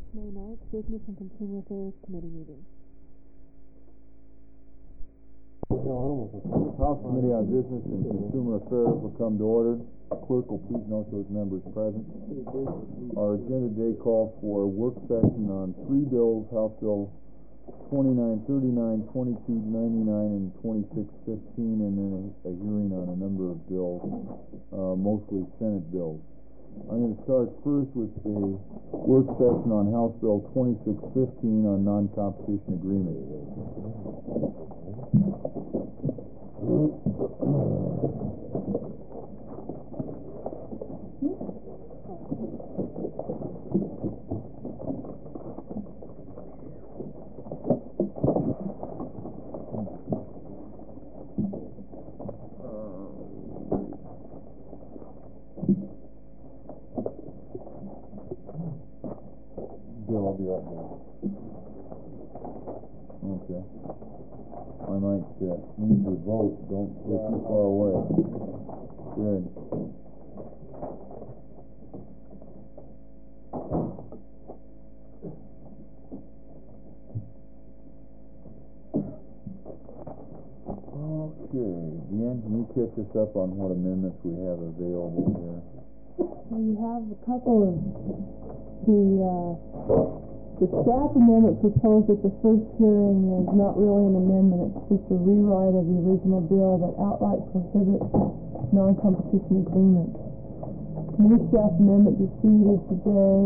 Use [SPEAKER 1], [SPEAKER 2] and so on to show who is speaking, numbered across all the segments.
[SPEAKER 1] May 9th Business and Consumer Affairs Committee meeting.
[SPEAKER 2] House Committee on Business and Consumer Affairs will come to order. Clerk will please note those members present. Our agenda today calls for a work session on three bills: House Bill 2939, 2299, and 2615, and then a hearing on a number of bills, mostly Senate bills. I'm going to start first with the work session on House Bill 2615 on non-competition agreements. Bill, I'll be right back. Okay. I might need to vote. Don't go too far away. Good. Okay. Deanne, can you catch us up on what amendments we have available here?
[SPEAKER 1] Well, you have a couple of the staff amendment proposed at the first hearing is not really an amendment. It's just a rewrite of the original bill that outright prohibits non-competition agreements. New staff amendment distributed today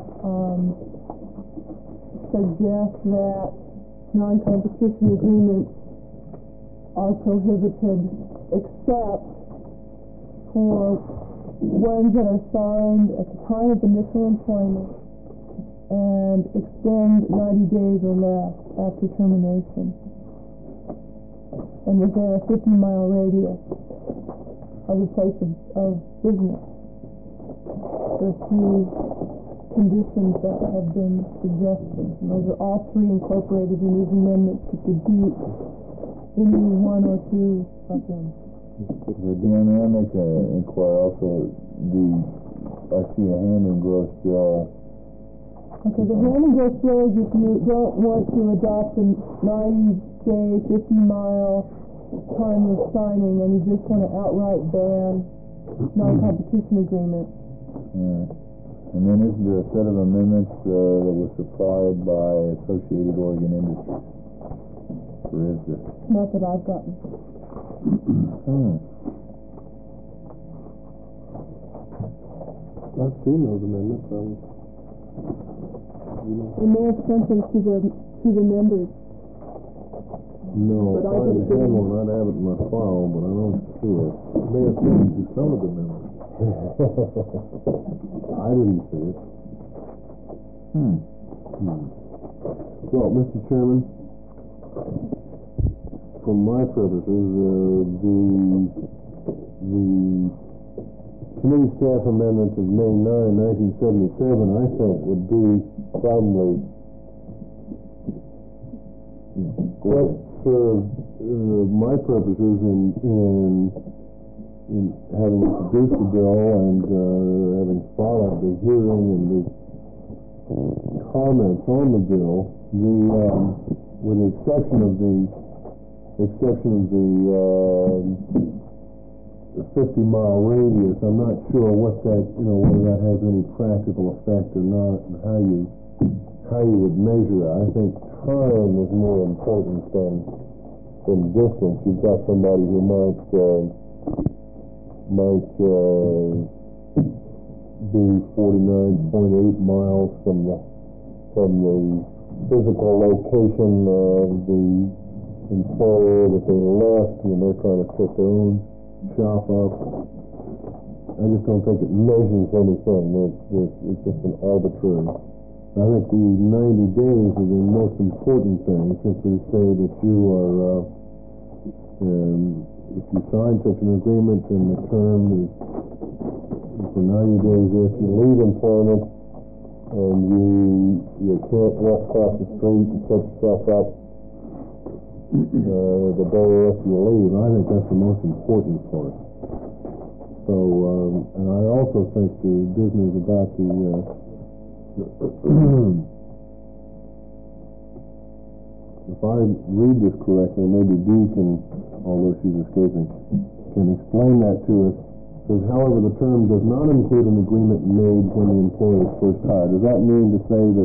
[SPEAKER 1] suggests that non-competition agreements are prohibited except for ones that are signed at the time of initial employment and extend 90 days or less after termination, and within a 50-mile radius of the place of business. There are three conditions that have been suggested, and those are all three incorporated in these amendments. You could do any one or two of them.
[SPEAKER 2] Dan, may I make an inquiry also? I see a hand engross bill.
[SPEAKER 1] Okay, the hand engross bill is if you don't want to adopt a 90-day, 50-mile time of signing, and you just want to outright ban non-competition agreements.
[SPEAKER 2] Right. And then isn't there a set of amendments that was supplied by Associated Oregon Industries? Or is there?
[SPEAKER 1] Not that I've gotten.
[SPEAKER 2] I've seen those amendments.
[SPEAKER 1] They may have sent them to the members.
[SPEAKER 2] No, if I had one, I'd have it in my file, but I don't see it. May have sent it to some of the members. I didn't see it. Well, Mr. Chairman, for my purposes, the committee staff amendment of May 9, 1977, I think would be probably what served my purposes in having introduced the bill and having followed the hearing and the comments on the bill. With the exception of the 50-mile radius, I'm not sure what that, whether that has any practical effect or not, and how you would measure that. I think time is more important than distance. You've got somebody who might be 49.8 miles from the physical location of the employer that they left when they're trying to set their own shop up. I just don't think it measures anything. It's just an arbitrary. I think the 90 days is the most important thing, simply to say that you are, if you sign such an agreement and the term is for 90 days after you leave employment, and you can't walk across the street and set yourself up the day after you leave. I think that's the most important part. So, and I also think the business about the
[SPEAKER 3] If I read this correctly, maybe Dee can, although she's escaping, can explain that to us. It says, however, the term does not include an agreement made when the employee is first hired. Does that mean to say that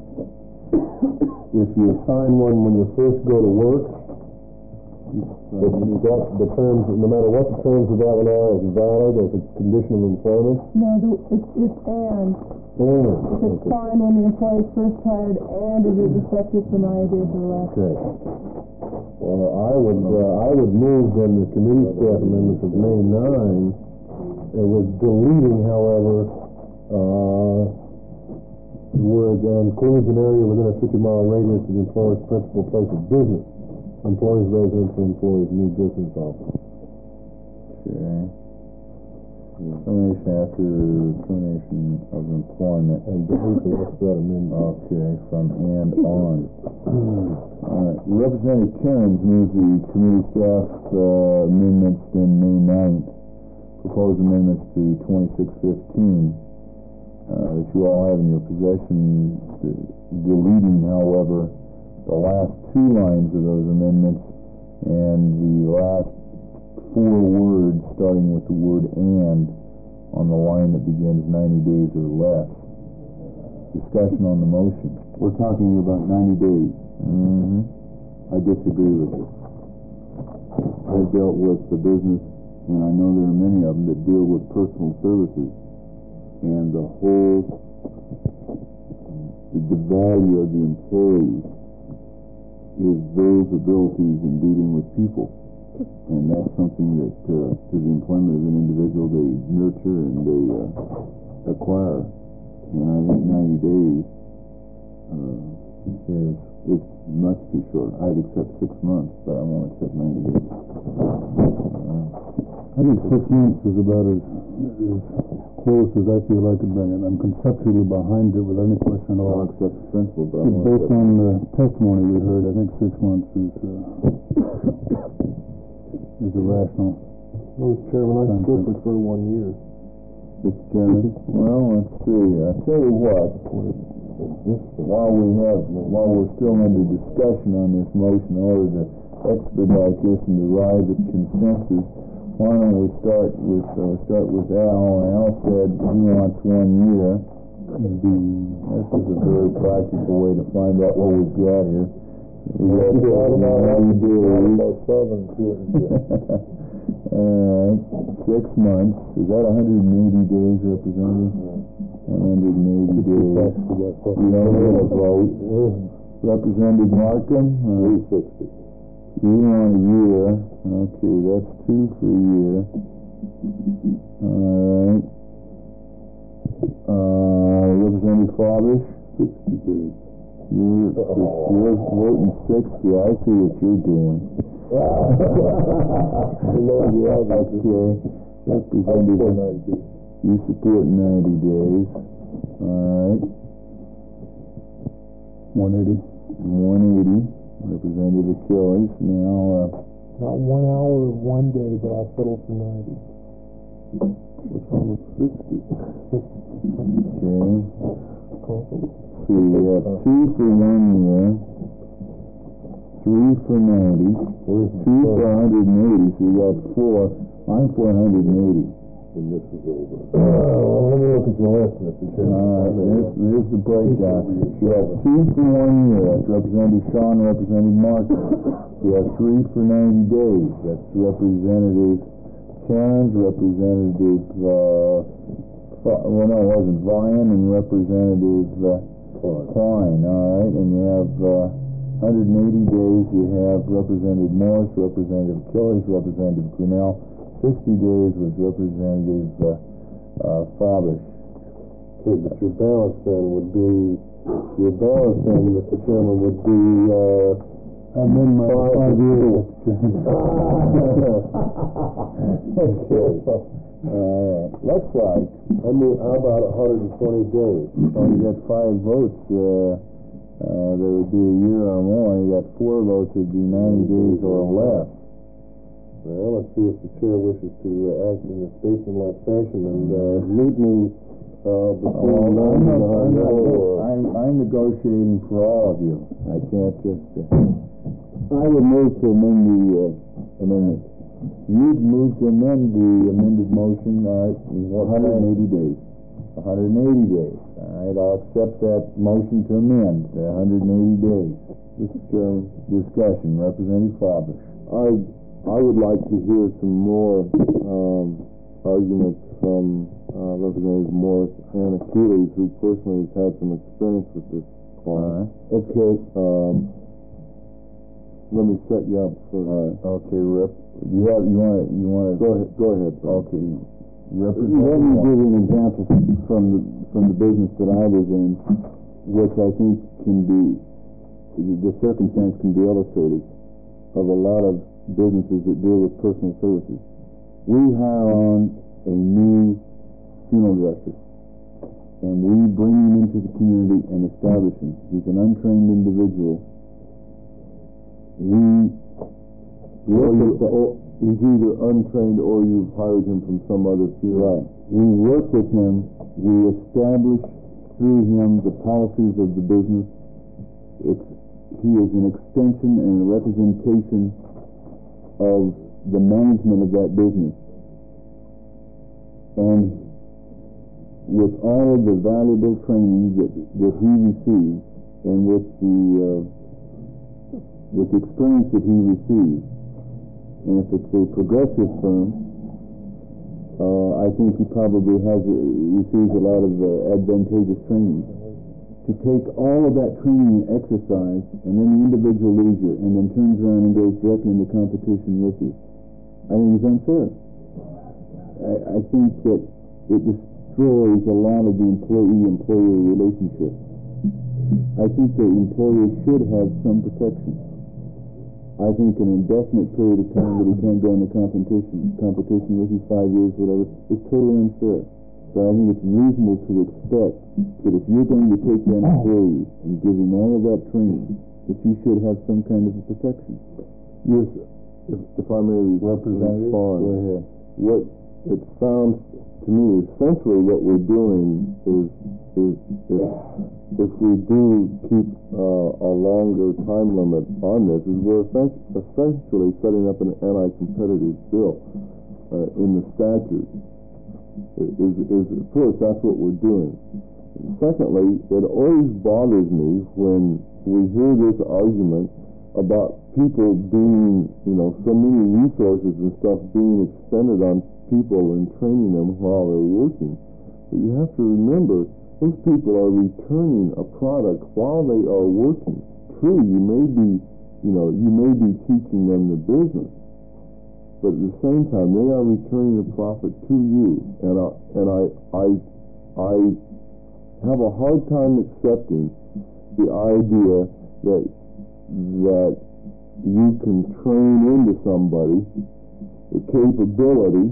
[SPEAKER 3] if you sign one when you first go to work, that the terms, no matter what the terms of that one are, is valid as a condition of employment?
[SPEAKER 1] No, it's and. If it's signed when the employee is first hired and it is effective for 90 days or less.
[SPEAKER 3] Okay. Well, I would move then the committee staff amendments of May 9, it was deleting, however, the word includes an area within a 50-mile radius of the employer's principal place of business, employee's residence, or employee's new business office.
[SPEAKER 2] Okay. Termination after termination of employment.
[SPEAKER 3] And deleting what's that amendment?
[SPEAKER 2] Okay, from and on. Representative Cairns moves the committee staff amendments in May 9th. Proposed amendments to 2615 that you all have in your possession, deleting, however, the last two lines of those amendments and the last four words starting with the word and on the line that begins 90 days or less. Discussion on the motion.
[SPEAKER 4] We're talking about 90 days.
[SPEAKER 2] Mm-hmm.
[SPEAKER 4] I disagree with it. I've dealt with the business, and I know there are many of them that deal with personal services, and the value of the employee is those abilities in dealing with people. And that's something that, through the employment of an individual, they nurture and they acquire. And I think 90 days is much too short. I'd accept 6 months, but I won't accept 90 days.
[SPEAKER 3] I think 6 months is about as close as I feel I could bring it. I'm conceptually behind it without any question at all.
[SPEAKER 4] I'll accept the principle, but I won't
[SPEAKER 3] Based on the testimony we heard, I think 6 months is a rational. Mr. Chairman, I still prefer 1 year.
[SPEAKER 4] Mr. Chairman?
[SPEAKER 2] Well, let's see. I tell you what, while we're still under discussion on this motion, in order to expedite this and arrive at consensus, why don't we start with Al? Al said he wants 1 year. This is a very practical way to find out what we've got here. We got 90 days. Alright, 6 months. Is that 180 days, Representative? 180 days. You don't get a vote. Representative Markham?
[SPEAKER 3] 360.
[SPEAKER 2] You want a year. Okay, that's 2 for a year. Alright. Representative Fabish?
[SPEAKER 4] 60 days.
[SPEAKER 2] You're voting 60. I see what you're doing. Okay. Representative, you support 90 days. Alright.
[SPEAKER 3] 180.
[SPEAKER 2] 180. Representative Achilles. Now,
[SPEAKER 3] Not 1 hour, 1 day, but I'll settle for 90.
[SPEAKER 4] What's wrong with 60?
[SPEAKER 2] okay. So you have 2 for 1 year, 3 for 90, 2 for 180, so you got 4. I'm for 180.
[SPEAKER 3] And this is over. Let me look at your list, Mr. Chairman.
[SPEAKER 2] Alright, there's the breakdown. You have 2 for 1 year, that's Representative Shaw and Representative Martin. You have 3 for 90 days, that's Representative Cairns, Representative, well no, it wasn't, Vian, and Representative Klein, alright, and you have 180 days, you have Representative Morris, Representative Achilles, Representative Grinnell. 60 days was Representative Fabish.
[SPEAKER 3] Okay, but your balance then, Mr. Chairman, would be, I'm in my 5 years.
[SPEAKER 2] Okay. Looks like.
[SPEAKER 3] I mean, how about 120 days?
[SPEAKER 2] Well, you got 5 votes, there would be a year or more. You got 4 votes, it would be 90 days or less.
[SPEAKER 3] Well, let's see if the chair wishes to act in a statesmanlike fashion and lead me
[SPEAKER 4] I'm negotiating for all of you. I can't just, I would move to amend the, amendment. You'd move to amend the amended motion, 180 days. 180 days. All right, I'll accept that motion to amend, 180 days.
[SPEAKER 3] Mr. Chairman,
[SPEAKER 4] Discussion, Representative Fabish.
[SPEAKER 3] I would like to hear some more arguments from Representative Morris and Achilles, who personally has had some experience with this client.
[SPEAKER 4] Okay.
[SPEAKER 3] Let me set you up for.
[SPEAKER 4] Okay, Rep. You want to?
[SPEAKER 3] Go ahead.
[SPEAKER 4] Okay. Let me give you an example from the business that I was in, which I think the circumstance can be illustrated of a lot of businesses that deal with personal services. We hire on a new funeral director, and we bring him into the community and establish him. He's an untrained individual.
[SPEAKER 3] He's either untrained or you've hired him from some other field.
[SPEAKER 4] Right. We work with him. We establish through him the policies of the business. He is an extension and a representation of the management of that business. And with all of the valuable training that he receives, and with the experience that he receives, and if it's a progressive firm, I think he probably receives a lot of advantageous training. To take all of that training and exercise, and then the individual leaves you, and then turns around and goes directly into competition with you, I think it's unfair. I think that it destroys a lot of the employee-employer relationship. I think the employer should have some protection. I think an indefinite period of time that he can't go into competition with you, 5 years, whatever, is totally unfair. So I think it's reasonable to expect that if you're going to take that employee and give him all of that training, that you should have some kind of a protection.
[SPEAKER 3] Yes, if I may respond.
[SPEAKER 4] Go ahead.
[SPEAKER 3] What it sounds to me, essentially what we're doing is if we do keep a longer time limit on this, is we're essentially setting up an anti-competitive bill in the statute. First, that's what we're doing. Secondly, it always bothers me when we hear this argument about people being, so many resources and stuff being expended on people and training them while they're working. But you have to remember, those people are returning a product while they are working. True, you may be teaching them the business, but at the same time, they are returning a profit to you. And I have a hard time accepting the idea that you can train into somebody the capability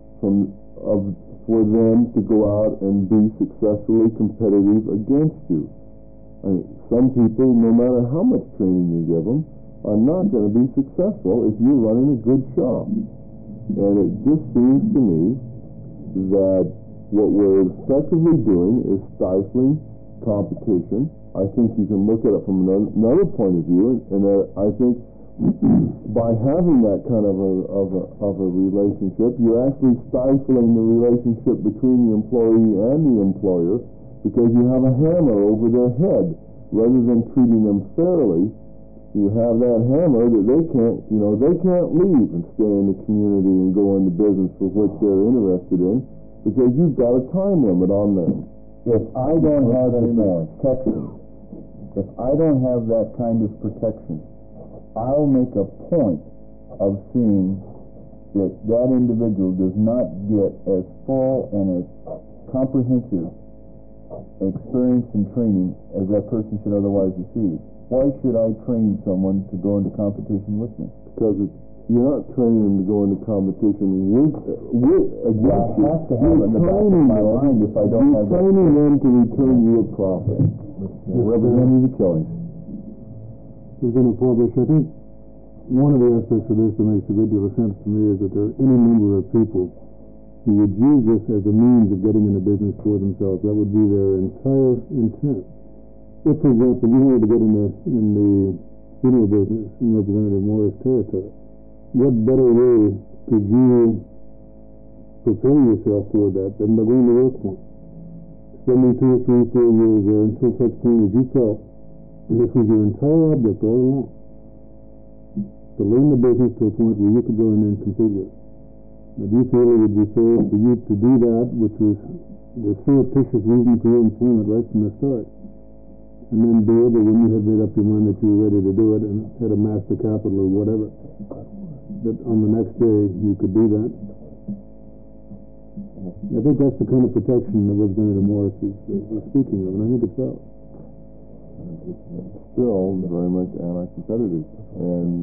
[SPEAKER 3] for them to go out and be successfully competitive against you. I mean, some people, no matter how much training you give them, are not going to be successful if you're running a good shop. And it just seems to me that what we're effectively doing is stifling competition. I think you can look at it from another point of view, and I think by having that kind of a relationship, you're actually stifling the relationship between the employee and the employer, because you have a hammer over their head. Rather than treating them fairly, you have that hammer that they can't leave and stay in the community and go into business for which they're interested in, because you've got a time limit on them.
[SPEAKER 4] If I don't have protection, if I don't have that kind of protection, I'll make a point of seeing that individual does not get as full and as comprehensive experience and training as that person should otherwise receive. Why should I train someone to go into competition with me?
[SPEAKER 3] Because you're not training them to go into competition with
[SPEAKER 4] I have to have it in the back of my mind if I don't have that.
[SPEAKER 3] You're training them to return you a profit.
[SPEAKER 4] Representative Achilles.
[SPEAKER 5] Representative Fabish, I think one of the aspects of this that makes a good deal of sense to me is that there are any number of people who would use this as a means of getting into business for themselves. That would be their entire intent. If, for example, you wanted to get in the funeral business in Representative Morris territory, what better way could you prepare yourself for that than by going to work for them? Spending 2 or 3, 4 years there until such time as you felt this was your entire object all along, to learn the business to a point where you could go in there and compete with it. Now, do you feel it would be fair for you to do that, which was the surreptitious reason for your employment right from the start, and then be able, when you had made up your mind that you were ready to do it and had amassed the capital or whatever, that on the next day you could do that? I think that's the kind of protection that Representative Morris is speaking of, and I think it's valid.
[SPEAKER 3] It's still very much anti-competitive, and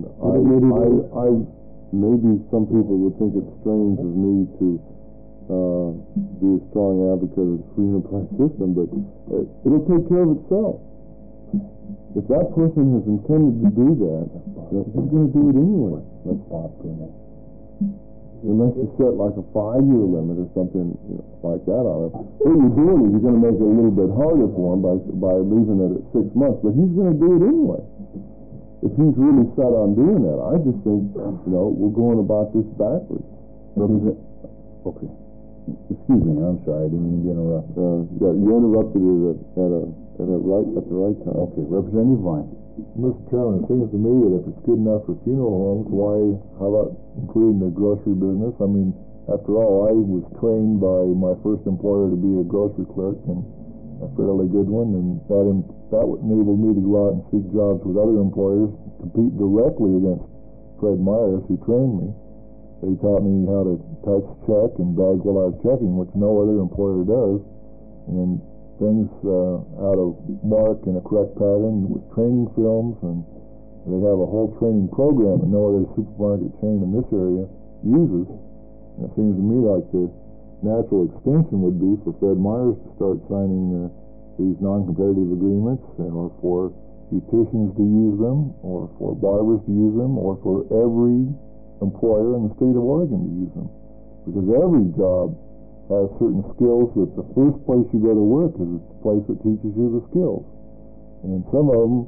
[SPEAKER 3] maybe some people would think it's strange of me to be a strong advocate of the free enterprise system, but it'll take care of itself. If that person has intended to do that, he's going to do it anyway. That's popular. Unless you set like a 5-year limit or something like that on it. What you're doing is you're going to make it a little bit harder for him by leaving it at 6 months, but he's going to do it anyway. If he's really set on doing that, I just think, we're going about this backwards.
[SPEAKER 4] Okay. Excuse me, I'm sorry, I didn't mean to interrupt.
[SPEAKER 3] You interrupted it at the right time.
[SPEAKER 4] Okay, Representative Vine.
[SPEAKER 2] Mr. Chairman, it seems to me that if it's good enough for funeral homes, how about including the grocery business? I mean, after all, I was trained by my first employer to be a grocery clerk, and a fairly good one, and that would enable me to go out and seek jobs with other employers, compete directly against Fred Myers, who trained me. They taught me how to touch, check, and bag while I was checking, which no other employer does, and things out of mark in a correct pattern with training films, and they have a whole training program that no other supermarket chain in this area uses. And it seems to me like the natural extension would be for Fred Myers to start signing these non-competitive agreements, or for beauticians to use them, or for barbers to use them, or for every employer in the state of Oregon to use them. Because every job has certain skills that the first place you go to work is the place that teaches you the skills. And some of them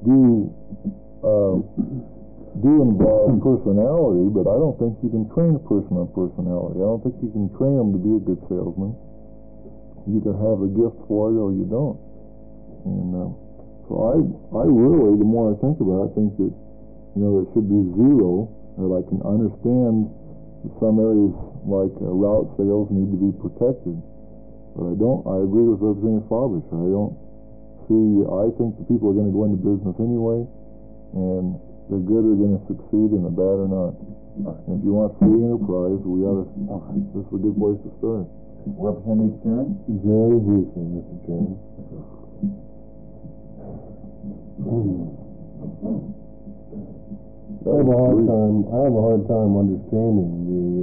[SPEAKER 2] do involve personality, but I don't think you can train a person on personality. I don't think you can train them to be a good salesman. You either have a gift for it or you don't. And so I really, the more I think about it, I think that there should be zero, that I can understand some areas like route sales need to be protected. But I agree with Representative Fabish. I think the people are going to go into business anyway, and the good are going to succeed and the bad are not. And if you want free enterprise, this is a good place to start.
[SPEAKER 4] Representative Stern?
[SPEAKER 3] Very briefly, Mr. Chairman. I have a hard time understanding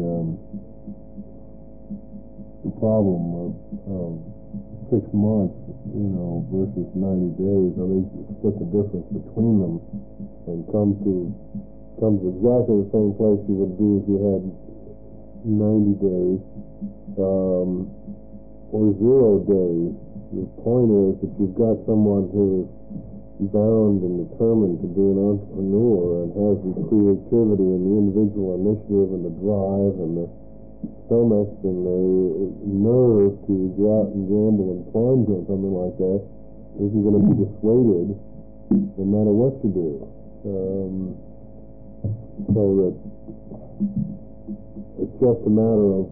[SPEAKER 3] the problem of 6 months, versus 90 days. I mean, split the difference between them and come to exactly the same place you would be if you had 90 days, or 0 days. The point is that you've got someone who is bound and determined to be an entrepreneur and has the creativity and the individual initiative and the drive and the stomach and the nerve to go out and gamble and plunge on something like that, isn't going to be dissuaded no matter what you do. So that it's just a matter of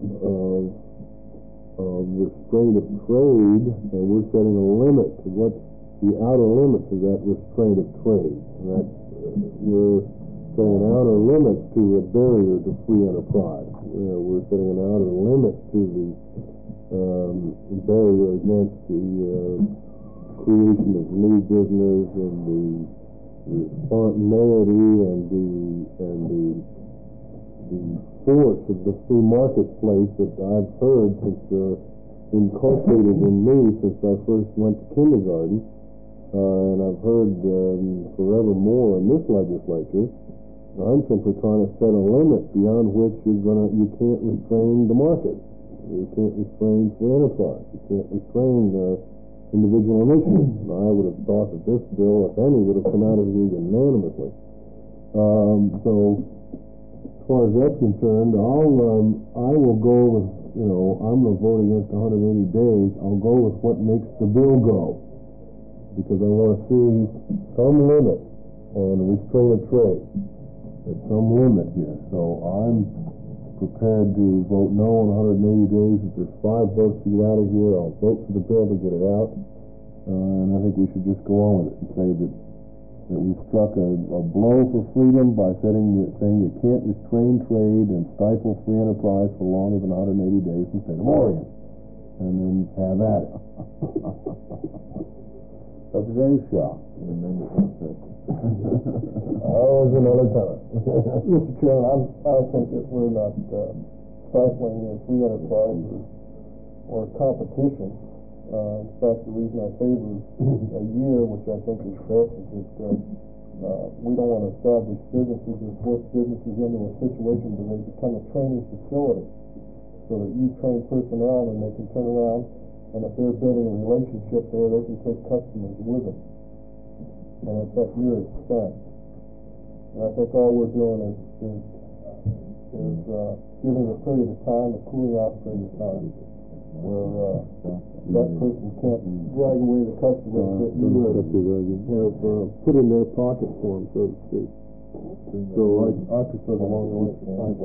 [SPEAKER 3] restraint of trade, and we're setting a limit to what the outer limits of that restraint of trade. And that's, we're setting an outer limit to a barrier to free enterprise. We're setting an outer limit to the barrier against the creation of new business and the spontaneity and the force of the free marketplace that I've heard since inculcated in me since I first went to kindergarten. And I've heard forevermore in this legislature. I'm simply trying to set a limit beyond which you can't restrain the market. You can't restrain free enterprise. You can't restrain individual initiative. Now, I would have thought that this bill, if any, would have come out of here unanimously. So, as far as that's concerned, I will go with, I'm going to vote against 180 days. I'll go with what makes the bill go, because I want to see some limit on restraint of trade. There's some limit here. So I'm prepared to vote no on 180 days. If there's 5 votes to get out of here, I'll vote for the bill to get it out. And I think we should just go on with it and say that we struck a blow for freedom by saying you can't restrain trade and stifle free enterprise for longer than 180 days in the state of Oregon. And then have at it.
[SPEAKER 2] Representative Shaw.
[SPEAKER 3] Always another time.
[SPEAKER 6] Mr. Chairman, I think that we're not stifling free enterprise or competition. In fact, the reason I favor a year, which I think is best, is that we don't want to establish businesses or force businesses into a situation where they become a training facility, so that you train personnel and they can turn around, and if they're building a relationship there, they can take customers with them. And it's at your expense. And I think all we're doing is giving a period of time, a cooling off period of time, where that person can't drag away the customers that you would have put in their pocket for them, so to speak.
[SPEAKER 3] So I prefer the longer list.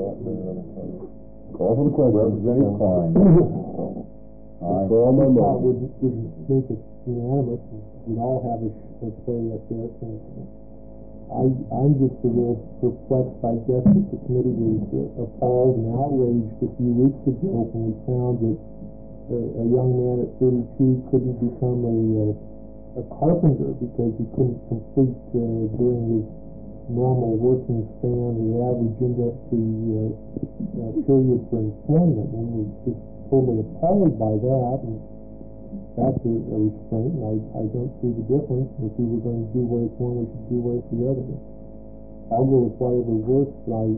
[SPEAKER 2] Call for the question. Representative Klein. Aye.
[SPEAKER 3] For all my
[SPEAKER 7] would
[SPEAKER 3] money.
[SPEAKER 7] make it unanimous, and we'd all have a say at this, and I'm just a little perplexed, I guess, that the committee was appalled and outraged a few weeks ago when we found that a young man at 32 couldn't become a carpenter because he couldn't complete during his normal working span the average industry period for employment, and we were just totally appalled by that. And that's a restraint, and I don't see the difference. If we were going to do away with one, we should do away with the other. I'll go with whatever works, but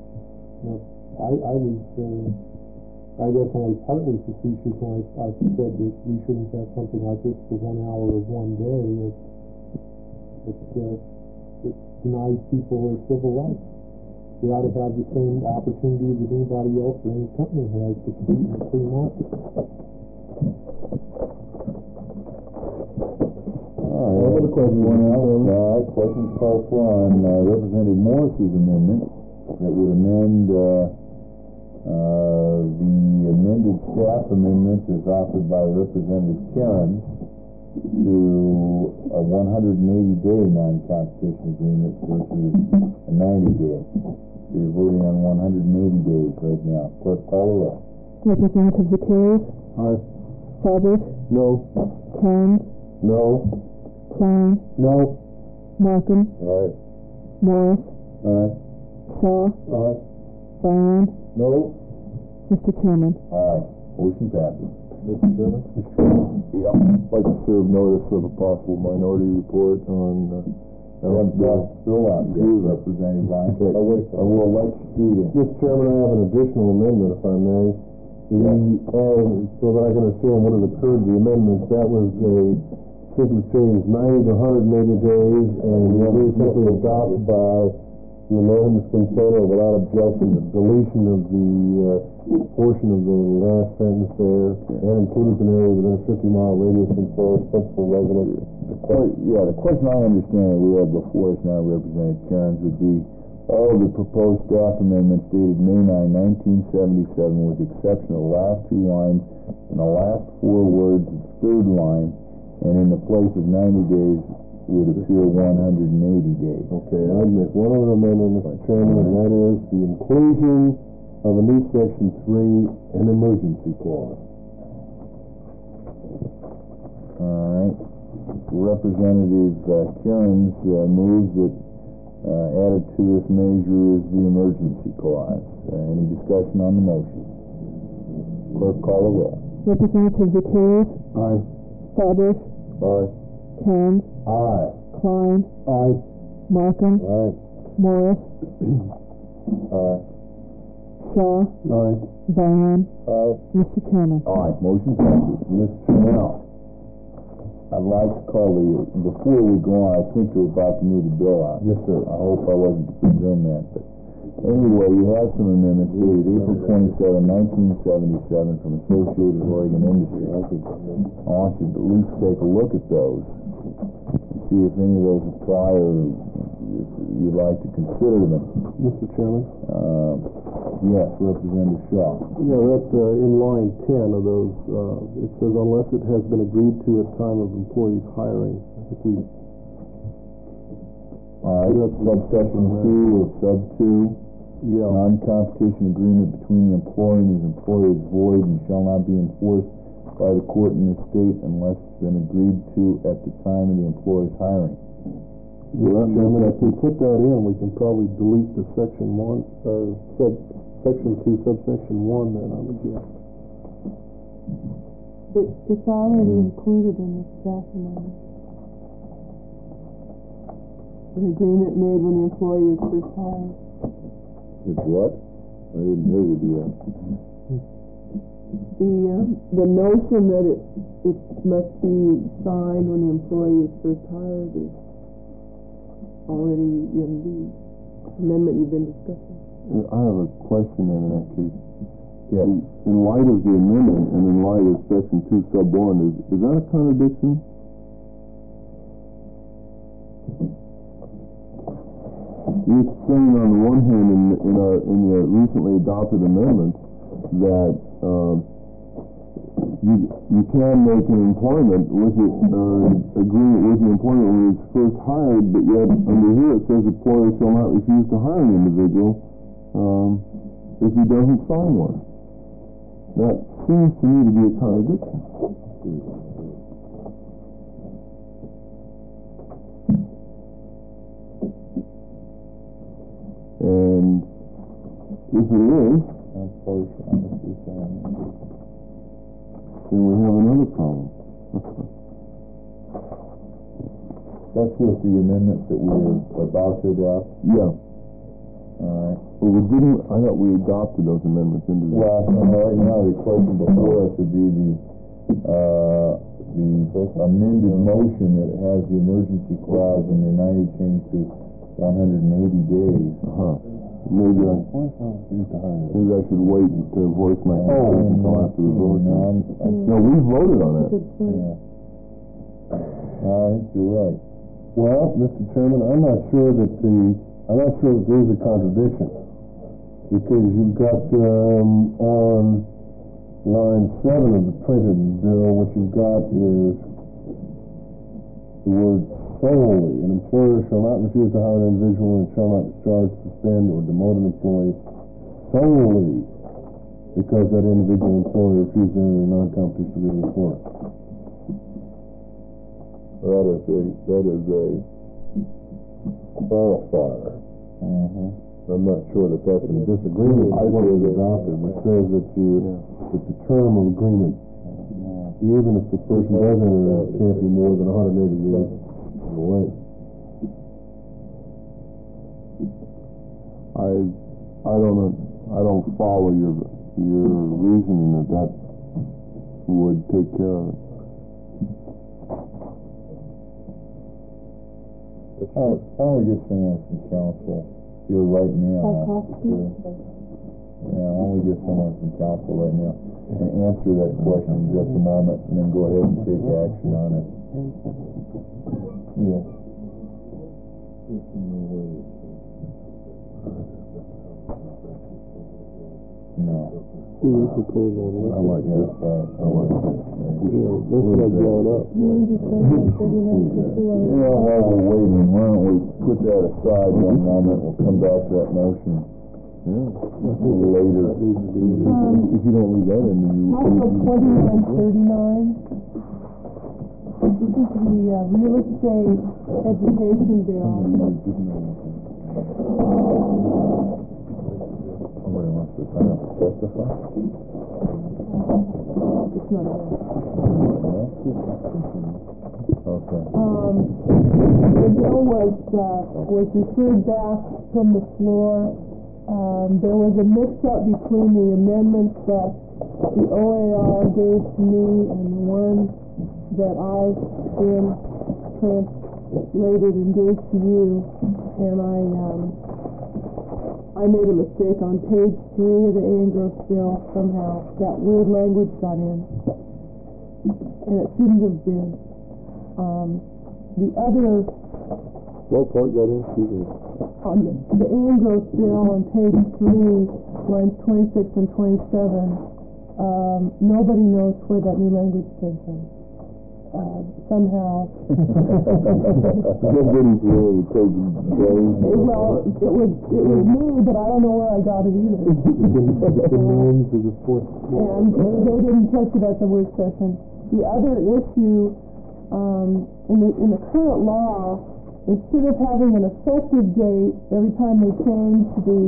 [SPEAKER 7] I was only partly facetious when I said that we shouldn't have something like this for 1 hour or 1 day. It denies people their civil rights. They ought to have the same opportunity that anybody else or any company has to compete in the free market.
[SPEAKER 2] All right, over the question. Questions called for on Representative Morris's amendment that would amend the amended staff amendment as offered by Representative Karen to a 180-day non-competition agreement versus a 90-day. So you're voting on 180 days right now. Clerk, call the roll.
[SPEAKER 1] Representative Zacarias?
[SPEAKER 3] Aye.
[SPEAKER 1] Fabris?
[SPEAKER 3] No.
[SPEAKER 1] Kern?
[SPEAKER 3] No.
[SPEAKER 1] Klein?
[SPEAKER 3] No.
[SPEAKER 1] Markham?
[SPEAKER 3] Aye.
[SPEAKER 1] Morris?
[SPEAKER 3] Aye.
[SPEAKER 1] Shaw?
[SPEAKER 3] Aye.
[SPEAKER 1] Brown?
[SPEAKER 3] No.
[SPEAKER 1] Mr. Chairman?
[SPEAKER 2] Aye. Motion passes.
[SPEAKER 3] Mr. Chairman?
[SPEAKER 2] Yeah.
[SPEAKER 3] I'd like to serve notice of a possible minority report on
[SPEAKER 2] Still out there, Representative Ryan. I will let you do this.
[SPEAKER 3] Mr. Chairman, I have an additional amendment, if I may. So that I can understand what has occurred to the amendments, that was simply changed 90 to 180 days, and we simply adopted by unanimous consent or without objection the deletion of the portion of the last sentence there, and includes an area within a 50-mile radius from forest principal residence.
[SPEAKER 2] The question I understand that we have before us now, Representative Cairns, would be all of the proposed staff amendments dated May 9, 1977, with the exception of the last 2 lines and the last 4 words of the 3rd line, and in the place of 90 days would appear 180 days.
[SPEAKER 3] Okay, I'd make one other amendment, Mr. Chairman, and that is the inclusion of a new section 3, an emergency clause.
[SPEAKER 2] All right. Representative Cairns moves that added to this measure is the emergency clause. Any discussion on the motion? Clerk, call the roll.
[SPEAKER 1] Representative Zacarias?
[SPEAKER 3] Aye.
[SPEAKER 1] Fabris?
[SPEAKER 3] Aye.
[SPEAKER 1] Kern?
[SPEAKER 3] Aye.
[SPEAKER 1] Klein?
[SPEAKER 3] Aye.
[SPEAKER 1] Markham?
[SPEAKER 3] Aye.
[SPEAKER 1] Morris?
[SPEAKER 3] Aye.
[SPEAKER 1] Shaw,
[SPEAKER 3] Aye.
[SPEAKER 1] Diane, Mr. Chairman.
[SPEAKER 2] Aye, motion passes. Mr. Now, I'd like to call before we go on, I think you're about to move the bill out.
[SPEAKER 3] Yes, sir.
[SPEAKER 2] I hope I wasn't to presume that, but anyway, you have some amendments dated April 27, 1977 from Associated Oregon Industries. I want you to at least take a look at those and see if any of those apply or if you'd like to consider them.
[SPEAKER 3] Mr. Chairman?
[SPEAKER 2] Yes, Representative Shaw.
[SPEAKER 3] Yeah, that's in line 10 of those. It says unless it has been agreed to at time of employee's hiring. I think we...
[SPEAKER 2] All right, subsection 2 of sub 2.
[SPEAKER 3] Yeah.
[SPEAKER 2] Non-competition agreement between the employer and his employer is void and shall not be enforced by the court in the state unless it's been agreed to at the time of the employee's hiring.
[SPEAKER 3] Mr. Chairman, if we put that in, we can probably delete the section 1, section 2, subsection 1 then, I would guess.
[SPEAKER 1] It's already included in the staff amendment. An agreement made when the employee is first hired.
[SPEAKER 2] It's what? I didn't hear you, dear.
[SPEAKER 1] The notion that it must be signed when the employee is first hired is already in the amendment you've been discussing.
[SPEAKER 3] I have a question in that case.
[SPEAKER 2] Yes.
[SPEAKER 3] In light of the amendment and in light of section 2 sub 1, is that a contradiction? You're saying on the one hand in the recently adopted amendment that you can make an employment with it agreement with the employer when it's first hired, but yet under here it says the employer shall not refuse to hire an individual if he doesn't sign one. That seems to me to be a contradiction. And if it is, then we have another problem.
[SPEAKER 2] That's with the amendment that we were about to adopt?
[SPEAKER 3] Yeah.
[SPEAKER 2] Alright.
[SPEAKER 3] Well, I thought we adopted those amendments into the...
[SPEAKER 2] Well, right now, the question before us would be the amended motion that has the emergency clause and the 90 changed to 180 days.
[SPEAKER 3] Maybe I should wait to voice my consent until after the vote. No, we voted on that.
[SPEAKER 2] Yeah. I think you're right.
[SPEAKER 3] Well, Mr. Chairman, I'm not sure that there's a contradiction, because you've got on line 7 of the printed bill, what you've got is the word solely. An employer shall not refuse to hire an individual and shall not discharge, suspend, or demote an employee solely because that individual employer refused to enter a non-competition agreement with the employer.
[SPEAKER 2] That is a qualifier.
[SPEAKER 3] I'm not sure that that's in disagreement with what was adopted, which says that the term of agreement, even if the person does enter it, can't be more than 180 days away. I don't follow your reasoning that would take care of it.
[SPEAKER 2] I'll get someone from council here right now. Yeah, I'll get someone from council right now and answer that question in just a moment, and then go ahead and take action on it. Yeah. No.
[SPEAKER 3] I like this. I like this. This is blown up.
[SPEAKER 2] Yeah, while we're waiting, why don't we put that aside one moment? We'll come back to that motion. Yeah. A little later.
[SPEAKER 3] If you don't leave that in, then you...
[SPEAKER 1] Article 2939. This is the real estate education bill.
[SPEAKER 2] Somebody wants to sign up to testify?
[SPEAKER 1] It's not there.
[SPEAKER 2] Okay.
[SPEAKER 1] The bill was referred back from the floor there was a mix-up between the amendments that the OAR gave to me and the one that I then translated and gave to you, and I made a mistake on page 3 of the Andros bill. Somehow that weird language got in, and it shouldn't have been. The other
[SPEAKER 3] What part got in? Excuse me.
[SPEAKER 1] on the Andros bill on page 3, lines 26 and 27, nobody knows where that new language came from. Somehow.
[SPEAKER 4] Nobody's really taking
[SPEAKER 1] Well, it was me, but I don't know where I got it either.
[SPEAKER 5] The norms of the fourth.
[SPEAKER 1] And they didn't touch it at the work session. The other issue, in the current law, instead of having an effective date every time they change the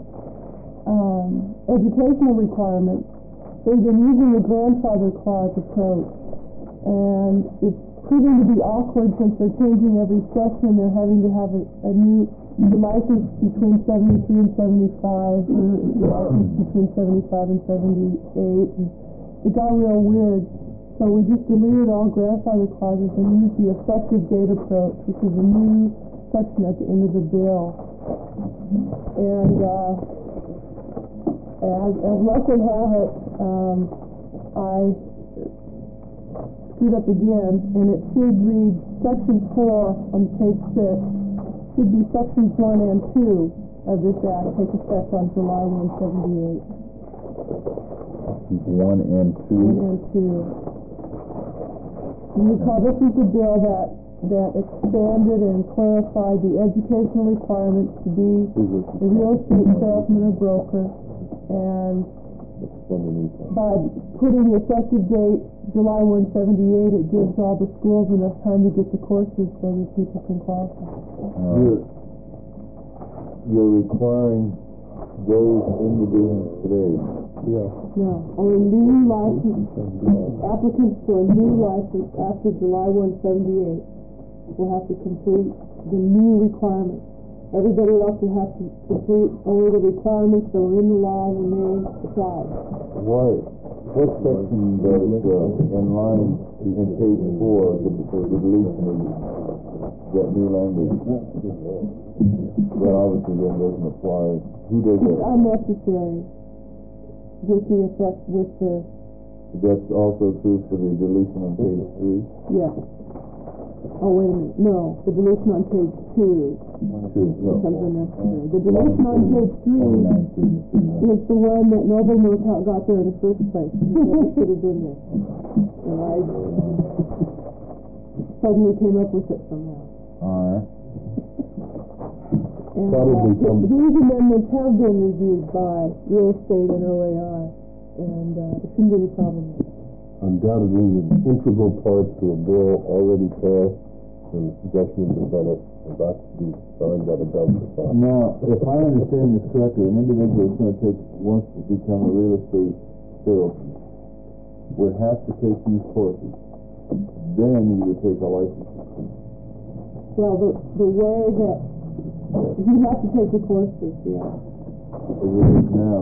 [SPEAKER 1] educational requirements, they've been using the grandfather clause approach. And it's proving to be awkward since they're changing every session. They're having to have a new license between 73 and 75, or license between 75 and 78. And it got real weird. So we just deleted all grandfather clauses and used the effective date approach, which is a new section at the end of the bill. And as luck would have it, I screwed up again, and it should read section 4 on page 6 should be sections 1 and 2 of this act take effect on July 1, 78.
[SPEAKER 4] 1 and 2.
[SPEAKER 1] 1 and 2. You recall this is the bill that expanded and clarified the educational requirements to be a real estate salesman or broker, and by putting the effective date July 1, 78, it gives all the schools enough time to get the courses so that people can qualify.
[SPEAKER 4] You're requiring those in the business today.
[SPEAKER 5] Yeah.
[SPEAKER 1] No, only new license applicants for a new license after July 1, 78 will have to complete the new requirements. Everybody else will have to complete only the requirements that were in the law when they applied.
[SPEAKER 4] What section does in line in page 4 the deletion of that new language? That obviously then doesn't apply. Who does
[SPEAKER 1] It's
[SPEAKER 4] that?
[SPEAKER 1] unnecessary with the effect with the,
[SPEAKER 4] That's also true for the deletion on page 3?
[SPEAKER 1] yeah. Oh, wait a minute, no, the deletion on page 2 becomes unnecessary. The deletion on page 3 is the one that nobody knows how it got there in the first place. It never should have been there. And I suddenly came up with it somehow.
[SPEAKER 4] Alright.
[SPEAKER 1] And these amendments have been reviewed by real estate and OAR, and it shouldn't be any problem.
[SPEAKER 3] Undoubtedly, an integral part to a bill already passed and judgment is on it, about to be signed by the government.
[SPEAKER 4] Now, if I understand this correctly, an individual is going to wants to become a real estate salesman, would have to take these courses. Then he would take a license.
[SPEAKER 1] Well, the way that you have to take the courses, yeah.
[SPEAKER 4] As it is now,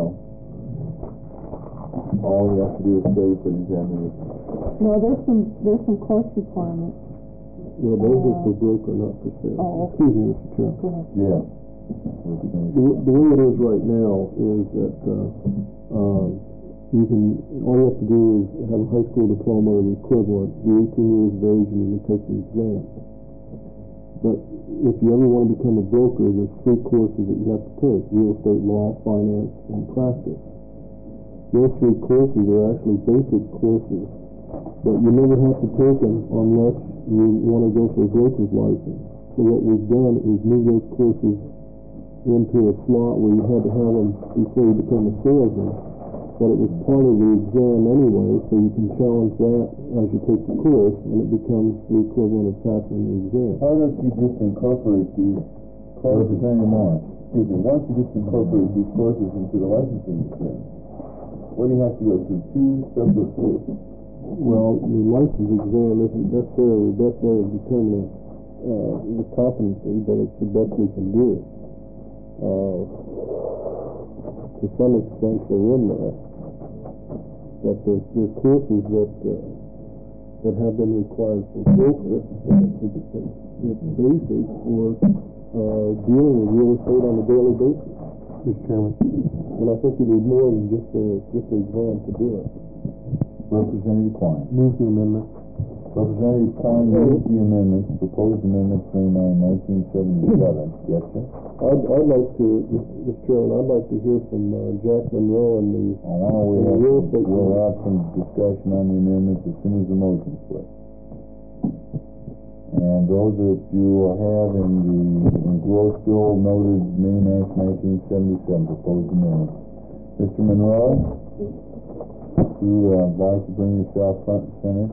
[SPEAKER 4] all you have to do is study for the examination.
[SPEAKER 1] No, there's some course requirements.
[SPEAKER 5] Well, those are for broker, not for sale.
[SPEAKER 1] Oh, okay.
[SPEAKER 5] Excuse me, Mr. Chair.
[SPEAKER 1] Go ahead.
[SPEAKER 4] Yeah.
[SPEAKER 5] The way it is right now is that you can, all you have to do is have a high school diploma or the equivalent, be 18 years of age, and you can take the exam. But if you ever want to become a broker, there's 3 courses that you have to take: real estate law, finance, and practice. Those 3 courses are actually basic courses, but you never have to take them unless you want to go for a broker's license. So what we've done is move those courses into a slot where you had to have them before you become a salesman, but it was part of the exam anyway, so you can challenge that as you take the course, and it becomes the equivalent of passing the exam.
[SPEAKER 4] Why don't you just incorporate these courses anymore? Excuse me, why don't you just incorporate these courses into the licensing exam? What do you have to go through 2 separate courses?
[SPEAKER 5] Well, the license exam isn't necessarily the best way of determining the competency, but it's the best we can do.
[SPEAKER 6] to some extent they're in there. That there's courses that have been required for brokers. It's basic for dealing with real estate on a daily basis.
[SPEAKER 3] Mr. Chairman.
[SPEAKER 6] And I think you need more than just an exam to do it.
[SPEAKER 2] Representative Klein.
[SPEAKER 3] Move the amendment.
[SPEAKER 2] Representative Klein moves the amendment, proposed amendment 29, 1977. Yes, sir?
[SPEAKER 6] I'd like to, Mr. Chairman, I'd like to hear from Jack Monroe and the
[SPEAKER 2] Why don't we have,
[SPEAKER 6] real estate.
[SPEAKER 2] we'll have some discussion on the amendment as soon as the motion's put. And those that you have in the engrossed bill noted May 9th, 1977 proposed amendment. Mr. Monroe, would you like to bring yourself front and center?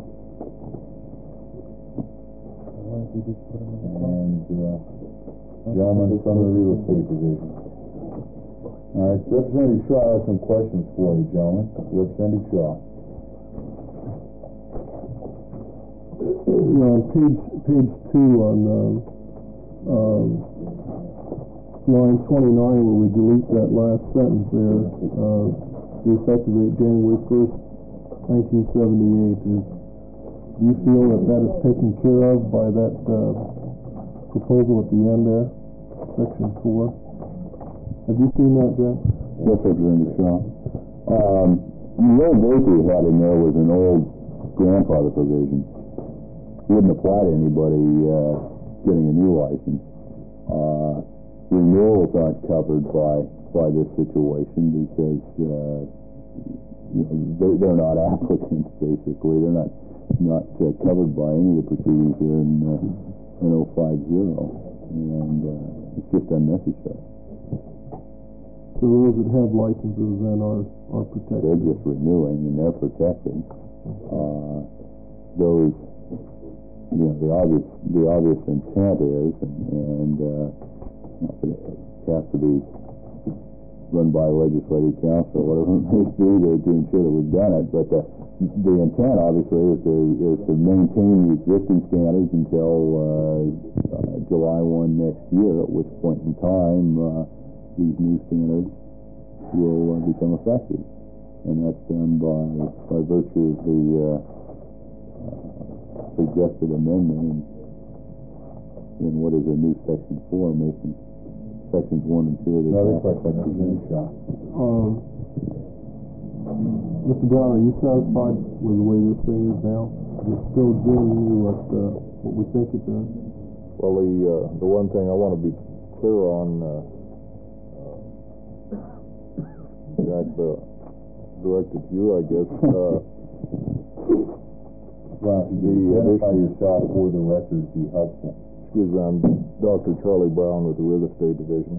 [SPEAKER 2] And gentlemen from the real estate division. All right, Representative Shaw has some questions for you, gentlemen. Representative Shaw.
[SPEAKER 6] On page 2 on line 29, where we delete that last sentence there, the effective date January 1st, 1978. Do you feel that is taken care of by that proposal at the end there, section 4? Have you seen that, Jack?
[SPEAKER 4] Yes, Representative Shaw. The old bakery had in there was an old grandfather provision. Wouldn't apply to anybody getting a new license. Renewals aren't covered by this situation because they're not applicants. Basically, they're not covered by any of the proceedings here in 050, and it's just unnecessary.
[SPEAKER 6] So those that have licenses then are protected.
[SPEAKER 4] They're just renewing and they're protected. Those. The obvious intent is, and it has to be run by legislative council, whatever it may be, to ensure that we've done it. But the intent, obviously, is to maintain the existing standards until July 1 next year, at which point in time these new standards will become effective, and that's done by virtue of the suggested amendment in what is a new section 4, making sections 1 and 2 of this.
[SPEAKER 2] Another question, Representative Shaw.
[SPEAKER 6] Mr. Brown, are you satisfied with the way this thing is now? Is it still doing what we think it does?
[SPEAKER 5] Well, the one thing I want to be clear on, Jack, directed to you, I guess.
[SPEAKER 2] Identify yourself for the record, be helpful.
[SPEAKER 5] Excuse me, I'm Dr. Charlie Brown with the Real Estate Division.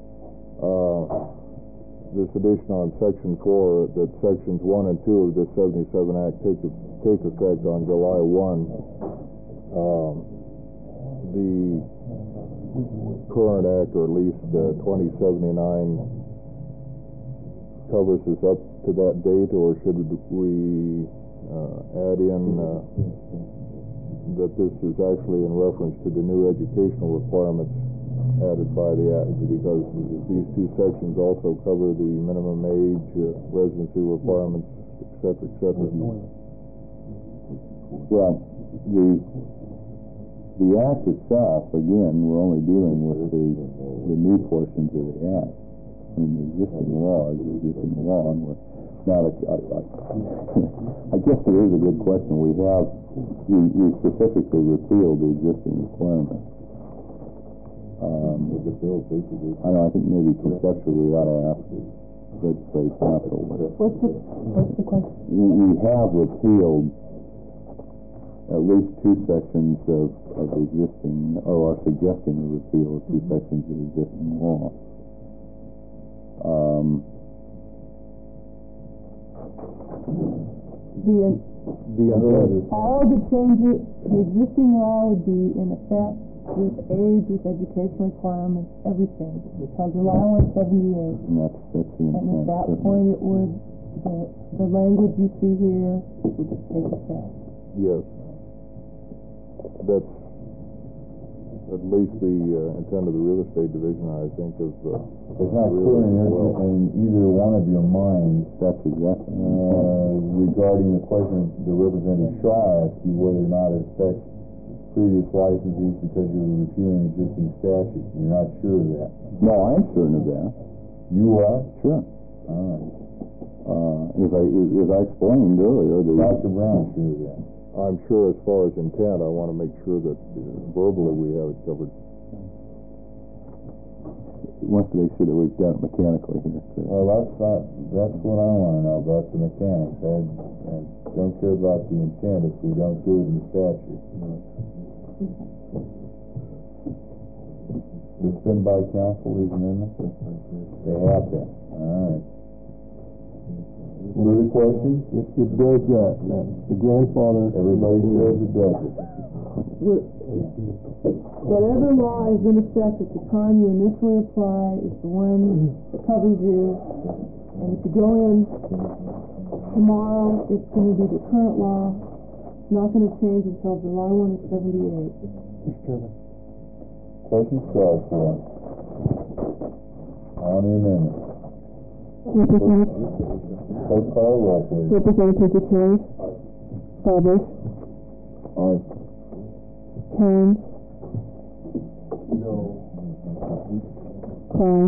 [SPEAKER 5] This addition on Section 4, that Sections 1 and 2 of this 77 Act take effect on July 1. The current Act, or at least 2079, covers us up to that date, or should we add in that this is actually in reference to the new educational requirements added by the Act, because these two sections also cover the minimum age, residency requirements, et cetera, et cetera.
[SPEAKER 4] Well, the Act itself, again, we're only dealing with the new portions of the Act. I mean, the existing law is the existing law, and now, I guess there is a good question. We specifically repealed the existing requirement. I know, I think maybe conceptually we ought to ask the legislative council.
[SPEAKER 1] What's the question?
[SPEAKER 4] We have repealed at least 2 sections of the existing, or are suggesting the repeal of 2 sections of the existing law.
[SPEAKER 1] All the changes, the existing law would be in effect with age, with education requirements, everything, until July 1, 78.
[SPEAKER 4] And that's the intent.
[SPEAKER 1] And at that point, it would, the language you see here would take effect.
[SPEAKER 5] Yes.
[SPEAKER 2] at least the intent of the real estate division, I think, is
[SPEAKER 4] It's not clear in either one of your minds.
[SPEAKER 3] That's exactly.
[SPEAKER 4] Regarding the question the Representative Shaw asked you whether or not it affects previous licensees because you're repealing existing statutes. You're not sure of that.
[SPEAKER 3] No, I am certain of that.
[SPEAKER 4] You are?
[SPEAKER 3] Sure.
[SPEAKER 4] All right.
[SPEAKER 3] As I explained earlier,
[SPEAKER 4] Dr. Brown sure of that.
[SPEAKER 2] I'm sure as far as intent, I want to make sure that verbally we have it covered.
[SPEAKER 3] he wants to make sure that we've done it mechanically here.
[SPEAKER 4] Well, that's what I want to know about the mechanics. I don't care about the intent if we don't do it in the statute. It's been by council, these amendments? They have been. All right. Further questions?
[SPEAKER 3] It does that. The grandfather.
[SPEAKER 4] Everybody says it does it.
[SPEAKER 1] Whatever law is in effect at the time you initially apply is the one that covers you. And if you go in tomorrow, it's going to be the current law. It's not going to change until July 1 of 78.
[SPEAKER 4] Questions called for on the amendment. Clerk call roll, please.
[SPEAKER 1] Representative Gutierrez. Fabrice.
[SPEAKER 3] Aye.
[SPEAKER 1] Kane.
[SPEAKER 6] No.
[SPEAKER 1] Klein.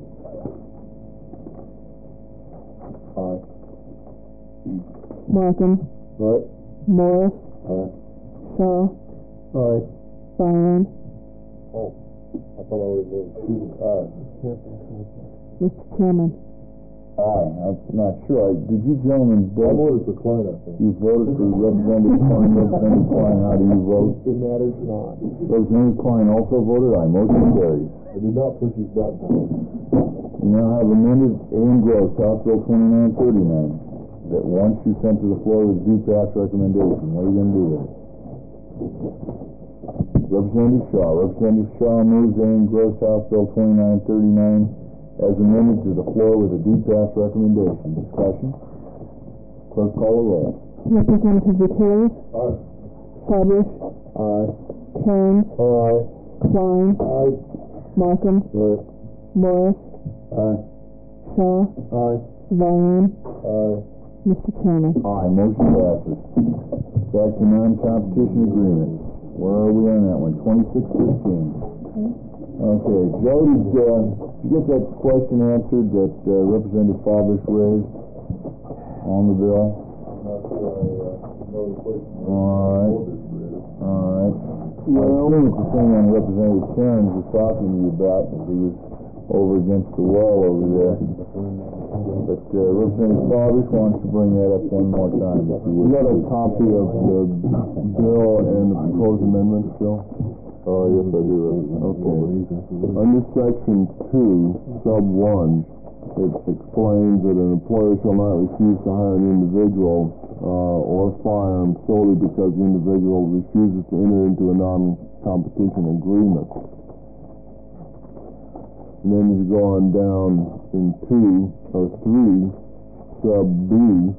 [SPEAKER 3] Aye.
[SPEAKER 1] Markham.
[SPEAKER 3] Aye.
[SPEAKER 1] Morris.
[SPEAKER 3] Aye.
[SPEAKER 1] Shaw.
[SPEAKER 3] Aye.
[SPEAKER 1] Byron.
[SPEAKER 6] Oh, I thought I would have been.
[SPEAKER 1] Mr. Chairman.
[SPEAKER 4] Aye. I'm not sure. Did you gentlemen vote?
[SPEAKER 6] I voted for Klein, I think.
[SPEAKER 4] You voted for Representative Klein. Representative Klein, how do you vote?
[SPEAKER 6] It matters not.
[SPEAKER 4] Representative Klein also voted aye. Motion carries.
[SPEAKER 6] I did not push his button.
[SPEAKER 4] We now have amended A.M. Gross, House Bill 2939, that once you sent to the floor with due pass recommendation. What are you going to do with it? Representative Shaw moves A.M. Gross, House Bill 2939 as amended to the floor with a due pass recommendation. Discussion? Clerk call the roll.
[SPEAKER 1] Representative Gutierrez.
[SPEAKER 6] Aye.
[SPEAKER 1] Fabrice.
[SPEAKER 3] Aye.
[SPEAKER 1] Kane.
[SPEAKER 6] Aye.
[SPEAKER 1] Klein.
[SPEAKER 6] Aye.
[SPEAKER 1] Markham.
[SPEAKER 3] Aye.
[SPEAKER 1] Morris.
[SPEAKER 3] Aye.
[SPEAKER 1] Shaw.
[SPEAKER 3] Aye.
[SPEAKER 1] Byron.
[SPEAKER 6] Aye.
[SPEAKER 1] Mr. Chairman.
[SPEAKER 4] Aye. Motion passes. Back to non-competition agreement. Where are we on that one? 2615. Okay, Joe, did you get that question answered that Representative Fabrice raised on the bill? All right. Well, I think it's the thing on Representative Cairns was talking to you about as he was over against the wall over there. But Representative Fabrice wants to bring that up one more time.
[SPEAKER 3] You got a copy of the bill and the proposed amendments, Bill?
[SPEAKER 2] Oh, yes, I do.
[SPEAKER 3] Okay. Under section 2, sub 1, it explains that an employer shall not refuse to hire an individual or fire him solely because the individual refuses to enter into a non-competition agreement. And then you go on down in 2 or 3, sub B,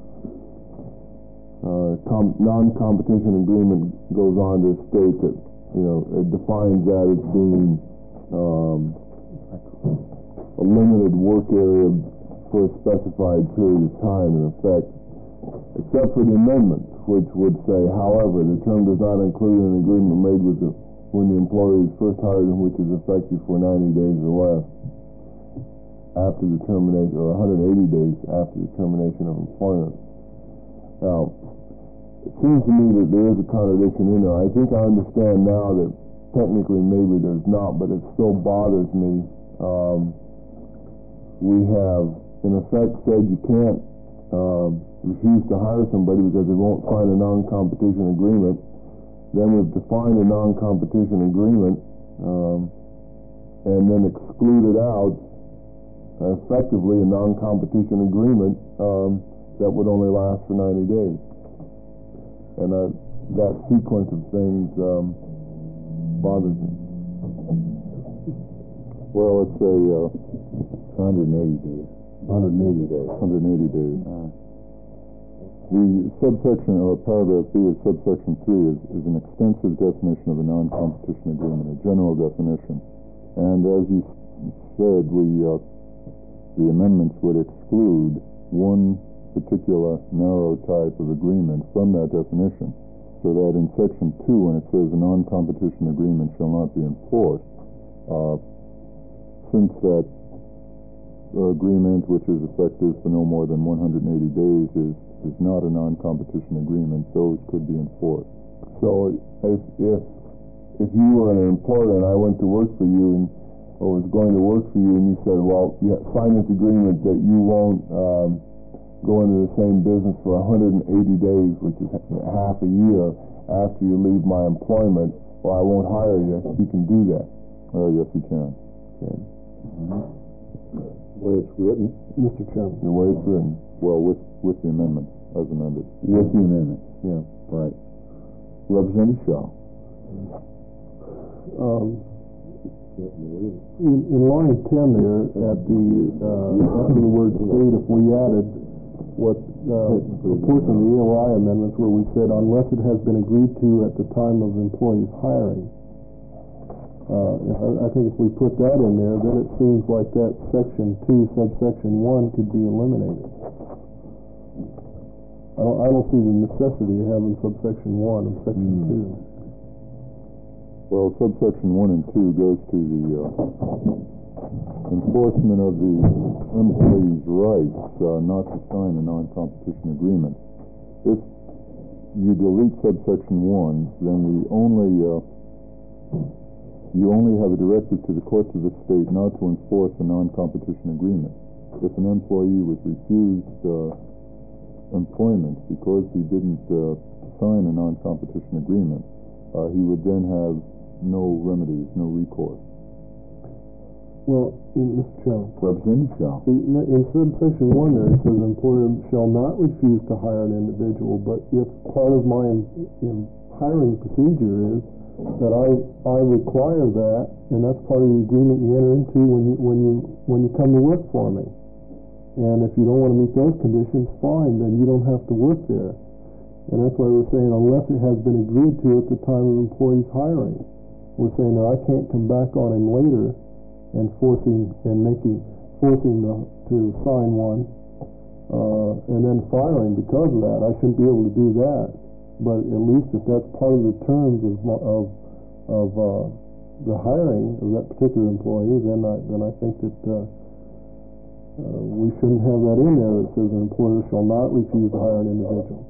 [SPEAKER 3] non-competition agreement goes on to state that, it defines that as being a limited work area for a specified period of time, in effect, except for the amendment, which would say, however, the term does not include an agreement made with when the employee is first hired and which is effective for 90 days or less after the termination, or 180 days after the termination of employment. Now, it seems to me that there is a contradiction in there. I think I understand now that technically maybe there's not, but it still bothers me. We have, in effect, said you can't refuse to hire somebody because they won't sign a non-competition agreement. Then we've defined a non-competition agreement and then excluded out effectively a non-competition agreement that would only last for 90 days. And that sequence of things bothers me.
[SPEAKER 2] Well, it's a
[SPEAKER 4] 180 days.
[SPEAKER 3] 180 days.
[SPEAKER 2] 180 days. The subsection, or paragraph B of subsection 3 is an extensive definition of a non-competition agreement, a general definition. And as you said, the amendments would exclude one particular narrow type of agreement from that definition, so that in section 2, when it says a non-competition agreement shall not be enforced, since that agreement, which is effective for no more than 180 days, is not a non-competition agreement, those could be enforced.
[SPEAKER 3] So if you were an employer and I went to work for you or was going to work for you, and you said, well, yeah, sign this agreement that you won't go into the same business for 180 days, which is half a year after you leave my employment, or I won't hire you, you can do that.
[SPEAKER 2] Yes, you can.
[SPEAKER 3] Okay.
[SPEAKER 5] The way it's written,
[SPEAKER 3] Mr. Chairman.
[SPEAKER 2] The way it's written, well, with the amendment, as amended.
[SPEAKER 4] With the amendment.
[SPEAKER 3] Yeah.
[SPEAKER 4] Right. Representative Shaw.
[SPEAKER 3] In line 10 there, at the after the word state, if we added what a portion of the EOI amendments where we said unless it has been agreed to at the time of employee's hiring, I think if we put that in there, then it seems like that section 2, subsection 1 could be eliminated. I don't see the necessity of having subsection 1 and section 2.
[SPEAKER 2] Well, subsection 1 and 2 goes to the enforcement of the employee's rights not to sign a non-competition agreement. If you delete subsection 1, then you only have a directive to the courts of the state not to enforce a non-competition agreement. If an employee was refused employment because he didn't sign a non-competition agreement, he would then have no remedies, no recourse.
[SPEAKER 3] Well, Mr. Chairman.
[SPEAKER 4] Representative Shaw.
[SPEAKER 3] In subsection 1 there, it says employer shall not refuse to hire an individual, but if part of my hiring procedure is that I require that, and that's part of the agreement you enter into when you come to work for me. And if you don't want to meet those conditions, fine, then you don't have to work there. And that's why we're saying unless it has been agreed to at the time of employee's hiring. We're saying that I can't come back on him later and forcing to sign one, and then fire him because of that. I shouldn't be able to do that. But at least if that's part of the terms of the hiring of that particular employee, then I think that we shouldn't have that in there that says an employer shall not refuse to hire an individual.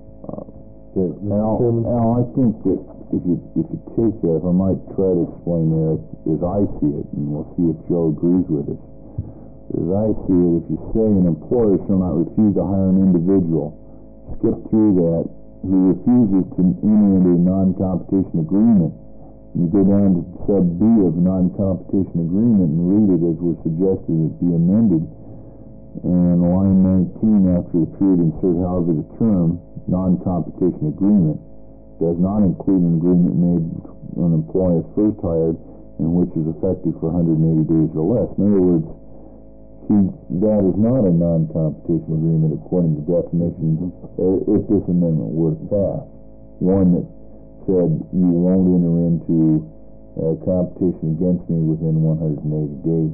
[SPEAKER 4] Al, I think that if you take that, if I might try to explain that as I see it, and we'll see if Joe agrees with us. As I see it, if you say an employer shall not refuse to hire an individual, skip through that, who refuses to enter into a non-competition agreement, you go down to sub B of non-competition agreement and read it as we're suggesting it be amended, and line 19 after the period insert however the term non-competition agreement does not include an agreement made when an employee is first hired and which is effective for 180 days or less. In other words, that is not a non-competition agreement according to definitions if this amendment were to pass. One that said you won't enter into competition against me within 180 days.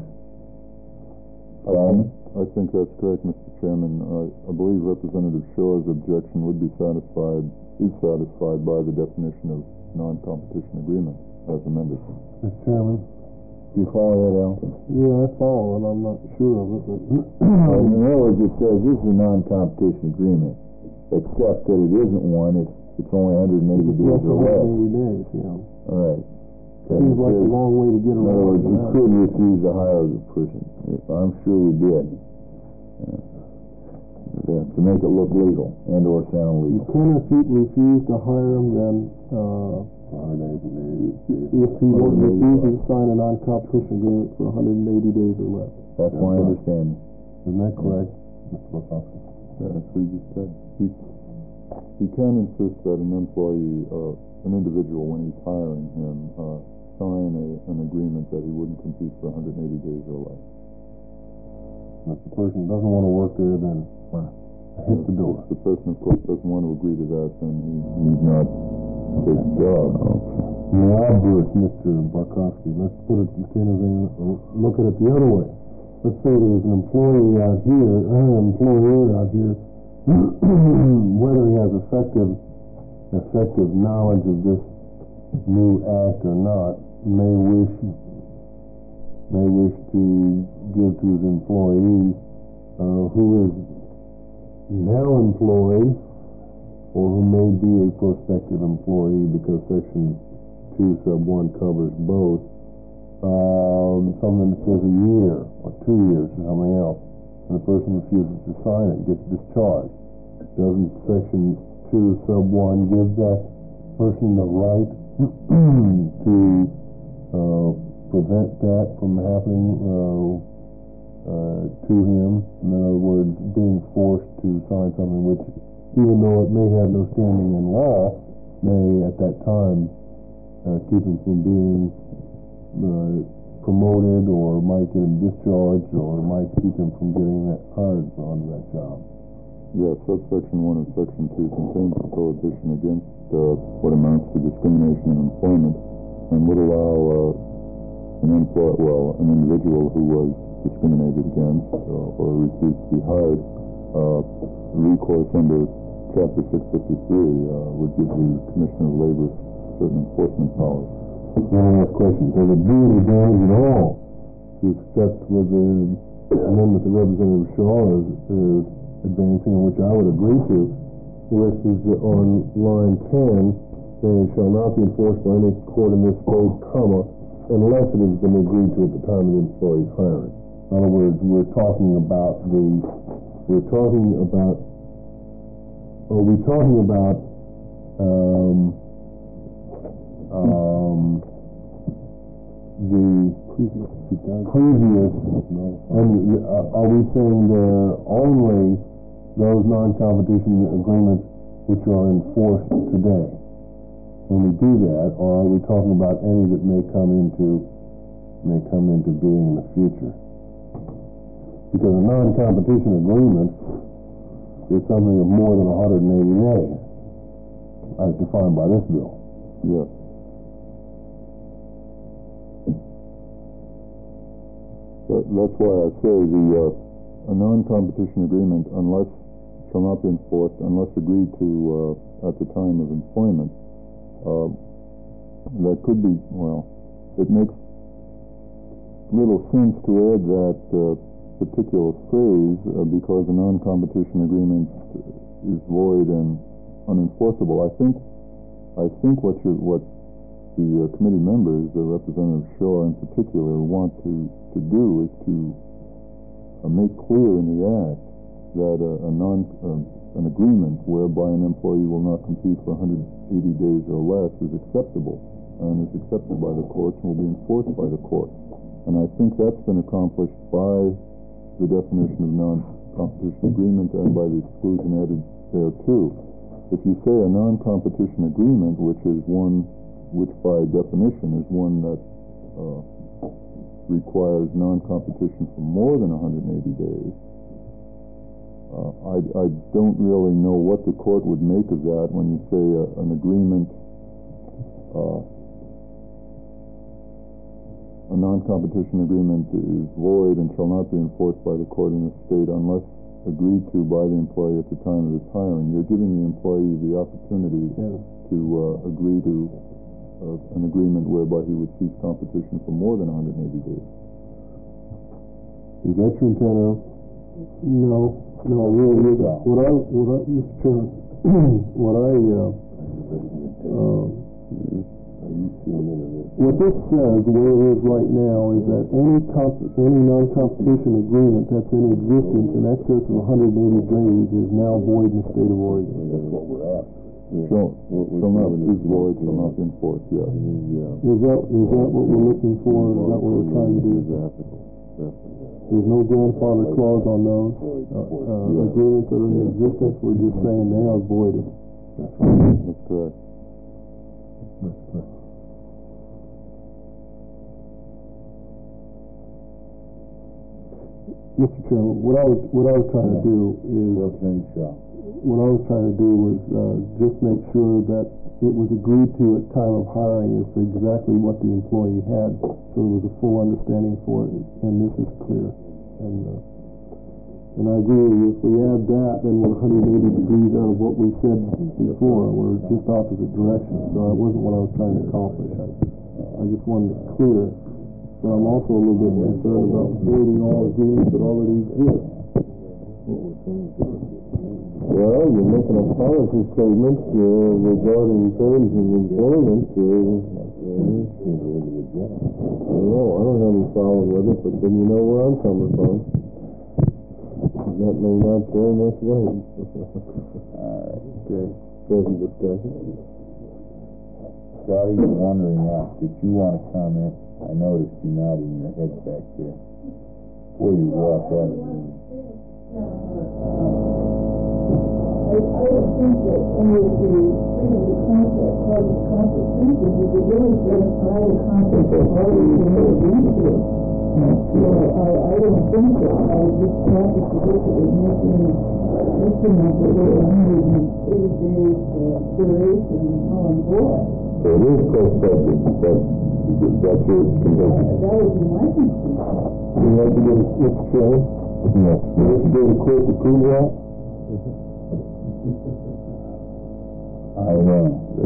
[SPEAKER 2] I think that's correct, Mr. Chairman. I believe Representative Shaw's objection would be is satisfied by the definition of non-competition agreement as amended.
[SPEAKER 3] Mr. Chairman.
[SPEAKER 4] Do you follow that, Al?
[SPEAKER 3] Yeah, I follow it. I'm not sure of it, but
[SPEAKER 4] in other words, it says this is a non-competition agreement, except that it isn't one. It's only 180 days or less.
[SPEAKER 3] 180 days, yeah.
[SPEAKER 4] All right.
[SPEAKER 3] Seems like a long way to get around.
[SPEAKER 4] In other words, you could refuse to hire the person. I'm sure we did. To make it look legal and or sound legal.
[SPEAKER 3] You can refuse to hire him then if he refuses to sign a non-competition agreement for 180 days or less.
[SPEAKER 4] That's my understanding.
[SPEAKER 3] Isn't that correct, Mr. Wachowski?
[SPEAKER 2] Yeah, that's what you just said. He can insist that an employee, an individual, when he's hiring him, sign an agreement that he wouldn't compete for 180 days or less.
[SPEAKER 3] If the person doesn't want to work there, then hit the door.
[SPEAKER 4] If the person, of course, doesn't want to agree to that, then he's not his job.
[SPEAKER 3] In the obverse, Mr. Barkowski, let's put it, look at it the other way. Let's say there's an employee out here, an employer out here, whether he has effective knowledge of this new act or not, may wish to give to his employee who is now employed or who may be a prospective employee, because Section 2 sub 1 covers both, something that says a year or 2 years or something else, and the person refuses to sign it, gets discharged. Doesn't Section 2 sub 1 give that person the right to prevent that from happening to him? In other words, being forced to sign something which, even though it may have no standing in law, may at that time keep him from being promoted, or might get him discharged, or might keep him from getting that hired on that job.
[SPEAKER 4] Yes, subsection 1 of section 2 contains a prohibition against what amounts to discrimination in employment, and would allow an individual who was discriminated against or refused to be hired recourse under Chapter 653, would give the Commissioner of Labor certain enforcement powers.
[SPEAKER 3] Let me ask questions. Does it do any damage at all to accept with the amendment that Representative Shaw is advancing, and which I would agree to, which is on line 10, saying shall not be enforced by any court in this state, comma, unless it has been agreed to at the time of the employee's hiring. In other words, are we talking about the previous, and are we saying there only those non-competition agreements which are enforced today when we do that, or are we talking about any that may come into being in the future? Because a non-competition agreement is something of more than 180 days, as defined by this bill.
[SPEAKER 4] Yes. That's why I say a non-competition agreement, shall not be enforced unless agreed to at the time of employment. That could be, it makes little sense to add that particular phrase because a non-competition agreement is void and unenforceable. I think what the committee members, Representative Shaw in particular, want to do is to make clear in the act that an agreement whereby an employee will not compete for 180 days or less is acceptable, and is accepted by the courts and will be enforced by the courts. And I think that's been accomplished by the definition of non-competition agreement and by the exclusion added there too. If you say a non-competition agreement, which by definition is one that requires non-competition for more than 180 days, I don't really know what the court would make of that when you say an agreement, a non-competition agreement is void and shall not be enforced by the court in the state unless agreed to by the employee at the time of his hiring. You're giving the employee the opportunity to agree to an agreement whereby he would cease competition for more than 180 days.
[SPEAKER 3] Is that your intent?
[SPEAKER 6] No, really. Mr. Chairman, what this says, the way it is right now, is that any non-competition agreement that's in existence in excess of 180 days is now void in the state of Oregon.
[SPEAKER 4] That's what we're after. Shall not is void, shall not be enforced, yes.
[SPEAKER 6] Is that what we're looking for? Is that what we're trying to do? There's no grandfather clause on those agreements that are in existence. We're just saying they are voided.
[SPEAKER 4] That's correct.
[SPEAKER 3] Mr. Chairman, what I was trying to do is, what I was trying to do was, just make sure that it was agreed to at time of hiring as to exactly what the employee had, so there was a full understanding for it, and this is clear. And I agree with you, if we add that, then we're 180 degrees out of what we said before, we're just opposite directions, so that wasn't what I was trying to accomplish. I just wanted it clear, but I'm also a little bit concerned about voiding all agreements that already exist. Well, you're making a policy statement regarding terms of employment. I don't have any problem with it, but then you know where I'm coming from. That may not very much right. Okay, present discussion.
[SPEAKER 4] Scotty, you're wondering now, did you want to comment? I noticed you nodding your head back there before you walked out of the room.
[SPEAKER 1] I would think that under the freedom of contract clause of Constitution, you could really set aside a contract already entered into. So I don't think that this practice of this would make any estimate that we're 180 days duration null and void.
[SPEAKER 3] So it is prospective, that's your condition.
[SPEAKER 1] That would be my concern.
[SPEAKER 3] You like to go to Mr. Chairman? Yes. You like to go to court to prove that?
[SPEAKER 4] I know.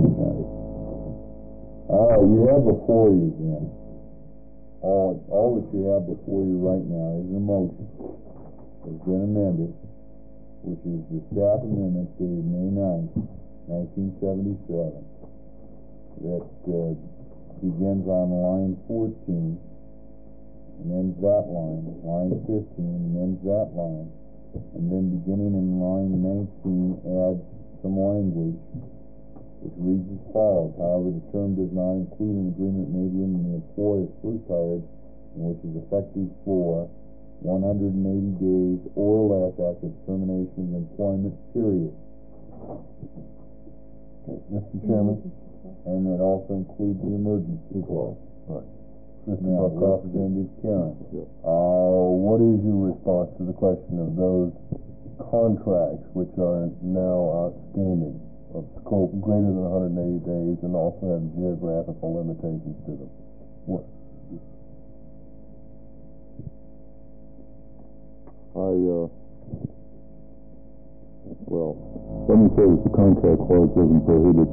[SPEAKER 4] You have before you then. All that you have before you right now is a motion that's been amended, which is the staff amendment dated May 9th, 1977, that begins on line 14 and ends that line 15 and ends that line, and then beginning in line 19 adds some language which reads as follows. However, the term does not include an agreement made when the employee is first hired and which is effective for 180 days or less after the termination of employment period.
[SPEAKER 3] Mr. Chairman?
[SPEAKER 4] And it also includes the emergency clause.
[SPEAKER 3] Right.
[SPEAKER 4] Now, Representative Karen.
[SPEAKER 3] What is your response to the question of those contracts which are now outstanding, of scope greater than 180 days and also have geographical limitations to them? What?
[SPEAKER 4] Well, let me say that the contract clause doesn't prohibit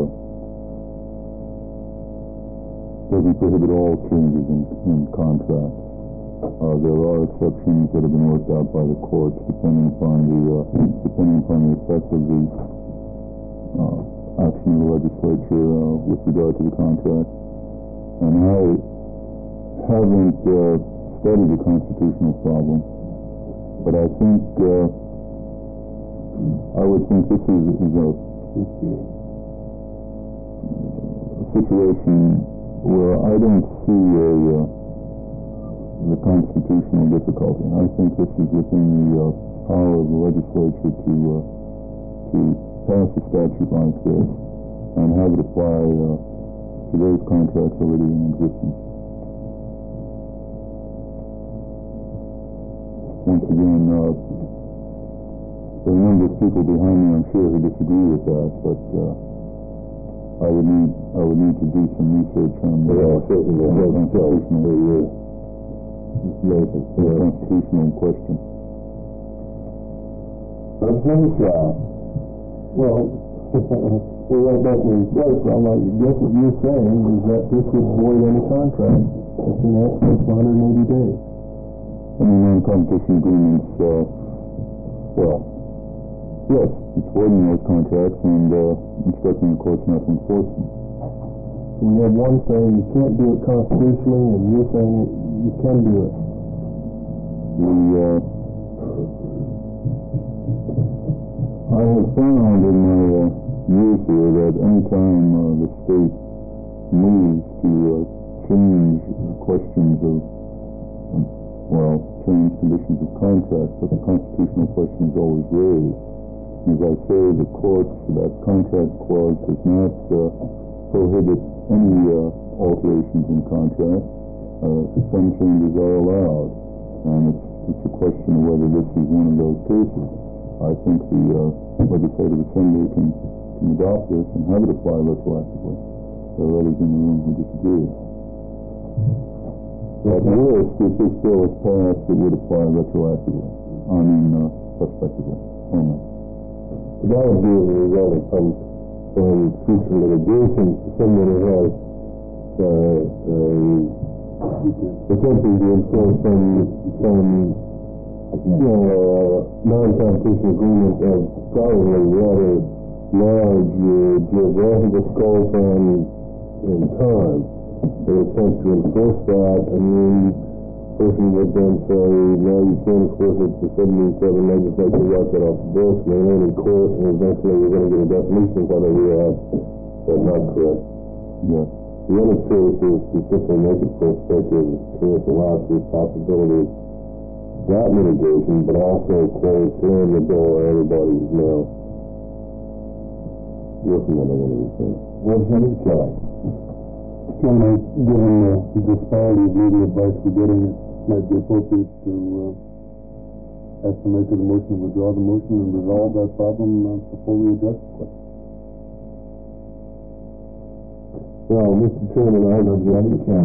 [SPEAKER 4] all changes in contracts. There are exceptions that have been worked out by the courts depending upon the effect of the action of the legislature with regard to the contract. And I haven't studied the constitutional problem, but I think I would think this is a situation where I don't see the constitutional difficulty. I think this is within the power of the legislature to pass a statute like this and have it apply to those contracts already in existence. Once again, there are a number of people behind me, I'm sure, who disagree with that, but I would need to do some research on the constitutional question.
[SPEAKER 3] Well, we're right back where we started from. I guess what you're saying is that this would void any contract that's in excess of 180 days.
[SPEAKER 4] I mean, non-competition agreements, well, yes, it's voiding those contracts and instructing the courts not to enforce them.
[SPEAKER 3] So we have one saying you can't do it constitutionally, and you're saying you can do it.
[SPEAKER 4] I have found in my years here that any time the state moves to change questions of, change conditions of contract, but the constitutional question is always raised. As I say, the courts, that contract clause does not prohibit any alterations in contract. Some changes are allowed. And it's a question of whether this is one of those cases. I think the legislative assembly can adopt this and have it apply retroactively. There are others in the room who disagree. At worst, if this bill is passed, it would apply retroactively. Prospectively only.
[SPEAKER 3] That would be a result of some future litigation. Someone who has attempting to enforce some non-competition agreement of probably rather large geographical scope and time. They attempt to enforce that, and the person would then say, no, you can't enforce it. The 77 legislature write that off the books, and they went in court, and eventually we're going to get a definition of whether we have. That's not correct.
[SPEAKER 4] Yes.
[SPEAKER 3] The other choice is to simply make it prospective, create the lawsuit possibility of that litigation, but also slam the door everybody is now working on one of these things.
[SPEAKER 2] What's in the Kelly?
[SPEAKER 5] Given the disparity of legal advice we're getting, it might be appropriate to ask the maker of the motion to withdraw the motion and resolve that problem before we address the question.
[SPEAKER 3] Well, Mr. Chairman, I don't know you can.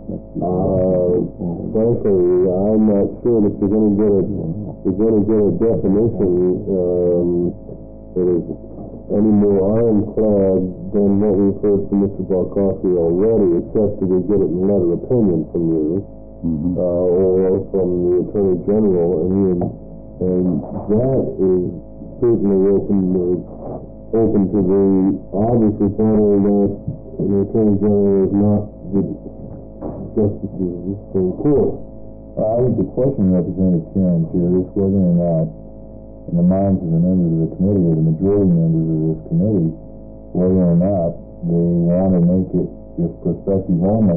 [SPEAKER 3] Frankly, I'm not sure that you're going to get a definition that is any more ironclad than what we've heard from Mr. Barkowski already, except that we get it in letter opinion from you, or from the Attorney General, and that is certainly open to the obvious rebuttal that the Attorney General is not the Justice of the Supreme Court.
[SPEAKER 2] I think the question Representative Karen here is whether or not, in the minds of the members of the committee, or the majority members of this committee, whether or not they want to make it just prospective only,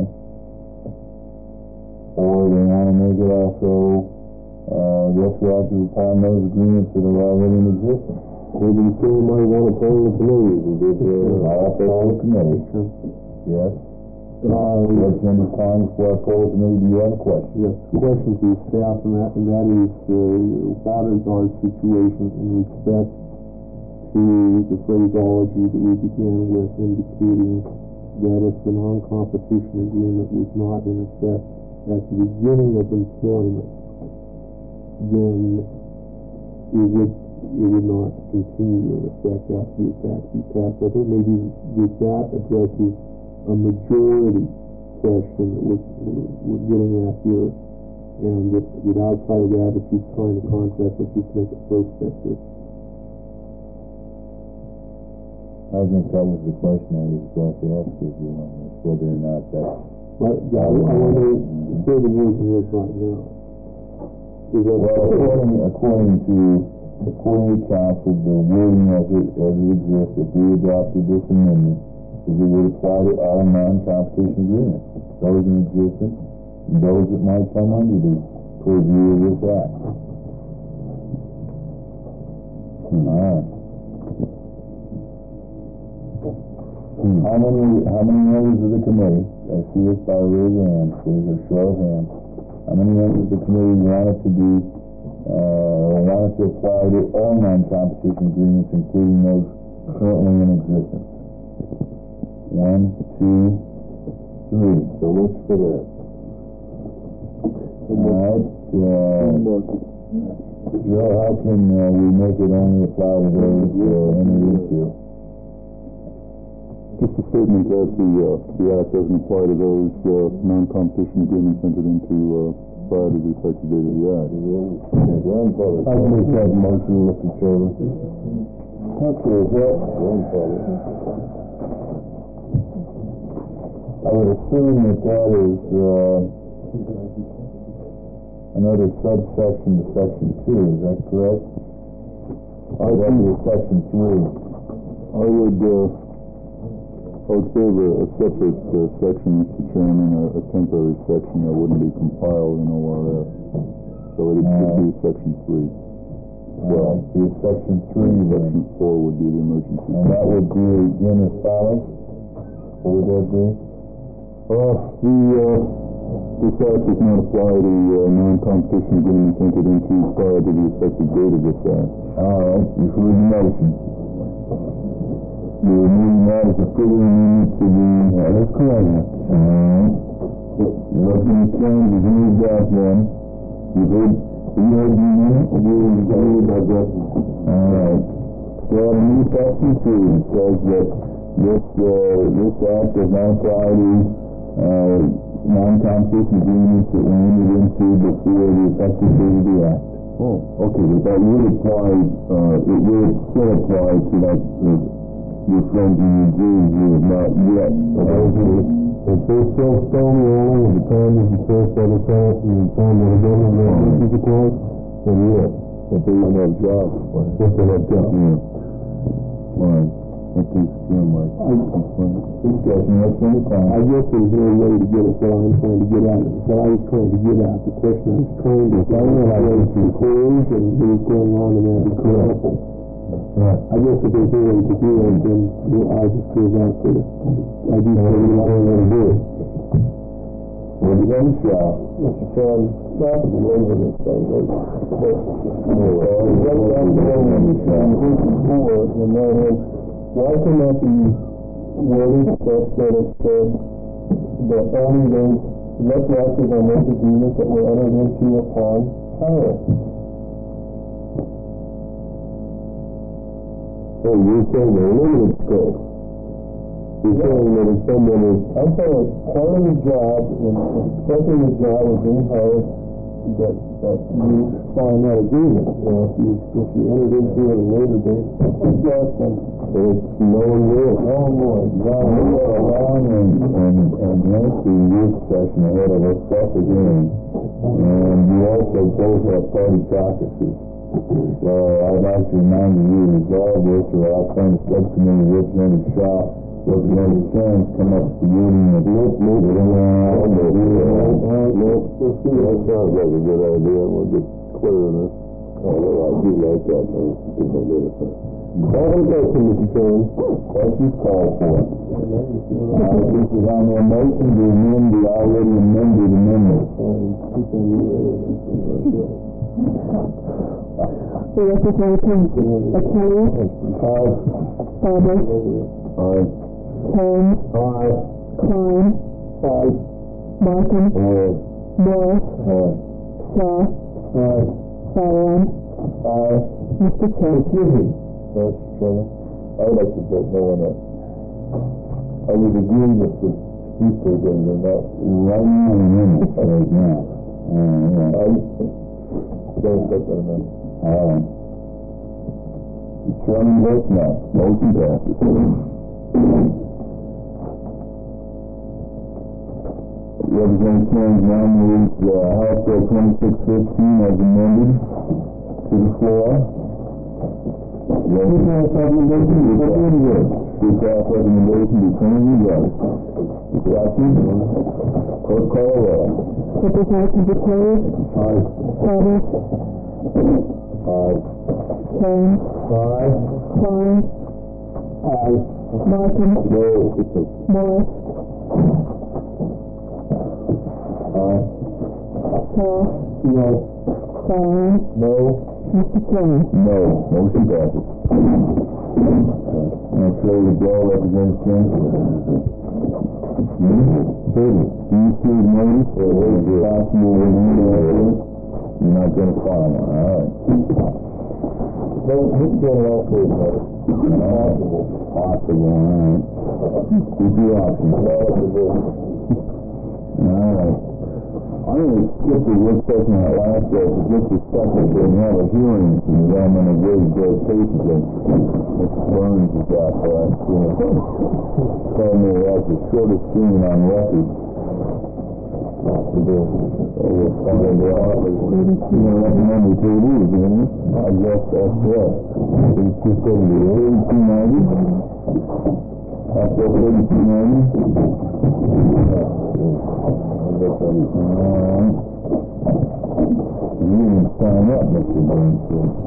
[SPEAKER 2] or they want to make it also retroactive upon those agreements that are already in existence.
[SPEAKER 3] Maybe you still might want to poll the committee.
[SPEAKER 2] I'll poll the committee. Yes. Representative Klein, before I poll the committee, do you have a question?
[SPEAKER 7] Yes, question to the staff, and that is, what is our situation in respect to the phraseology that we began with, indicating that if the non-competition agreement was not in effect at the beginning of employment, then it would not continue in effect after the tax be passed. I think maybe that addresses a majority question that we're getting at here, and that outside of that, if you sign a contract, let's just make it prospective.
[SPEAKER 2] I think that was the question I was going to ask you, whether or not that's...
[SPEAKER 7] But, I want to say the version is right now.
[SPEAKER 2] According to council, the wording as it exists, if we adopted this amendment, is it would apply to all non-competition agreements, those in existence, and those that might come under the purview of this act. All right. How many members of the committee, I see this by raise of hands, please, or show of hands, how many members of the committee wanted to apply to all non-competition agreements, including those currently in existence? 1, 2, 3.
[SPEAKER 3] So much for that.
[SPEAKER 2] All right. Joe, how can we make it only apply to those entered into?
[SPEAKER 4] Just a statement that the Act doesn't apply to those non-competition agreements entered into prior to the effective date of the Act.
[SPEAKER 3] I'll make that motion, Mr. Chairman.
[SPEAKER 2] Okay, Joe. I would assume that is another subsection to Section 2, is that correct? Or that would be Section 3?
[SPEAKER 4] I would favor a separate section, Mr. Chairman, a temporary section that wouldn't be compiled in ORS. So it would be Section 3.
[SPEAKER 2] Well, be Section 3 then.
[SPEAKER 4] Section 4 would be the emergency.
[SPEAKER 2] And that would be again as follows? What would that be?
[SPEAKER 3] The
[SPEAKER 4] This act does not apply to non-competition agreements entered into prior to the effective date of this act. All right, you've heard the motion. You're moving that as a further amendment to the... that's correct. All right. Nothing changed, you've moved that then. You've heard the amendment? All right. So on new section 2, it says that this act does not apply to non-competition agreements that were entered into before the effective date of the act. Oh, okay, but that would apply, it will still apply to like your friends in New Jersey who have not yet. If they're still stone rolling and the time is the first of the class and the time of the government is the class, then yes, but they don't have jobs. If they have jobs, yeah. Fine. I think it's good, Mike. Discussion, that's any time. I guess there's no way to get it what I'm trying to get at. What I was trying to get at, the question I was trying to find out was the close and what was going on in that example. Right. I guess if there's no way to do it, then I'll just go back to it. I do what I want to do. Well, you're going to shop. Mr. Chairman, not to be over this thing, but why can that be worded such that it said that only those retroactive on those agreements that were entered into upon hire? Oh, you're saying a limited scope. You're saying that if someone is... I'm saying it's part of the job, in accepting the job of being hired, that you sign that agreement. If you entered into it at a later date, yes, then it's no more. John, we have a long and lengthy youth session ahead of us, plus again. And you also both have party caucuses. So I'd like to remind you to resolve this, or I'll find a subcommittee representing shop, representing Chance, come up to the union of that sounds like a good idea, and we'll get clear on this. Although I do like that, because I did it. All question, Mr. Chairman. Questions called for. This is on the motion to amend the already amended amendment.
[SPEAKER 1] The representative Kelly. Farmer.
[SPEAKER 4] Aye.
[SPEAKER 1] Kane.
[SPEAKER 4] Aye.
[SPEAKER 1] Klein.
[SPEAKER 4] Aye.
[SPEAKER 1] Martin.
[SPEAKER 4] Aye.
[SPEAKER 1] Morris.
[SPEAKER 4] Aye.
[SPEAKER 1] Shaw.
[SPEAKER 4] Aye.
[SPEAKER 1] Fallon.
[SPEAKER 4] Aye.
[SPEAKER 1] Mr. Chair.
[SPEAKER 4] Excuse me, Mr. Chairman. I'd like to vote no on that. I was agreeing with the people doing that. Right now. I don't put that in. All right. The chairman votes no. Motion passes. Representative Kane now moves House Bill 2615 as amended to the floor. Recommendation be currently read. Recast recommendation be currently read. Discussion. Clerk call the roll.
[SPEAKER 1] Representative Kelly.
[SPEAKER 4] Aye.
[SPEAKER 1] Farmer.
[SPEAKER 4] Aye.
[SPEAKER 1] Kane.
[SPEAKER 4] Aye.
[SPEAKER 1] Klein.
[SPEAKER 4] Aye.
[SPEAKER 1] Martin.
[SPEAKER 4] No.
[SPEAKER 1] Morris.
[SPEAKER 4] Aye.
[SPEAKER 1] Shaw.
[SPEAKER 4] No.
[SPEAKER 1] Fallon.
[SPEAKER 4] No.
[SPEAKER 1] Mr. Chairman.
[SPEAKER 4] No. Motion passes. I'll show the bill, Representative King. Thirty. Do you see the notice or possible you're not going to file one? All right. No, he's going to also notice. Possible, all right. Keep your options. All right. I'm going to skip the work session on that last day for just a second to have a hearing for the development of those cases that Mr. Burns has got for us. Told me that's the shortest hearing on record. We'll find out. You know, recommend the TV, didn't you? I guess that's what. 3270, 3290. That's what 3290. You didn't sign up, Mr. Burns.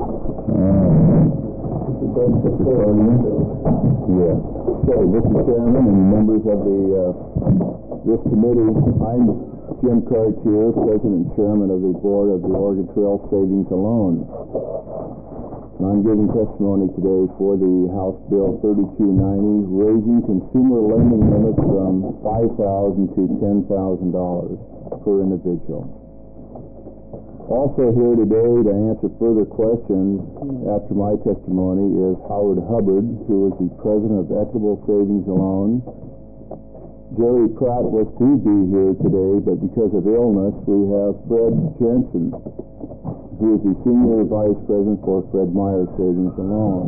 [SPEAKER 4] Yeah. So, Mr. Chairman and members of this committee, I'm Jim Cartier, President and Chairman of the Board of the Oregon Trail Savings and Loan. And I'm giving testimony today for the House Bill 3290, raising consumer lending limits from $5,000 to $10,000 per individual. Also here today to answer further questions after my testimony is Howard Hubbard, who is the President of Equitable Savings and Loan. Jerry Pratt was to be here today, but because of illness, we have Fred Jensen, who is the Senior Vice President for Fred Meyer Savings and Loan.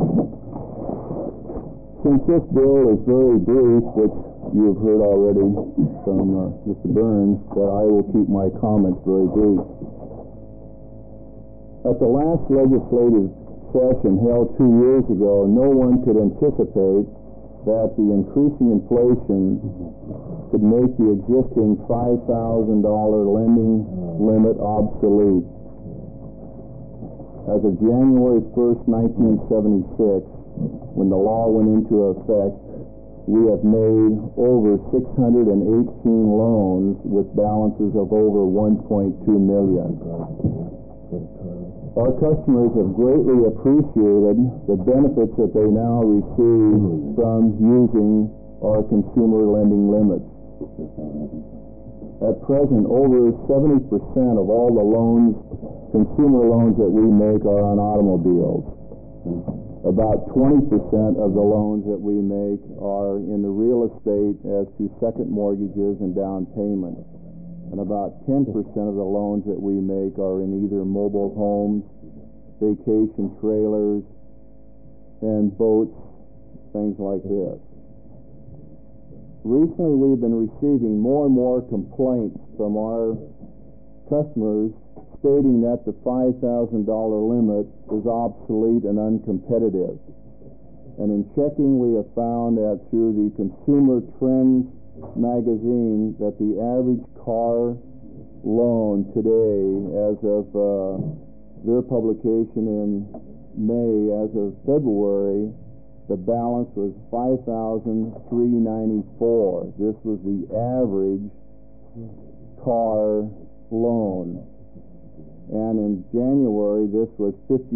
[SPEAKER 4] Since this bill is very brief, which you have heard already from Mr. Burns, that I will keep my comments very brief. At the last legislative session held 2 years ago, no one could anticipate that the increasing inflation could make the existing $5,000 lending limit obsolete. As of January 1st, 1976, when the law went into effect, we have made over 618 loans with balances of over $1.2 million. Our customers have greatly appreciated the benefits that they now receive from using our consumer lending limits. At present, over 70% of all the consumer loans that we make are on automobiles. About 20% of the loans that we make are in the real estate as to second mortgages and down payments. And about 10% of the loans that we make are in either mobile homes, vacation trailers, and boats, things like this. Recently, we've been receiving more and more complaints from our customers stating that the $5,000 limit is obsolete and uncompetitive. And in checking, we have found that through the Consumer Trends magazine that the average car loan today, as of their publication in May, as of February, the balance was $5,394. This was the average car loan. And in January, this was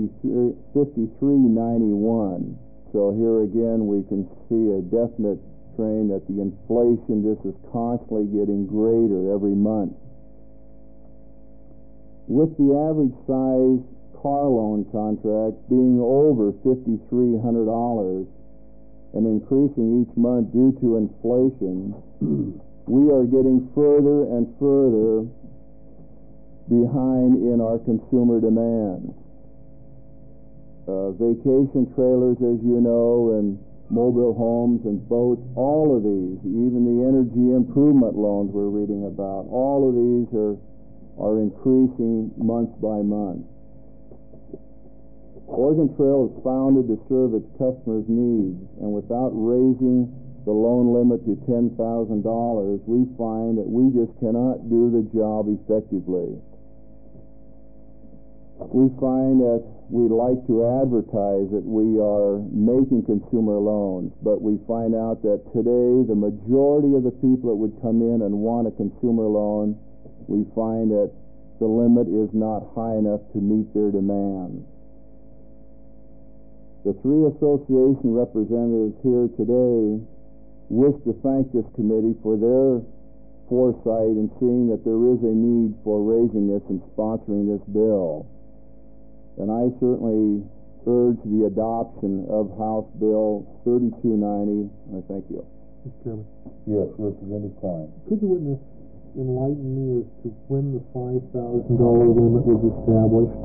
[SPEAKER 4] $53.91. So here again, we can see a definite trend that the inflation, this is constantly getting greater every month. With the average size car loan contract being over $5,300 and increasing each month due to inflation, we are getting further and further behind in our consumer demand. Vacation trailers, as you know, and mobile homes and boats, all of these, even the energy improvement loans we're reading about, all of these are increasing month by month. Oregon Trail is founded to serve its customers' needs, and without raising the loan limit to $10,000, we find that we just cannot do the job effectively. We find that we like to advertise that we are making consumer loans, but we find out that today the majority of the people that would come in and want a consumer loan, we find that the limit is not high enough to meet their demands. The three association representatives here today wish to thank this committee for their foresight in seeing that there is a need for raising this and sponsoring this bill. And I certainly urge the adoption of House Bill 3290. I thank you.
[SPEAKER 7] Mr. Chairman.
[SPEAKER 2] Yes, Representative Klein.
[SPEAKER 7] Could the witness enlighten me as to when the $5,000 limit was established?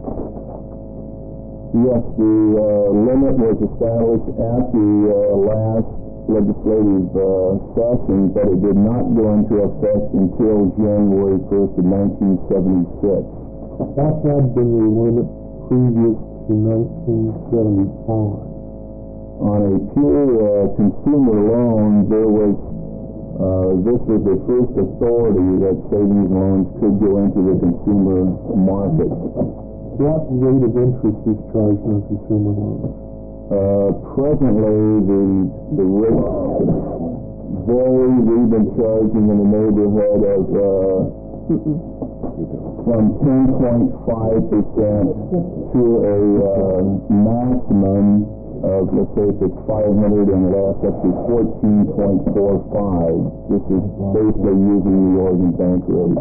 [SPEAKER 4] Yes, the limit was established at the last legislative session, but it did not go into effect until January 1st of 1976.
[SPEAKER 7] That had been the limit previous to 1975.
[SPEAKER 4] On a pure consumer loan, there was this was the first authority that savings loans could go into the consumer market.
[SPEAKER 7] What rate of interest is charged on consumer loans?
[SPEAKER 4] Presently, the rates vary. We've been charging in the neighborhood of from 10.5% to a maximum of, let's say if it's 500 and less, up to 14.45. This is basically using the Oregon Bank rate.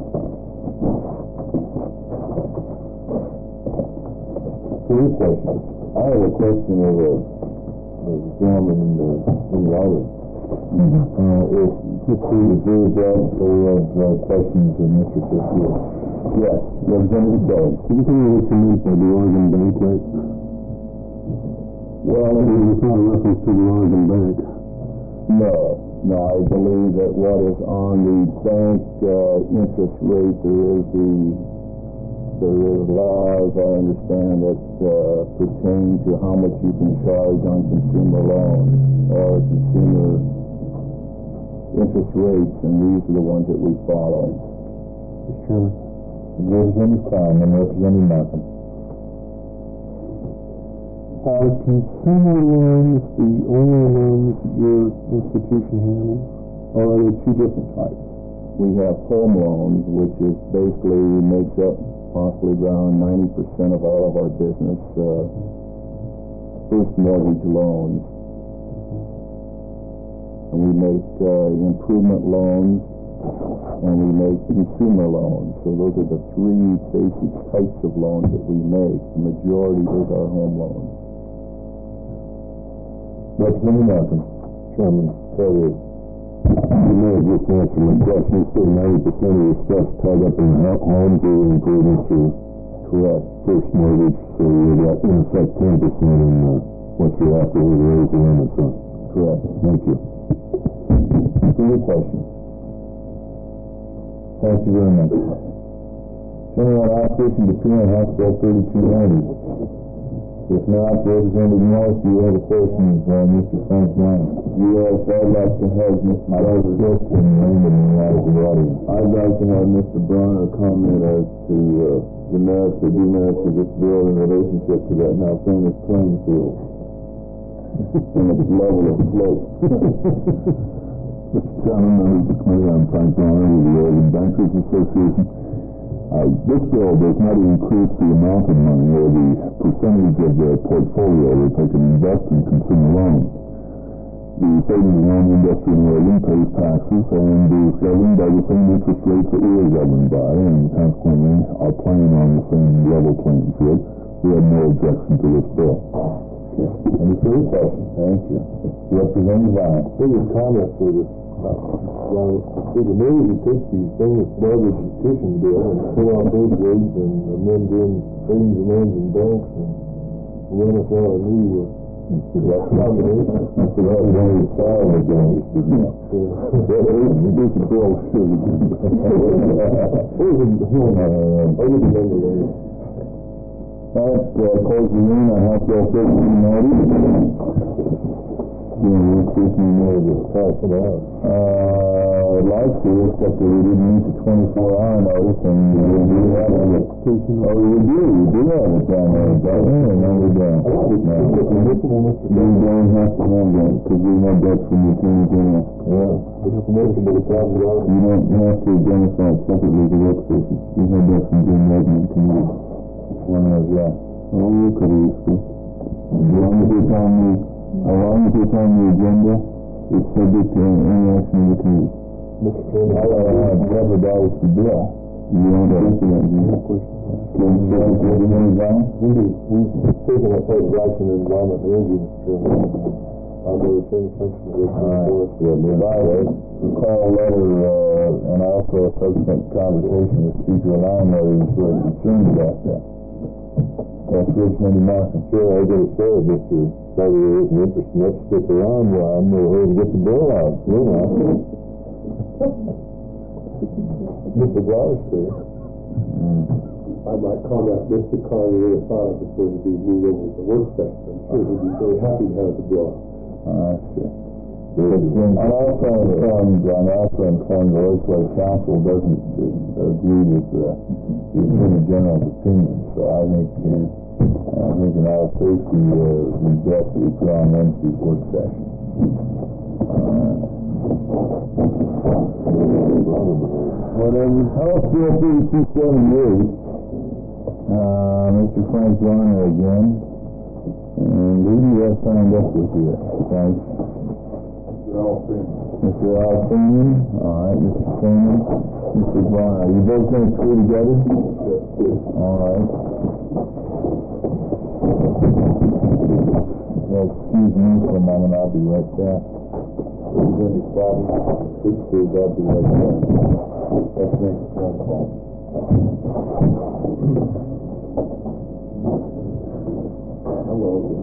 [SPEAKER 3] Three questions. I have a question of a gentleman in the audience. If history reserves that for questions of Mr. Fisher.
[SPEAKER 4] Yes, Representative Kelly.
[SPEAKER 3] Can you tell me what you mean by the Oregon Bank rate?
[SPEAKER 4] Well,
[SPEAKER 3] it's not a reference to the Oregon Bank.
[SPEAKER 4] No, I believe that what is on the bank interest rate, there is laws, I understand, that pertain to how much you can charge on consumer loans or consumer interest rates, and these are the ones that we follow.
[SPEAKER 3] Mr. Chairman. Representative Klein and Representative Markham. Are consumer loans the only loans that your institution handles, or are there two different types?
[SPEAKER 4] We have home loans, which is basically makes up possibly around 90% of all of our business, first mortgage loans. And we make improvement loans, and we make consumer loans. So those are the three basic types of loans that we make. The majority is our home loans.
[SPEAKER 3] Representative Markham. Chairman Carrier. You may have just answered my question. You said 90% of your stuff's tied up in homes or improvements or
[SPEAKER 4] correct
[SPEAKER 3] first mortgage, so you got in effect 10% in what you have to raise the limits on.
[SPEAKER 4] Correct.
[SPEAKER 3] Thank you.
[SPEAKER 4] Any questions?
[SPEAKER 3] Thank you very much. General Opposition to Appeal House Bill 3290. If not, Representative Morris, do you have a question for Mr. Frank Brown?
[SPEAKER 4] Yes, I'd like to have Mr. I'd like to have Mr. Bronner comment as to the merits or demerits of this bill in relationship to that now famous playing field and its level of slope.
[SPEAKER 3] Mr. Chairman, members of the committee, I'm Frank Bronner with the Oregon Bankers Association. This bill does not increase the amount of money or the percentage of the portfolio that they can invest in consumer loans. The savings loan industry in Oregon pays taxes and is governed by the same interest rates that we are governed by, and consequently are playing on the same level playing field. We have no objection to this bill. Any further questions? Thank you. Representative Ryan. Biggest comment for this. Maybe we take the famous mortgage petition bill and pull out those words and amend in savings and loans and banks and run us out a new combination. That's what I was going to say again. This bill should. That closes the hearing on House Bill 1390. I'd like to, except that we didn't meet the 24-hour notice, and we do have an application. Oh, we do have it down there, don't we? No, we don't. We don't have to have that, because we have that from the Attorney General. Yeah. You don't have to identify it separately as a work session. We have that from Jim Redmond Committee. One of that. Oh, you could use it. As long as it's on the agenda, it's subject to any action of the committee. Mr. Chairman, I'll jeopardize the bill. You want to answer that, do you? We've taken a type of action in environment and energy, Mr. Chairman. Under the same function of the board. By the way, recall a letter, and also a subsequent conversation with Speaker Allen, where he was very concerned about that. That's Representative Markham. Sure, I got to say, Mr. There is an interest in let's stick around while I'm going to get the bill out. You know. Mr. Gloucester.
[SPEAKER 5] I might comment, Mr. Carter, if I was going to be moved over to the work session, I'm sure he'd be very happy to have the bill out.
[SPEAKER 3] I see. I also informed the legislative council doesn't agree with the Attorney General's opinion, so I think in our safety, we definitely put on Wednesday's work session.
[SPEAKER 4] Whatever. House Bill 3278, Mr. Frank Garner again. And who do you have signed up with you, Frank? Mr. Al Freeman. All right, Mr. Freeman. Mr. Garner. Are you both going to school together? All right. Well, excuse me for a moment. I'll be right back. If there's any problems, please I'll be right back. Let's make a phone call. Hello.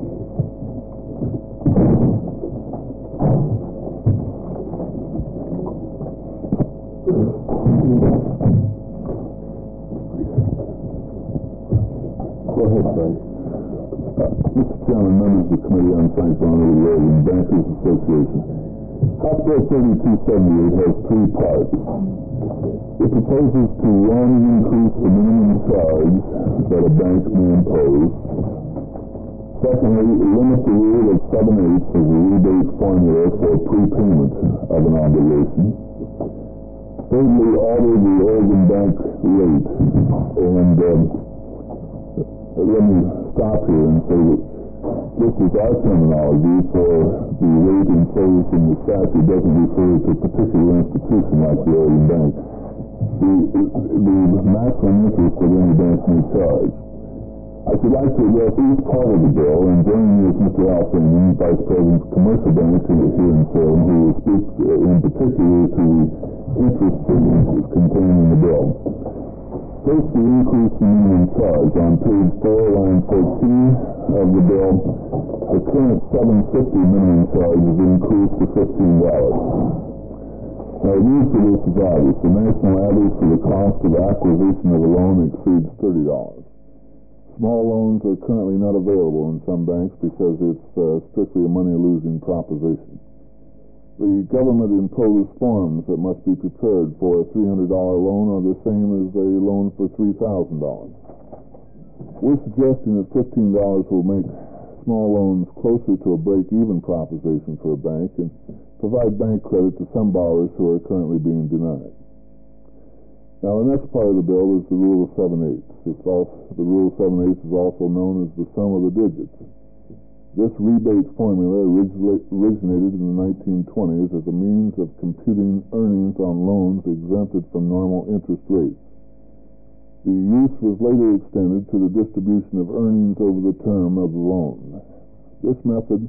[SPEAKER 4] Go ahead, Frank. Mr. Chairman, members of the Committee on Frank Garner of the Oregon Bankers Association. House Bill 3278 has three parts. It proposes to, one, increase the minimum charge that a bank may impose. Secondly, limit the rule of 7/8 as a rebate formula for prepayment of an obligation. Thirdly, alter the Oregon Bank rate. And let me stop here and say that this is our terminology for the rate imposed in the statute doesn't refer to a particular institution like the Oregon Bank. The maximum interest that any bank may charge. I should like to address each part of the bill, and joining me is Mr. Al Freeman, Vice President of Commercial Banks here in Salem, who will speak in particular to the interest savings contained in the bill. First, the increase in minimum charge. On page 4, line 14 of the bill, the current $7.50 minimum charge is increased to $15. Now, the reason for this is obvious. The national average for the cost of acquisition of a loan exceeds $30. Small loans are currently not available in some banks because it's strictly a money-losing proposition. The government-imposed forms that must be prepared for a $300 loan are the same as a loan for $3,000. We're suggesting that $15 will make small loans closer to a break-even proposition for a bank and provide bank credit to some borrowers who are currently being denied. Now, the next part of the bill is the rule of 7/8. The rule of 7/8 is also known as the sum of the digits. This rebate formula originated in the 1920s as a means of computing earnings on loans exempted from normal interest rates. The use was later extended to the distribution of earnings over the term of the loan. This method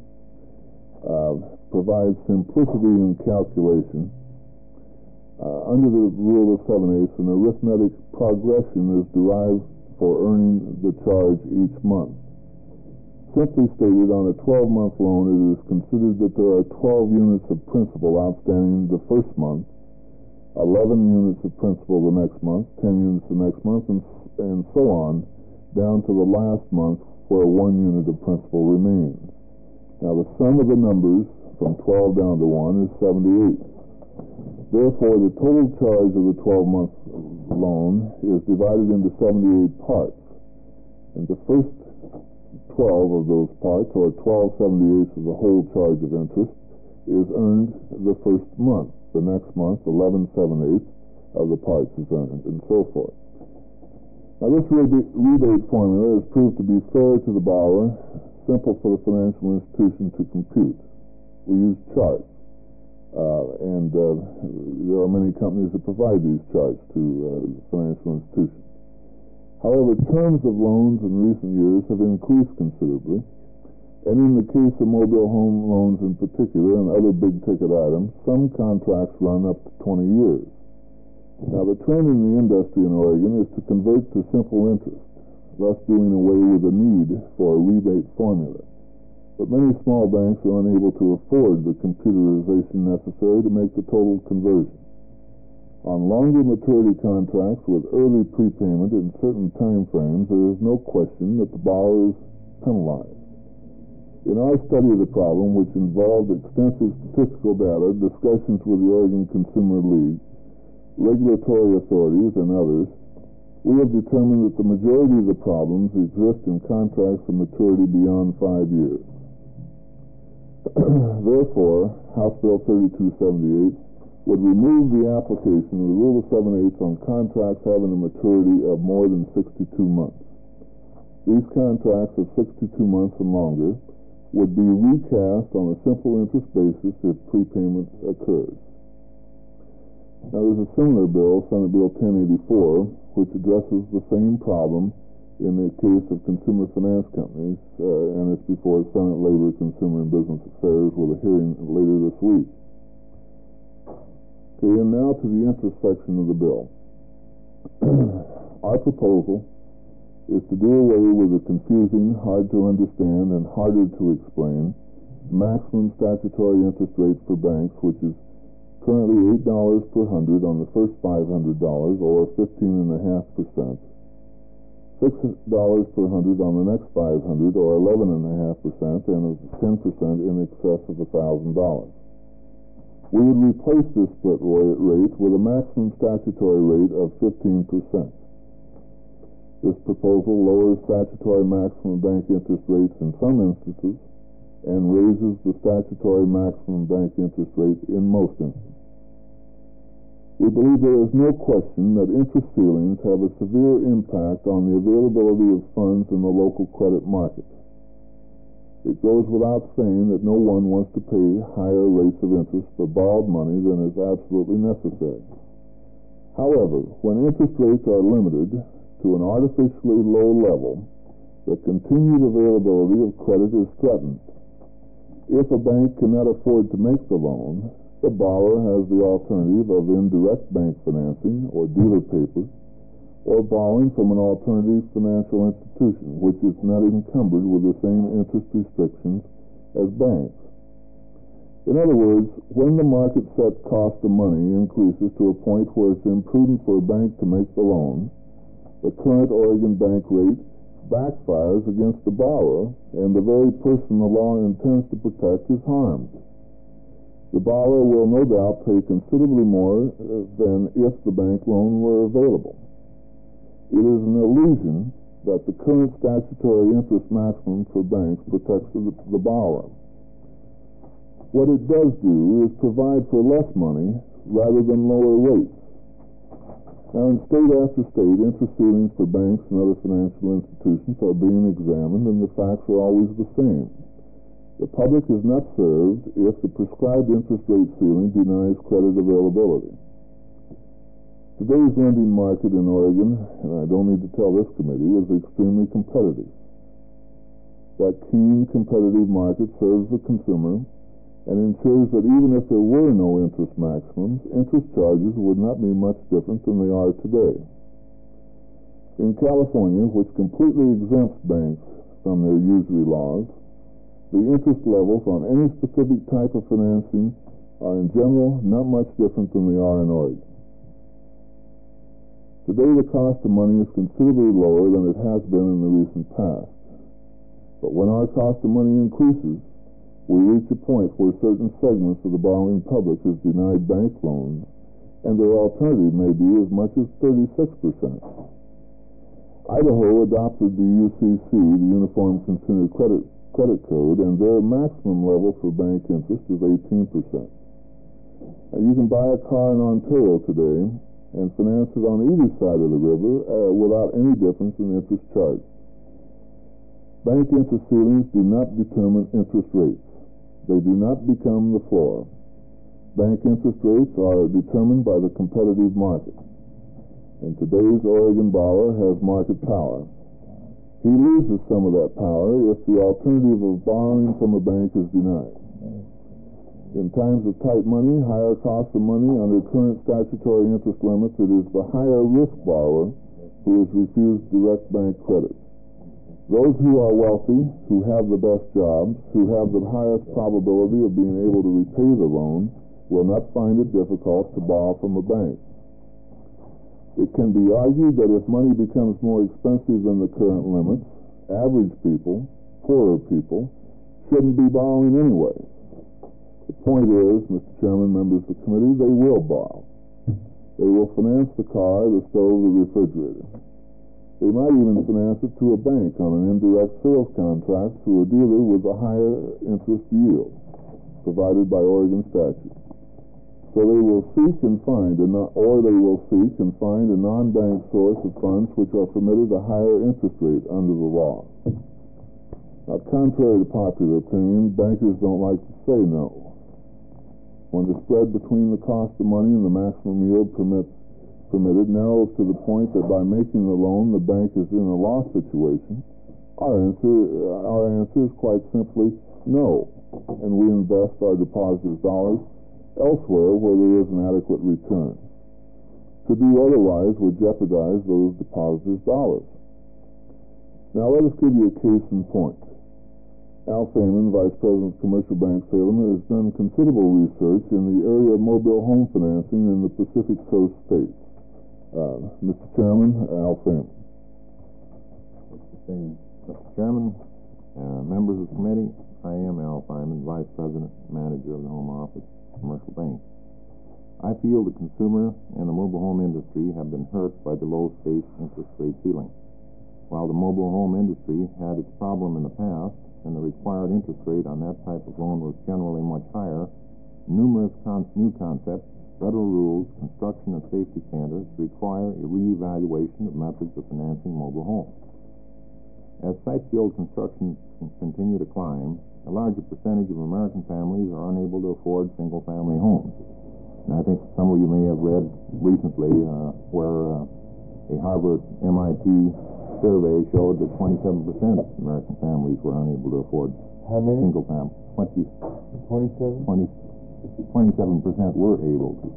[SPEAKER 4] provides simplicity in calculation. Under the rule of 7/8, an arithmetic progression is derived for earning the charge each month. Simply stated, on a 12-month loan, it is considered that there are 12 units of principal outstanding the first month, 11 units of principal the next month, 10 units the next month, and so on, down to the last month where 1 unit of principal remains. Now, the sum of the numbers from 12 down to 1 is 78. Therefore, the total charge of the 12-month loan is divided into 78 parts. And the first 12 of those parts, or 12/78 of the whole charge of interest, is earned the first month. The next month, 11/78 of the parts is earned, and so forth. Now, this rebate formula is proved to be fair to the borrower, simple for the financial institution to compute. We use charts. And there are many companies that provide these charts to financial institutions. However, terms of loans in recent years have increased considerably, and in the case of mobile home loans in particular and other big-ticket items, some contracts run up to 20 years. Now, the trend in the industry in Oregon is to convert to simple interest, thus doing away with the need for a rebate formula. But many small banks are unable to afford the computerization necessary to make the total conversion. On longer maturity contracts with early prepayment in certain time frames, there is no question that the borrower is penalized. In our study of the problem, which involved extensive statistical data, discussions with the Oregon Consumer League, regulatory authorities, and others, we have determined that the majority of the problems exist in contracts of maturity beyond 5 years. Therefore, House Bill 3278 would remove the application of the Rule of 7/8 on contracts having a maturity of more than 62 months. These contracts of 62 months and longer would be recast on a simple interest basis if prepayment occurs. Now, there's a similar bill, Senate Bill 1084, which addresses the same problem in the case of consumer finance companies, and it's before Senate Labor, Consumer, and Business Affairs with a hearing later this week. Okay, and now to the interest section of the bill. Our proposal is to do away with the confusing, hard to understand, and harder to explain maximum statutory interest rate for banks, which is currently $8 per hundred on the first $500, or 15.5%, $6 per hundred on the next 500, or 11.5%, and 10% in excess of $1,000. We would replace this split rate with a maximum statutory rate of 15%. This proposal lowers statutory maximum bank interest rates in some instances and raises the statutory maximum bank interest rate in most instances. We believe there is no question that interest ceilings have a severe impact on the availability of funds in the local credit market. It goes without saying that no one wants to pay higher rates of interest for borrowed money than is absolutely necessary. However, when interest rates are limited to an artificially low level, the continued availability of credit is threatened. If a bank cannot afford to make the loan, the borrower has the alternative of indirect bank financing or dealer paper, or borrowing from an alternative financial institution, which is not encumbered with the same interest restrictions as banks. In other words, when the market set cost of money increases to a point where it's imprudent for a bank to make the loan, the current Oregon bank rate backfires against the borrower, and the very person the law intends to protect is harmed. The borrower will no doubt pay considerably more than if the bank loan were available. It is an illusion that the current statutory interest maximum for banks protects the borrower. What it does do is provide for less money rather than lower rates. Now, in state after state, interest ceilings for banks and other financial institutions are being examined, and the facts are always the same. The public is not served if the prescribed interest rate ceiling denies credit availability. Today's lending market in Oregon, and I don't need to tell this committee, is extremely competitive. That keen, competitive market serves the consumer and ensures that even if there were no interest maximums, interest charges would not be much different than they are today. In California, which completely exempts banks from their usury laws, the interest levels on any specific type of financing are in general not much different than they are in Oregon. Today, the cost of money is considerably lower than it has been in the recent past. But when our cost of money increases, we reach a point where certain segments of the borrowing public is denied bank loans, and their alternative may be as much as 36%. Idaho adopted the UCC, the Uniform Consumer Credit Code, and their maximum level for bank interest is 18%. Now, you can buy a car in Ontario today and finance it on either side of the river without any difference in interest charge. Bank interest ceilings do not determine interest rates. They do not become the floor. Bank interest rates are determined by the competitive market. And today's Oregon borrower has market power. He loses some of that power if the alternative of borrowing from a bank is denied. In times of tight money, higher cost of money, under current statutory interest limits, it is the higher risk borrower who is refused direct bank credit. Those who are wealthy, who have the best jobs, who have the highest probability of being able to repay the loan, will not find it difficult to borrow from a bank. It can be argued that if money becomes more expensive than the current limits, average people, poorer people, shouldn't be borrowing anyway. The point is, Mr. Chairman, members of the committee, they will borrow. They will finance the car, the stove, the refrigerator. They might even finance it to a bank on an indirect sales contract through a dealer with a higher interest yield. provided by Oregon statute. So they will seek and find a non-bank source of funds which are permitted a higher interest rate under the law. Now, contrary to popular opinion, bankers don't like to say no. When the spread between the cost of money and the maximum yield permitted narrows to the point that by making the loan the bank is in a loss situation, our answer is quite simply no, and we invest our depositors' dollars elsewhere where there is an adequate return. To do otherwise would jeopardize those depositors' dollars. Now let us give you a case in point. Al Feynman, Vice President of Commercial Bank Salem, has done considerable research in the area of mobile home financing in the Pacific Coast states. Mr. Chairman, Al Feynman.
[SPEAKER 8] Mr. Chairman, members of the committee, I am Al Feynman, Vice President and Manager of the Home Office Commercial Bank. I feel the consumer and the mobile home industry have been hurt by the low state interest rate ceiling. While the mobile home industry had its problem in the past, and the required interest rate on that type of loan was generally much higher, numerous new concepts, federal rules, construction and safety standards require a reevaluation of methods of financing mobile homes. As site-built construction continue to climb, a larger percentage of American families are unable to afford single-family homes. And I think some of you may have read recently where a Harvard MIT survey showed that 27% of American families were unable to afford single-family. 27% were able to.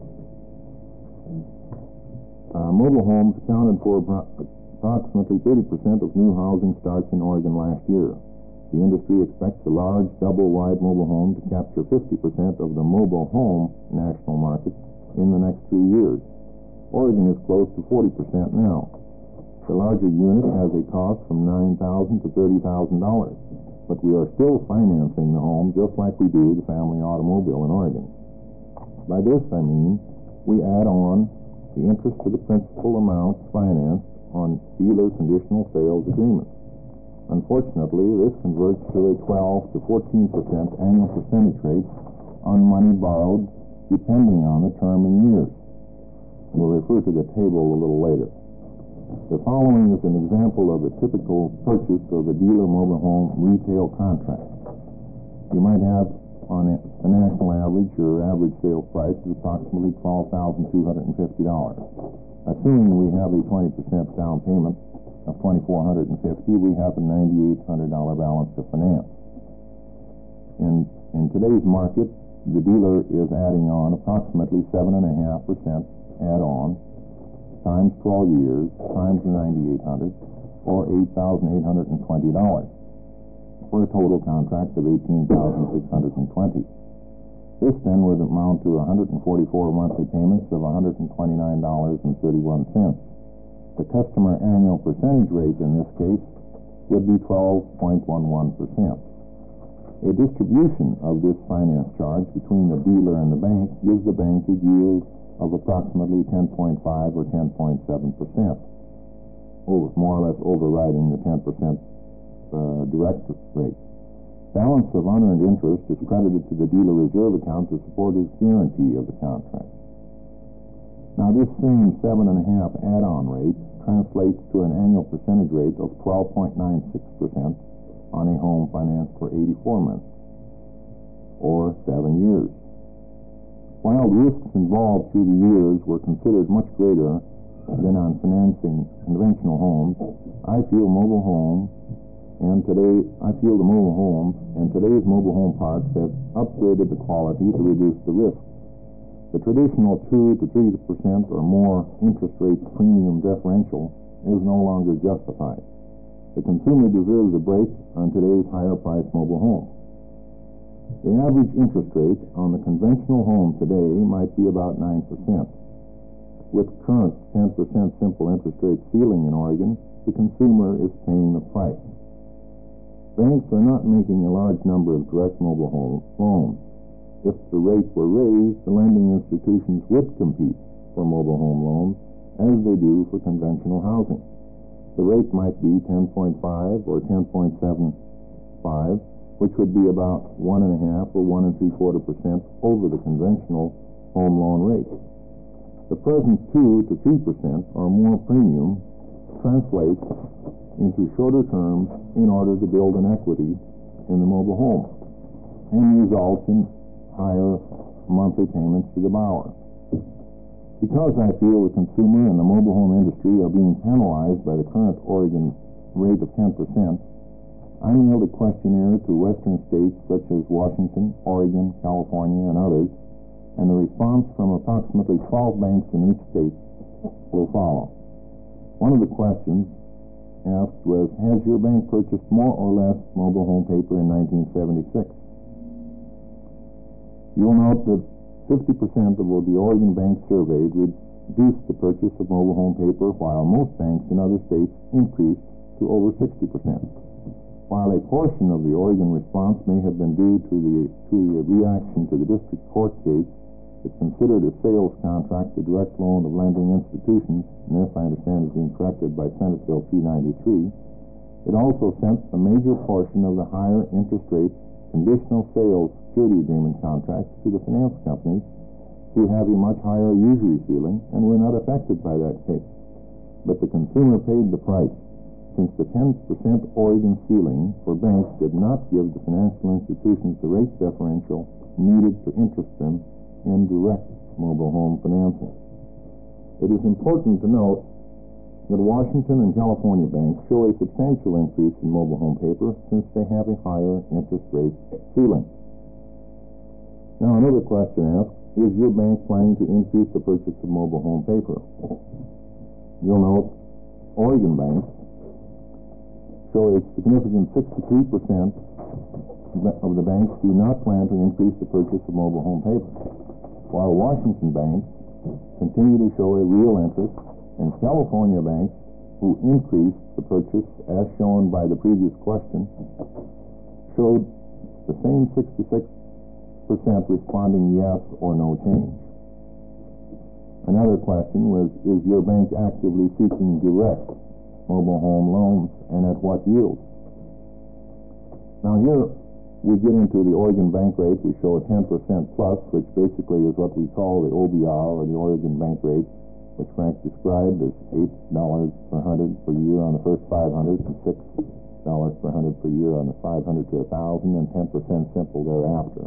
[SPEAKER 8] Mobile homes accounted for approximately 30% of new housing starts in Oregon last year. The industry expects a large double-wide mobile home to capture 50% of the mobile home national market in the next 3 years. Oregon is close to 40% now. The larger unit has a cost from $9,000 to $30,000, but we are still financing the home just like we do the family automobile in Oregon. By this I mean we add on the interest to the principal amount financed on dealer conditional sales agreements. Unfortunately, this converts to a 12 to 14% annual percentage rate on money borrowed, depending on the term in years. We'll refer to the table a little later. The following is an example of a typical purchase of a dealer mobile home retail contract. You might have, on a national average, your average sales price is approximately $12,250. Assuming we have a 20% down payment of $2,450, we have a $9,800 balance to finance. In today's market, the dealer is adding on approximately 7.5% add-on times 12 years times the $9,800 or $8,820 for a total contract of $18,620. This then would amount to 144 monthly payments of $129.31. The customer annual percentage rate in this case would be 12.11%. A distribution of this finance charge between the dealer and the bank gives the bank a yield of approximately 10.5 or 10.7%, more or less overriding the 10% direct rate. Balance of unearned interest is credited to the dealer reserve account to support his guarantee of the contract. Now, this same 7.5 add-on rate translates to an annual percentage rate of 12.96% on a home financed for 84 months, or 7 years. While the risks involved through the years were considered much greater than on financing conventional homes, I feel the mobile homes and today's mobile home parks have upgraded the quality to reduce the risk. The traditional 2 to 3% or more interest rate premium differential is no longer justified. The consumer deserves a break on today's higher-priced mobile home. The average interest rate on the conventional home today might be about 9%. With current 10% simple interest rate ceiling in Oregon, the consumer is paying the price. Banks are not making a large number of direct mobile home loans. If the rate were raised, the lending institutions would compete for mobile home loans as they do for conventional housing. The rate might be 10.5 or 10.75, which would be about 1.5 or 1 3/4% over the conventional home loan rate. The present 2 to 3% or more premium translates into shorter terms in order to build an equity in the mobile home and results in higher monthly payments to the borrower. Because I feel the consumer and the mobile home industry are being penalized by the current Oregon rate of 10%, I mailed a questionnaire to western states such as Washington, Oregon, California, and others, and the response from approximately 12 banks in each state will follow. One of the questions asked was, has your bank purchased more or less mobile home paper in 1976? You'll note that 50% of the Oregon banks surveyed reduced the purchase of mobile home paper, while most banks in other states increased to over 60%. While a portion of the Oregon response may have been due to the reaction to the district court case that considered a sales contract a direct loan of lending institutions, and this I understand is being corrected by Senate Bill 393, it also sent a major portion of the higher interest rate conditional sales security agreement contracts to the finance companies, who have a much higher usury ceiling and were not affected by that case. But the consumer paid the price, since the 10% Oregon ceiling for banks did not give the financial institutions the rate differential needed to interest them in direct mobile home financing. It is important to note that Washington and California banks show a substantial increase in mobile home paper since they have a higher interest rate ceiling. Now, another question asked, is your bank planning to increase the purchase of mobile home paper? You'll note Oregon banks show a significant 63% of the banks do not plan to increase the purchase of mobile home paper, while Washington banks continue to show a real interest, and California banks, who increased the purchase as shown by the previous question, showed the same 66% responding yes or no change. Another question was, is your bank actively seeking direct mobile home loans, and at what yield? Now here we get into the Oregon bank rate. We show a 10% plus, which basically is what we call the OBR, or the Oregon bank rate, which Frank described as $8 per 100 per year on the first 500 and $6 per 100 per year on the 500 to 1,000, and 10% simple thereafter.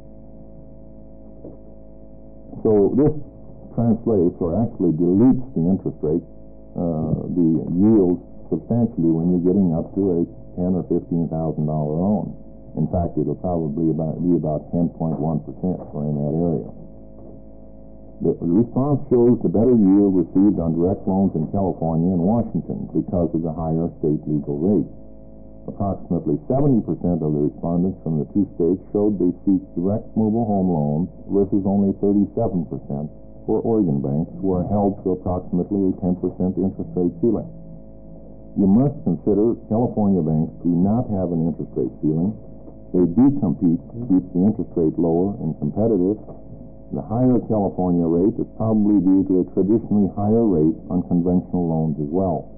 [SPEAKER 8] So this translates, or actually dilutes, the interest rate, the yield, substantially when you're getting up to a $10,000 or $15,000 loan. In fact, it'll probably be about 10.1% or in that area. The response shows the better yield received on direct loans in California and Washington because of the higher state legal rate. Approximately 70% of the respondents from the two states showed they seek direct mobile home loans versus only 37% for Oregon banks, who are held to approximately a 10% interest rate ceiling. You must consider California banks do not have an interest rate ceiling. They do compete to keep the interest rate lower and competitive. The higher California rate is probably due to a traditionally higher rate on conventional loans as well.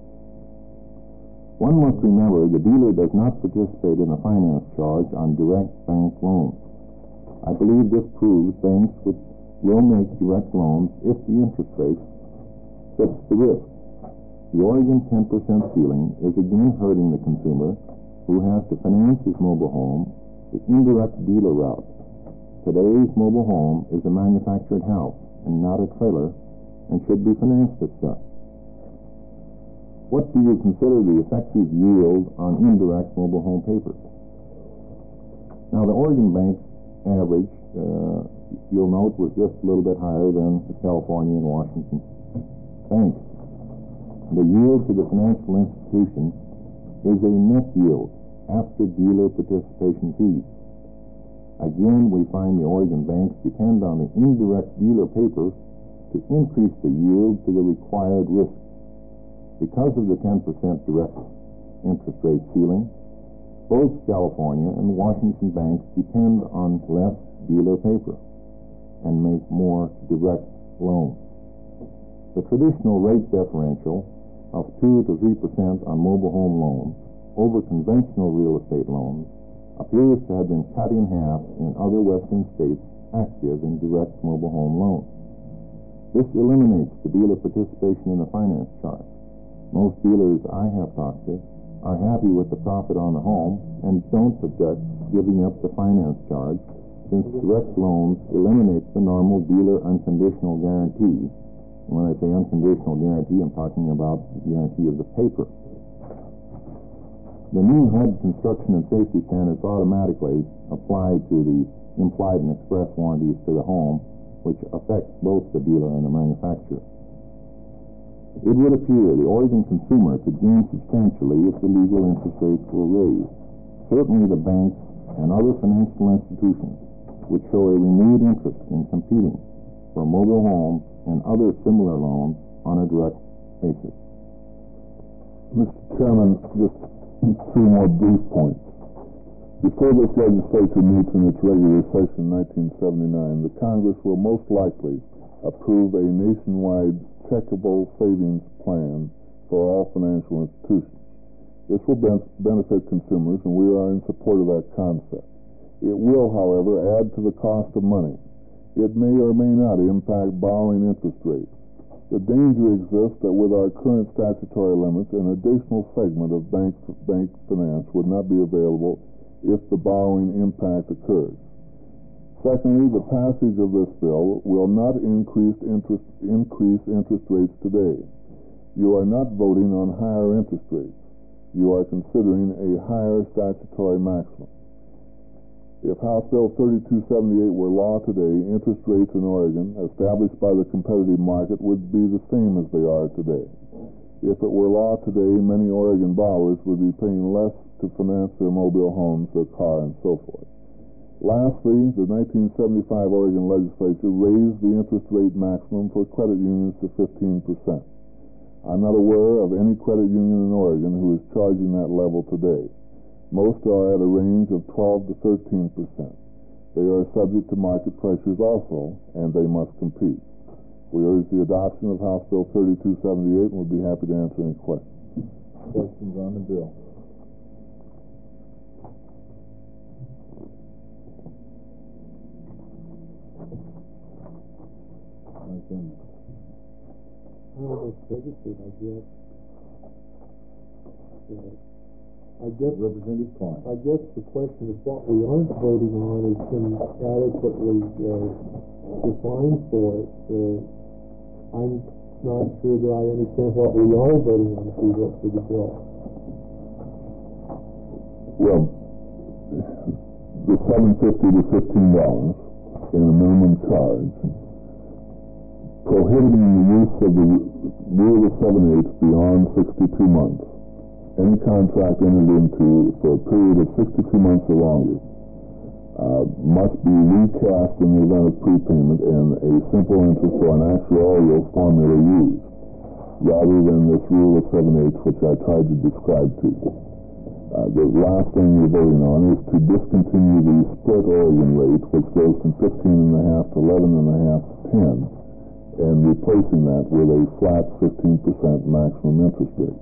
[SPEAKER 8] One must remember the dealer does not participate in a finance charge on direct bank loans. I believe this proves banks will make direct loans if the interest rate fits the risk. The Oregon 10% ceiling is again hurting the consumer, who has to finance his mobile home the indirect dealer route. Today's mobile home is a manufactured house and not a trailer, and should be financed as such. What do you consider the effective yield on indirect mobile home paper? Now, the Oregon bank average, you'll note, was just a little bit higher than the California and Washington banks. The yield to the financial institution is a net yield after dealer participation fees. Again, we find the Oregon banks depend on the indirect dealer paper to increase the yield to the required risk. Because of the 10% direct interest rate ceiling, both California and Washington banks depend on less dealer paper and make more direct loans. The traditional rate differential of 2 to 3% on mobile home loans over conventional real estate loans appears to have been cut in half in other western states active in direct mobile home loans. This eliminates the dealer participation in the finance charge. Most dealers I have talked to are happy with the profit on the home and don't object giving up the finance charge, since direct loans eliminates the normal dealer unconditional guarantee. And when I say unconditional guarantee, I'm talking about the guarantee of the paper. The new HUD construction and safety standards automatically apply to the implied and express warranties to the home, which affect both the dealer and the manufacturer. It would appear the Oregon consumer could gain substantially if the legal interest rates were raised. Certainly the banks and other financial institutions would show a renewed interest in competing for mobile homes and other similar loans on a direct basis.
[SPEAKER 3] Mr. Chairman, just three more brief points. Before this legislature meets in its regular session in 1979, the Congress will most likely approve a nationwide checkable savings plan for all financial institutions. This will benefit consumers, and we are in support of that concept. It will, however, add to the cost of money. It may or may not impact borrowing interest rates. The danger exists that with our current statutory limits, an additional segment of bank finance would not be available if the borrowing impact occurs. Secondly, the passage of this bill will not increase interest rates today. You are not voting on higher interest rates. You are considering a higher statutory maximum. If House Bill 3278 were law today, interest rates in Oregon, established by the competitive market, would be the same as they are today. If it were law today, many Oregon borrowers would be paying less to finance their mobile homes, their car, and so forth. Lastly, the 1975 Oregon legislature raised the interest rate maximum for credit unions to 15%. I'm not aware of any credit union in Oregon who is charging that level today. Most are at a range of 12 to 13%. They are subject to market pressures also, and they must compete. We urge the adoption of House Bill 3278 and would be happy to answer any questions.
[SPEAKER 2] Questions on the bill?
[SPEAKER 7] I guess
[SPEAKER 2] Representative Klein.
[SPEAKER 7] I guess the question is what we aren't voting on has been adequately defined for it. I'm not sure that I understand what we are voting on if we vote for the bill.
[SPEAKER 3] Well, the $7.50 to $15 in a minimum charge, prohibiting the use of the rule of 7/8 beyond 62 months. Any contract entered into for a period of 62 months or longer must be recast in the event of prepayment and a simple interest or an actuarial formula used, rather than this rule of 7/8, which I tried to describe to you. The last thing we're voting on is to discontinue the split Oregon rate, which goes from 15.5 to 11.5 to 10, and replacing that with a flat 15% maximum interest rate.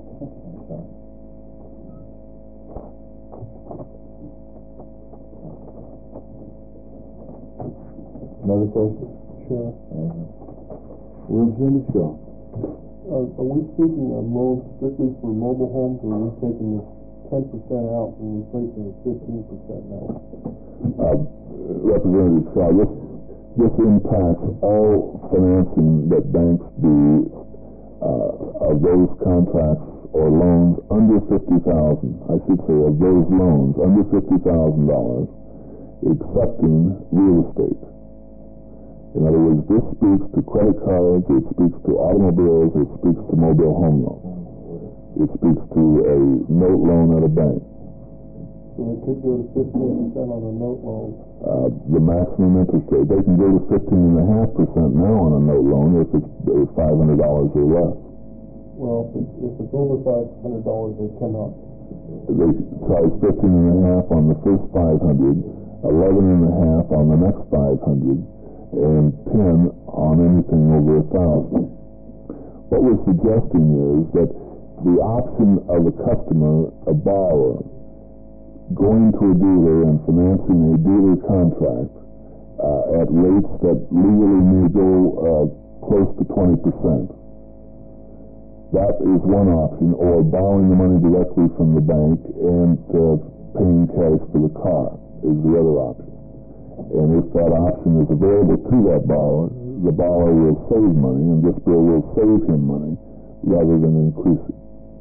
[SPEAKER 2] Another question?
[SPEAKER 6] Sure.
[SPEAKER 2] Representative Shaw.
[SPEAKER 6] Are we speaking of loans strictly for mobile homes, or are we taking this 10% out and replacing it 15% now?
[SPEAKER 3] Representative Shaw, this impacts all financing that banks do of those contracts or loans under $50,000. I should say of those loans under $50,000, excepting real estate. In other words, this speaks to credit cards, it speaks to automobiles, it speaks to mobile home loans. It speaks to a note loan at a bank.
[SPEAKER 6] So it could go to 15% on a note loan.
[SPEAKER 3] The maximum interest rate, they can go to 15.5% now on a note loan if it's $500 or less.
[SPEAKER 6] Well, if it's over $500, they cannot.
[SPEAKER 3] They charge 15.5 on the first 500, 11.5 on the next 500, and 10 on anything over 1,000. What we're suggesting is that the option of a customer, a borrower,
[SPEAKER 4] going to a dealer and financing a dealer contract at rates that legally may go close to 20%. That is one option, or borrowing the money directly from the bank and paying cash for the car is the other option. And if that option is available to that borrower, the borrower will save money, and this bill will save him money rather than increase it.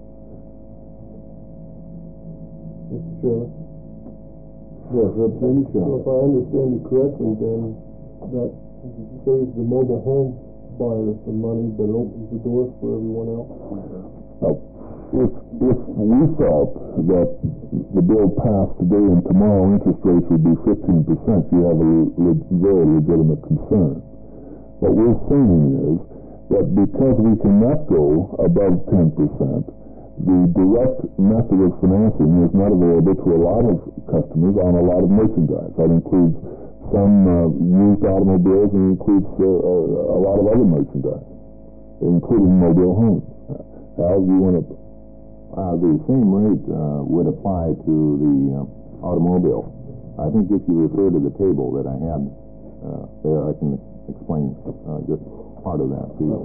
[SPEAKER 6] Mr. Chairman?
[SPEAKER 3] Yes, Representative
[SPEAKER 6] So
[SPEAKER 3] Shaw.
[SPEAKER 6] if I understand you correctly, then that saves the mobile home buyers some money, but it opens the doors for everyone else.
[SPEAKER 4] If we felt that the bill passed today and tomorrow interest rates would be 15%, you have a very legitimate concern. What we're saying is that because we cannot go above 10%, the direct method of financing is not available to a lot of customers on a lot of merchandise. That includes some used automobiles and includes a lot of other merchandise, including mobile homes. Al, you want to...
[SPEAKER 8] The same rate would apply to the automobile. I think if you refer to the table that I had there, I can explain just part of that to you.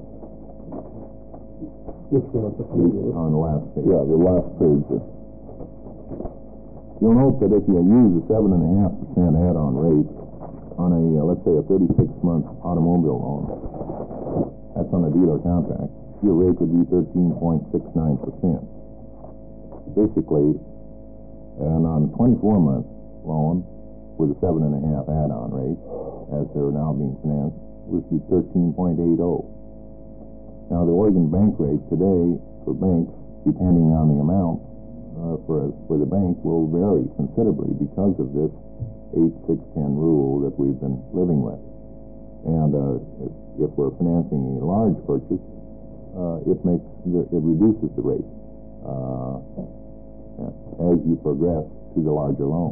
[SPEAKER 6] Which one?
[SPEAKER 8] On the last page.
[SPEAKER 4] Yeah, the last page.
[SPEAKER 8] You'll note that if you use a 7.5% add-on rate on a, let's say, a 36-month automobile loan, that's on a dealer contract, your rate would be 13.69%. Basically, and on a 24-month loan with a 7.5 add-on rate, as they're now being financed, would be 13.80. Now, the Oregon bank rate today for banks, depending on the amount for the bank, will vary considerably because of this 8-6-10 rule that we've been living with. And if we're financing a large purchase, it reduces the rate as you progress to the larger loan.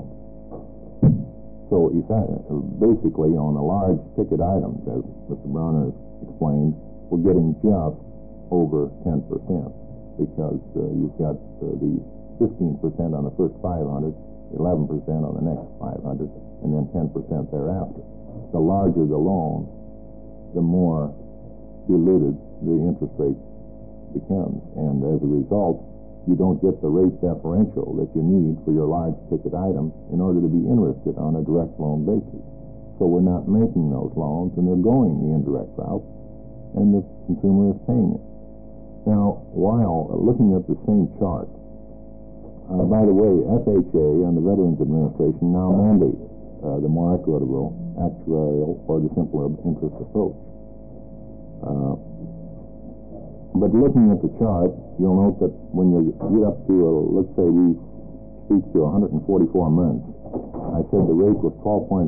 [SPEAKER 8] So basically, on the large ticket items, as Mr. Browner has explained, we're getting just over 10% because you've got the 15% on the first 500, 11% on the next 500, and then 10% thereafter. The larger the loan, the more diluted the interest rate becomes, and as a result, you don't get the rate differential that you need for your large ticket item in order to be interested on a direct loan basis. So we're not making those loans, and they're going the indirect route, and the consumer is paying it. Now, while looking at the same chart, by the way, FHA and the Veterans Administration now mandate the more equitable actuarial or the simpler interest approach. But looking at the chart, you'll note that when you get up to, let's say we speak to 144 months, I said the rate was 12.11%.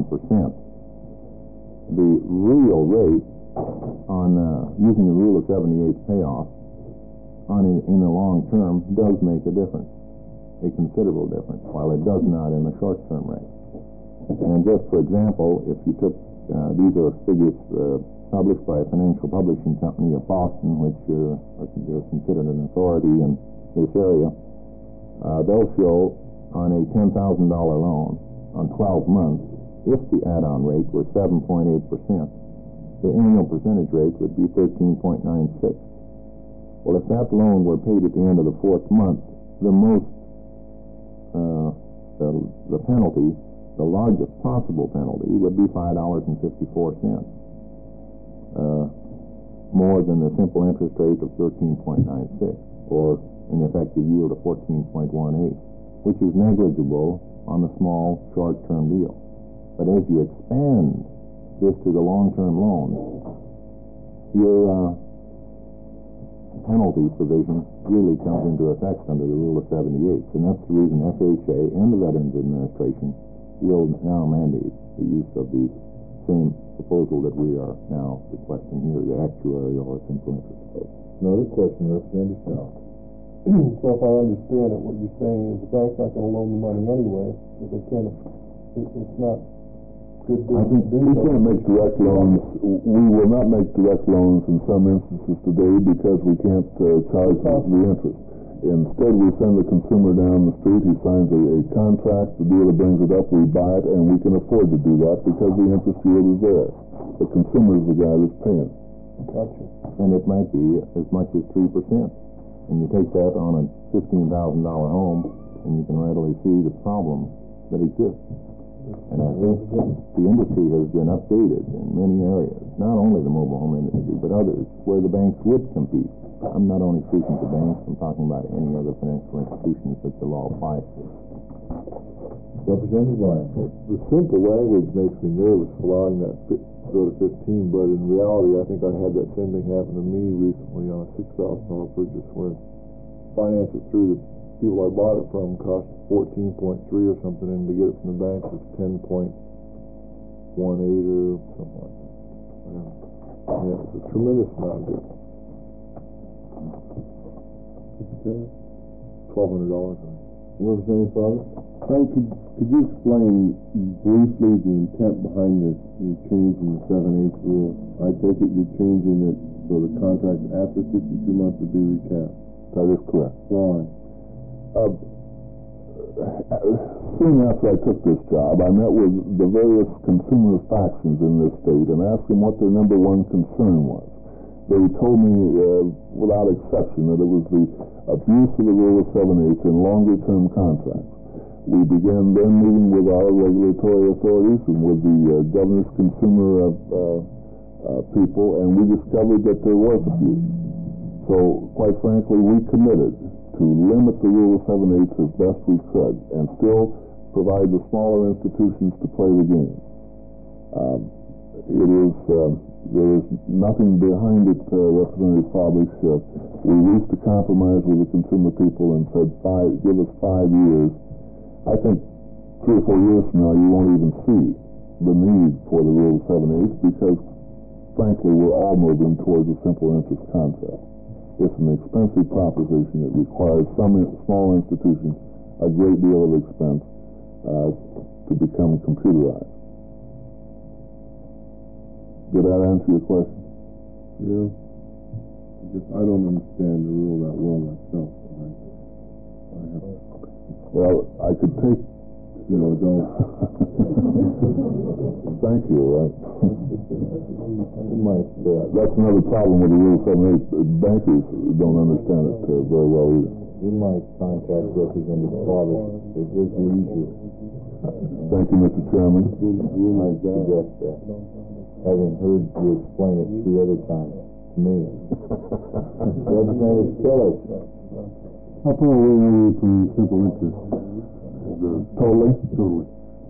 [SPEAKER 8] The real rate on using the rule of 78 payoff in the long term does make a difference, a considerable difference, while it does not in the short-term rate. And just for example, if you took these are figures published by a financial publishing company of Boston, which are considered an authority in this area, they'll show on a $10,000 loan on 12 months, if the add-on rate were 7.8%, the annual percentage rate would be 13.96. Well, if that loan were paid at the end of the fourth month, the penalty, the largest possible penalty, would be $5.54, more than the simple interest rate of 13.96, or an effective yield of 14.18, which is negligible on the small, short-term deal. But as you expand this to the long-term loans, your penalty provision really comes into effect under the rule of 78, and that's the reason FHA and the Veterans Administration will now mandate the use of the same proposal that we are now requesting here, the actuarial or simple interest approach.
[SPEAKER 3] Another question, Representative Shaw.
[SPEAKER 6] So if I understand it, what you're saying is the bank's not going to loan the money anyway, so they can't. It's not good
[SPEAKER 4] I think
[SPEAKER 6] business to do
[SPEAKER 4] we
[SPEAKER 6] so.
[SPEAKER 4] can't make direct loans. We will not make direct loans in some instances today because we can't charge the interest.
[SPEAKER 3] Instead, we send the consumer down the street, he signs a contract, the dealer brings it up, we buy it, and we can afford to do that because the interest yield is there. The consumer is the guy that's paying.
[SPEAKER 6] Gotcha.
[SPEAKER 8] And it might be as much as 3%. And you take that on a $15,000 home, and you can readily see the problem that exists. And I think the industry has been updated in many areas, not only the mobile home industry, but others, where the banks would compete. I'm not only speaking to banks, I'm talking about any other financial institutions that the law applies to.
[SPEAKER 3] Representative Ryan. The simple language makes me nervous allowing that to go to 15, but in reality, I think I had that same thing happen to me recently on a $6,000 purchase where finance it through the people I bought it from cost 14.3 or something, and to get it from the bank was 10.18 or something like that. Yeah, it's a tremendous amount of difference. $1,200.
[SPEAKER 4] Representative Father? Frank, could you explain briefly the intent behind your change in the 7/8 rule? I take it you're changing it so the contract after 62 months would be recapped.
[SPEAKER 3] That is correct.
[SPEAKER 4] Why?
[SPEAKER 3] Soon after I took this job, I met with the various consumer factions in this state and asked them what their number one concern was. They told me, without exception, that it was the abuse of the rule of 7/8 in longer-term contracts. We began then meeting with our regulatory authorities and with the governor's consumer people, and we discovered that there was abuse. So, quite frankly, we committed to limit the rule of 7/8 as best we could and still provide the smaller institutions to play the game. There is nothing behind it, Representative Fabish. We reached a compromise with the consumer people and said, give us 5 years. I think 3 or 4 years from now, you won't even see the need for the rule of 7/8 because, frankly, we're all moving towards a simple interest contract. It's an expensive proposition. It requires some small institutions a great deal of expense to become computerized. Did that answer your question?
[SPEAKER 4] Yeah. I don't understand the rule that well myself.
[SPEAKER 3] Well, I could take...
[SPEAKER 4] don't.
[SPEAKER 3] Thank you. That's another problem with the Rule 7/8. Bankers don't understand it very well either.
[SPEAKER 8] You might contact Representative Fabish. It gives you easier.
[SPEAKER 3] Thank you, Mr. Chairman.
[SPEAKER 8] You might suggest that, having heard you explain it 3 other times to me. Representative Tillage.
[SPEAKER 5] How far away are we from simple interest?
[SPEAKER 3] Totally?
[SPEAKER 5] Totally.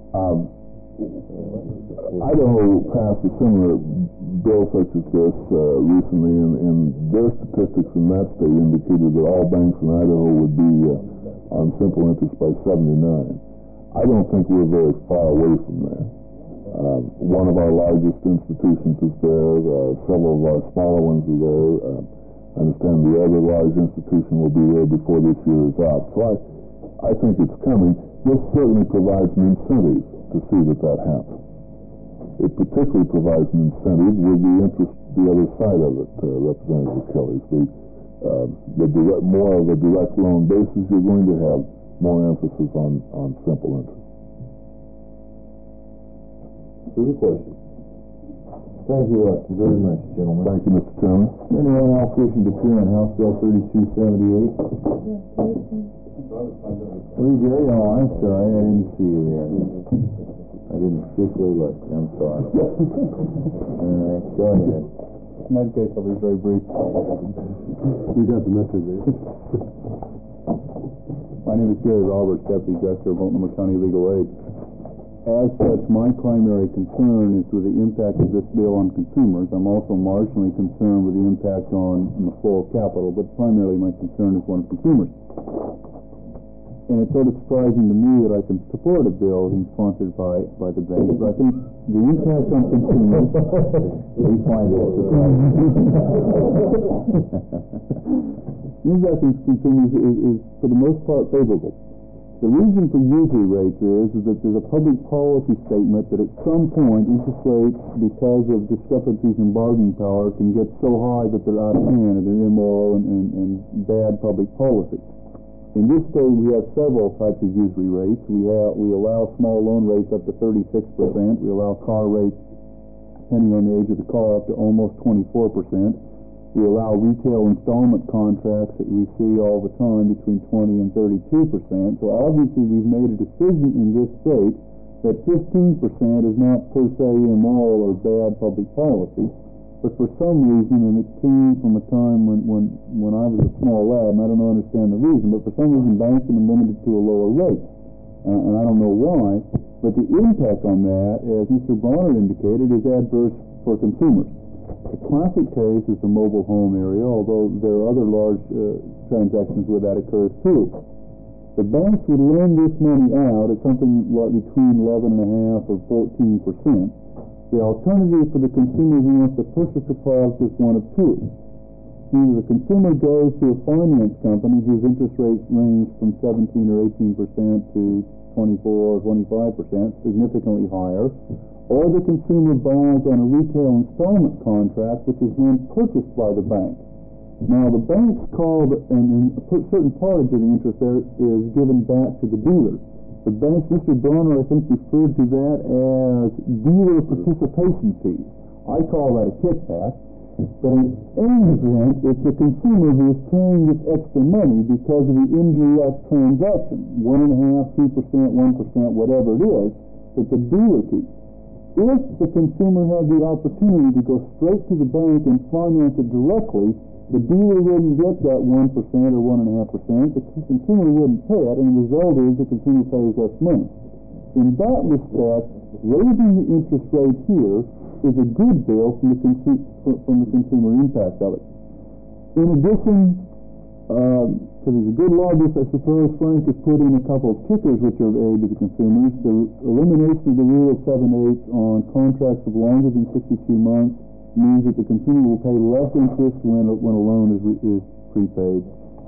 [SPEAKER 3] Idaho passed a similar bill such as this recently, and their statistics in that state indicated that all banks in Idaho would be on simple interest by 79. I don't think we're very far away from that. One of our largest institutions is there. Several of our smaller ones are there. I understand the other large institution will be there before this year is out. So I think it's coming. This certainly provides an incentive to see that happens. It particularly provides an incentive with the other side of it, Representative Kelly. More of a direct loan basis, you're going to have more emphasis on simple interest.
[SPEAKER 8] Further questions? Thank you very much, gentlemen.
[SPEAKER 3] Thank you, Mr. Chairman.
[SPEAKER 8] Anyone else wishing to appear on House Bill 3278? Where's Jerry? Oh, I'm sorry, I didn't see you there. I didn't particularly look. I'm sorry. All right, go ahead.
[SPEAKER 2] In that case, I'll be very brief.
[SPEAKER 5] We got the message there.
[SPEAKER 2] My name is Gary Roberts, Deputy Director of Multnomah County Legal Aid. As such, my primary concern is with the impact of this bill on consumers. I'm also marginally concerned with the impact on the flow of capital, but primarily my concern is one of consumers. And it's sort of surprising to me that I can support a bill being sponsored by the bank, but I think the impact on consumers, we find it surprising. The impact on consumers is for the most part favorable. The reason for usury rates is that there's a public policy statement that at some point interest rates, because of discrepancies in bargaining power, can get so high that they're out of hand and they're immoral and bad public policy. In this state, we have several types of usury rates. We allow small loan rates up to 36%. We allow car rates, depending on the age of the car, up to almost 24%. We allow retail installment contracts that we see all the time between 20 and 32%. So obviously, we've made a decision in this state that 15% is not per se immoral or bad public policy. But for some reason, and it came from a time when I was a small lad, and I don't understand the reason, but for some reason banks have been limited to a lower rate. And I don't know why, but the impact on that, as Mr. Bronner indicated, is adverse for consumers. The classic case is the mobile home area, although there are other large transactions where that occurs too. The banks would lend this money out at something like between 11.5% or 14%. The alternative for the consumer who wants to purchase a product is one of two. Either the consumer goes to a finance company whose interest rates range from 17 or 18% to 24 or 25%, significantly higher, or the consumer buys on a retail installment contract which is then purchased by the bank. Now the banks call, and a certain part of the interest there is given back to the dealer. The banks, Mr. Bronner, I think, referred to that as dealer participation fees. I call that a kickback. But in any event, it's the consumer who is paying this extra money because of the indirect transaction, 1.5%, 2%, 1%, whatever it is, that the dealer keeps. If the consumer had the opportunity to go straight to the bank and finance it directly, the dealer wouldn't get that 1% or 1.5%. The consumer wouldn't pay it, and the result is the consumer pays less money. In that respect, raising the interest rate here is a good deal from the consumer impact of it. In addition, because he's a good lobbyist, I suppose Frank has put in a couple of kickers which are of aid to the consumers. The elimination of the rule of 7/8 on contracts of longer than 62 months means that the consumer will pay less interest when a loan is prepaid.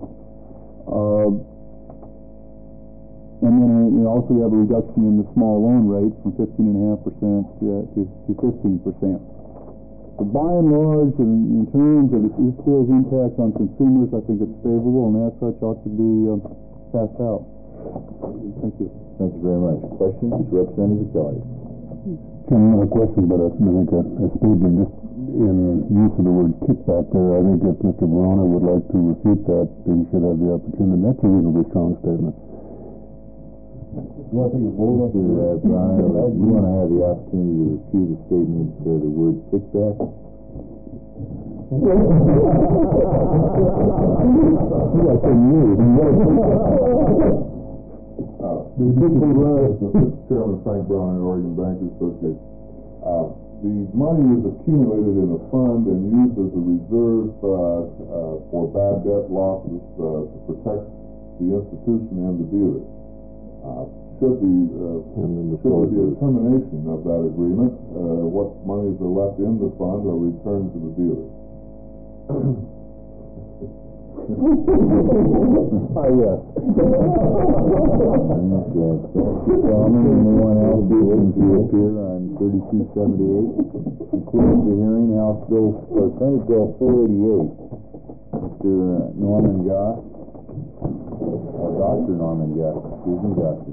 [SPEAKER 2] And then also we have a reduction in the small loan rate from 15.5% to 15%. But by and large, in terms of this bill's impact on consumers, I think it's favorable, and as such ought to be passed out. Thank you.
[SPEAKER 8] Thank you very much. Questions? Representative Kelly.
[SPEAKER 3] Not a question, but I think a statement just in use of the word kickback there. I think if Mr. Bronner would like to refute that, he should have the opportunity. That's a reasonably strong statement.
[SPEAKER 8] You want to vote to Brian, or you want to have the opportunity to refute a statement to the word kickback?
[SPEAKER 9] Mr. Chairman, Frank Brown, Oregon Bankers Association. The money is accumulated in a fund and used as a reserve for bad debt losses to protect the institution and the dealer. Should there be a termination of that agreement, what monies are left in the fund are returned to the dealer.
[SPEAKER 2] Yes. Anyone else willing to appear on 3278? Concludes the hearing. House Bill, Senate Bill 488. Mr. Norman Goss, or Dr. Norman Goss, excuse me, Doctor.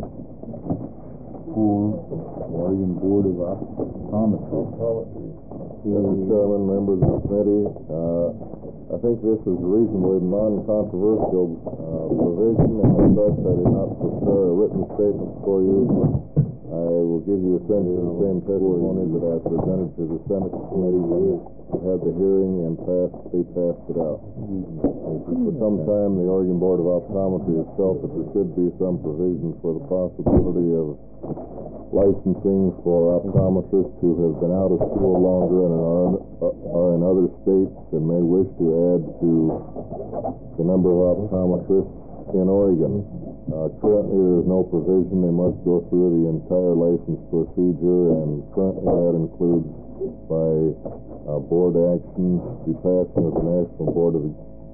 [SPEAKER 2] For Oregon Board of Optometry.
[SPEAKER 8] Mr. Chairman, members of the committee, I think this is a reasonably non-controversial provision, and thus I did not prepare a written statement for you. I will give you essentially the same testimony that I presented to the Senate committee. We had the hearing and they passed it out. For some time, the Oregon Board of Optometry has felt that there should be some provision for the possibility of licensing for optometrists who have been out of school longer and are in other states and may wish to add to the number of optometrists in Oregon. Currently, there is no provision. They must go through the entire license procedure, and currently that includes by board action, the passing of the National Board of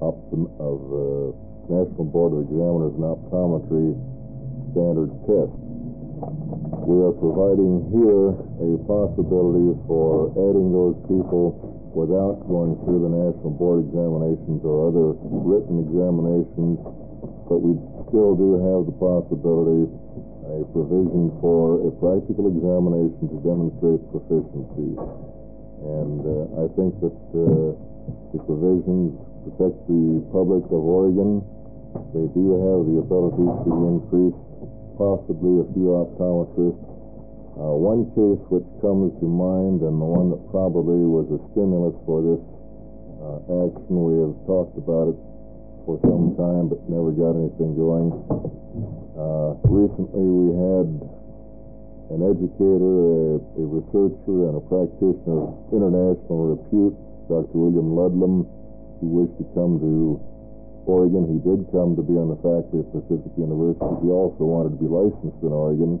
[SPEAKER 8] Examiners in Optometry standard test. We are providing here a possibility for adding those people without going through the National Board examinations or other written examinations
[SPEAKER 3] but we still do have the possibility, a provision for a practical examination to demonstrate proficiency. And I think that the provisions protect the public of Oregon. They do have the ability to increase possibly a few optometrists. One case which comes to mind, and the one that probably was a stimulus for this action, we have talked about it for some time but never got anything going. Recently we had an educator, a researcher, and a practitioner of international repute, Dr. William Ludlam, who wished to come to Oregon. He did come to be on the faculty at Pacific University. He also wanted to be licensed in Oregon.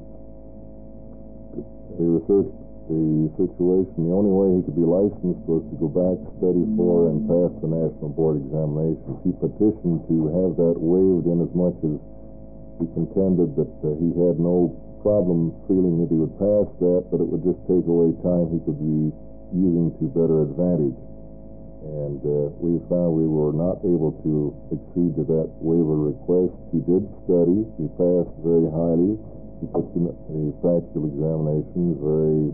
[SPEAKER 3] He researched the situation. The only way he could be licensed was to go back, study for, and pass the national board examinations. He petitioned to have that waived, in as much as he contended that he had no problem feeling that he would pass that, but it would just take away time he could be using to better advantage. And we found we were not able to accede to that waiver request. He did study. He passed very highly. He took the practical examinations very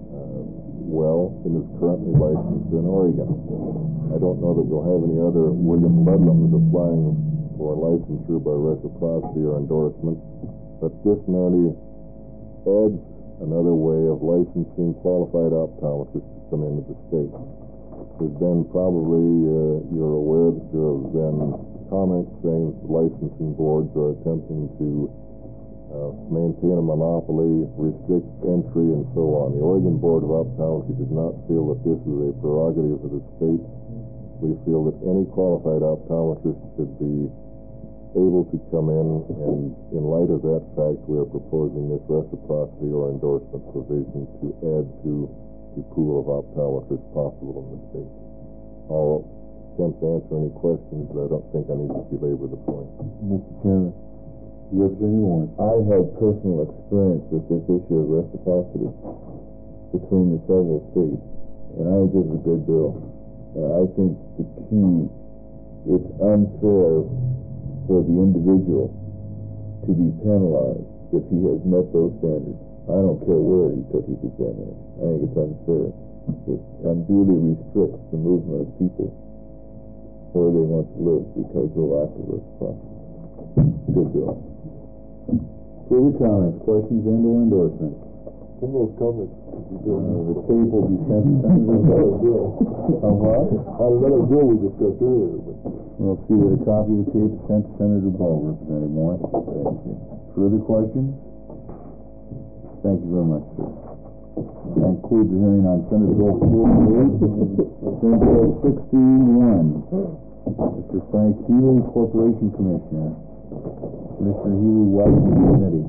[SPEAKER 3] well, and is currently licensed in Oregon. I don't know that we'll have any other William Ludlams applying for licensure by reciprocity or endorsement, but this merely adds another way of licensing qualified optometrists to come into the state. There's been probably, you're aware that there have been comments saying that the licensing boards are attempting to maintain a monopoly, restrict entry, and so on. The Oregon Board of Optometry does not feel that this is a prerogative of the state. We feel that any qualified optometrist should be able to come in, and in light of that fact, we are proposing this reciprocity or endorsement provision to add to the pool of optometrists possible in the state. I'll attempt to answer any questions, but I don't think I need to belabor the point.
[SPEAKER 4] Mr. Chairman, I have personal experience with this issue of reciprocity between the several states, and I think this is a good bill. I think the key, it's unfair for the individual to be penalized if he has met those standards. I don't care where he took his examination. I think it's unfair. It unduly restricts the movement of people where they want to live because of the lack of reciprocity. Good bill.
[SPEAKER 3] Further comments, questions, and/or endorsements?
[SPEAKER 6] Some of those comments,
[SPEAKER 3] The tape will be sent to Senator
[SPEAKER 6] bill.
[SPEAKER 3] what?
[SPEAKER 6] Another bill we discussed earlier, but
[SPEAKER 3] We'll see a copy of the tape sent to Senator Ball, Representative Morris. Thank you. Further questions? Thank you very much, sir. That concludes the hearing on Senate Bill 48. Senate Bill 61. Mr. Frank Healy, Corporation Commissioner. Commissioner Healy, welcome to the committee.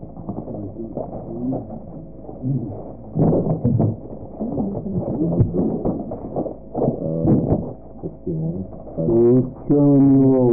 [SPEAKER 5] Chairman,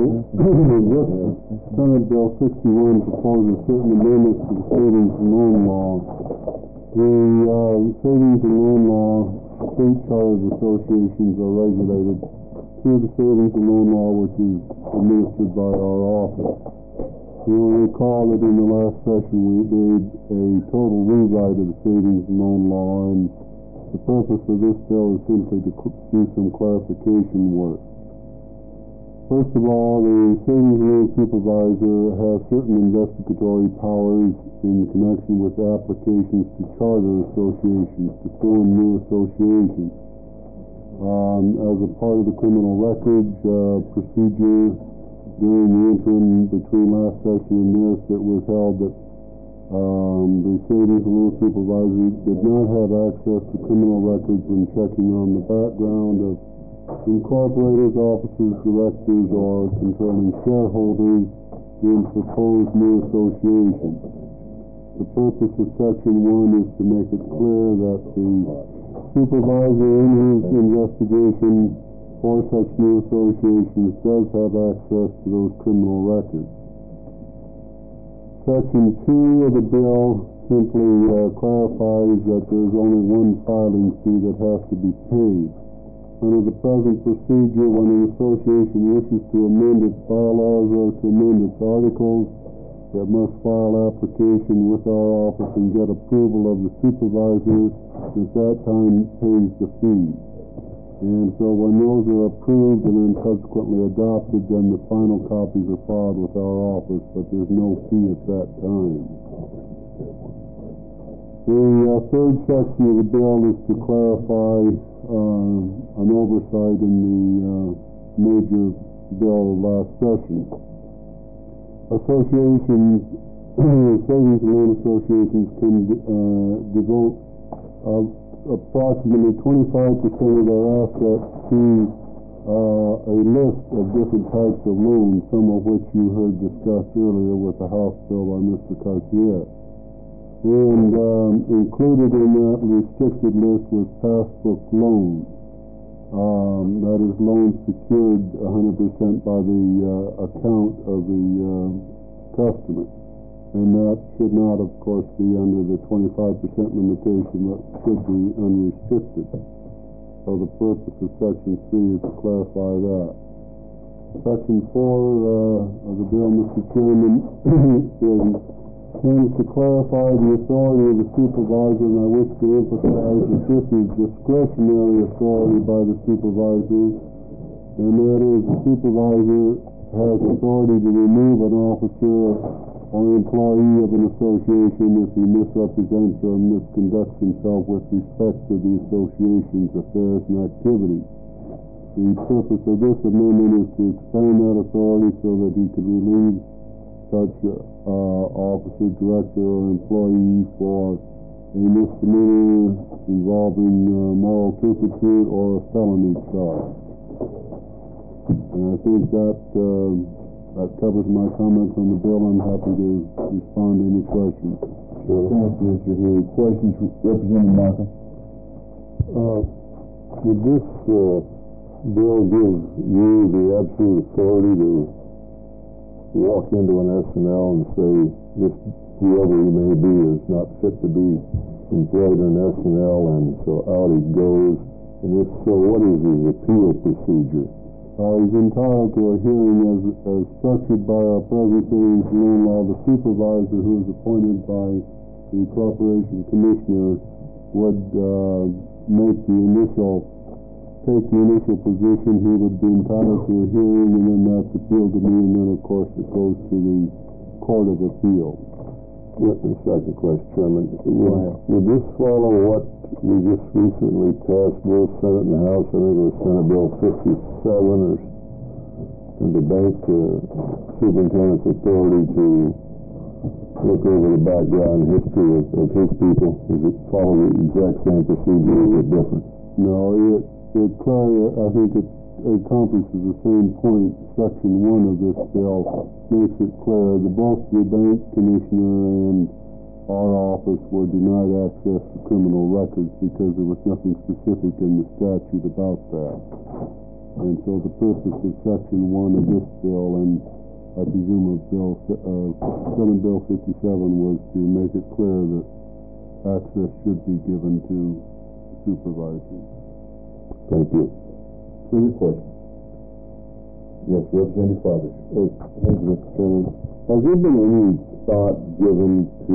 [SPEAKER 5] Senate Bill 61 proposes certain amendments to the savings and loan law. The savings and loan law, state chartered associations are regulated through the savings and loan law, which is administered by our office. You'll recall that in the last session we made a total rewrite of the savings and loan law, and the purpose of this bill is simply to do some clarification work. First of all, the savings and loan supervisor has certain investigatory powers in connection with applications to charter associations, to form new associations. As a part of the criminal records procedure during the interim between last session and this, it was held that the savings and loan supervisor did not have access to criminal records when checking on the background of incorporators, officers, directors, or controlling shareholders in proposed new associations. The purpose of Section 1 is to make it clear that the supervisor in his investigation for such new associations does have access to those criminal records. Section 2 of the bill simply clarifies that there is only one filing fee that has to be paid. Under the present procedure, when an association wishes to amend its bylaws or to amend its articles, it must file application with our office and get approval of the supervisor, and at that time pays the fee. And so when those are approved and then subsequently adopted, then the final copies are filed with our office, but there's no fee at that time. The third section of the bill is to clarify an oversight in the major bill last session. Associations, savings and loan associations can devote approximately 25% of their assets to a list of different types of loans, some of which you heard discussed earlier with the House bill by Mr. Cartier. And included in that restricted list was passbook loans. That is, loans secured 100% by the account of the customer. And that should not, of course, be under the 25% limitation, but should be unrestricted. So the purpose of Section 3 is to clarify that. Section 4 of the bill, Mr. Chairman, is to clarify the authority of the supervisor, and I wish to emphasize that this is discretionary authority by the supervisor, and that is the supervisor has authority to remove an officer or employee of an association if he misrepresents or misconducts himself with respect to the association's affairs and activities. The purpose of this amendment is to expand that authority so that he could relieve such officer, director, or employee for a misdemeanor involving moral turpitude or a felony charge. And I think that covers my comments on the bill. I'm happy to respond to any questions.
[SPEAKER 4] Sure. Thank you, Mr. Healy. Questions, Representative Markham?
[SPEAKER 5] Would this bill give you the absolute authority to walk into an S&L and say, this, whoever he may be, is not fit to be employed in S&L, and so out he goes? And if so, what is his appeal procedure? He's entitled to a hearing as structured by our present savings and loan law. The supervisor, who is appointed by the Corporation Commissioner, would take the initial position. He would be entitled to a hearing, and then that's appealed to me, and then of course it goes to the Court of Appeal. The second question, Chairman. Would this follow what we just recently passed, both Senate and House? I think it was Senate Bill 57, and the bank superintendent's authority to look over the background history of his people. Does it follow the exact same procedure, or is it different? No, I think it accomplishes the same point. Section 1 of this bill makes it clear that both the bank commissioner and our office were denied access to criminal records because there was nothing specific in the statute about that. And so the purpose of Section 1 of this bill, and I presume of Senate Bill 57, was to make it clear that access should be given to supervisors. Thank you.
[SPEAKER 4] Further questions? Yes, Representative Fathers.
[SPEAKER 5] Thank you, Mr. Chairman. Has there been any thought given to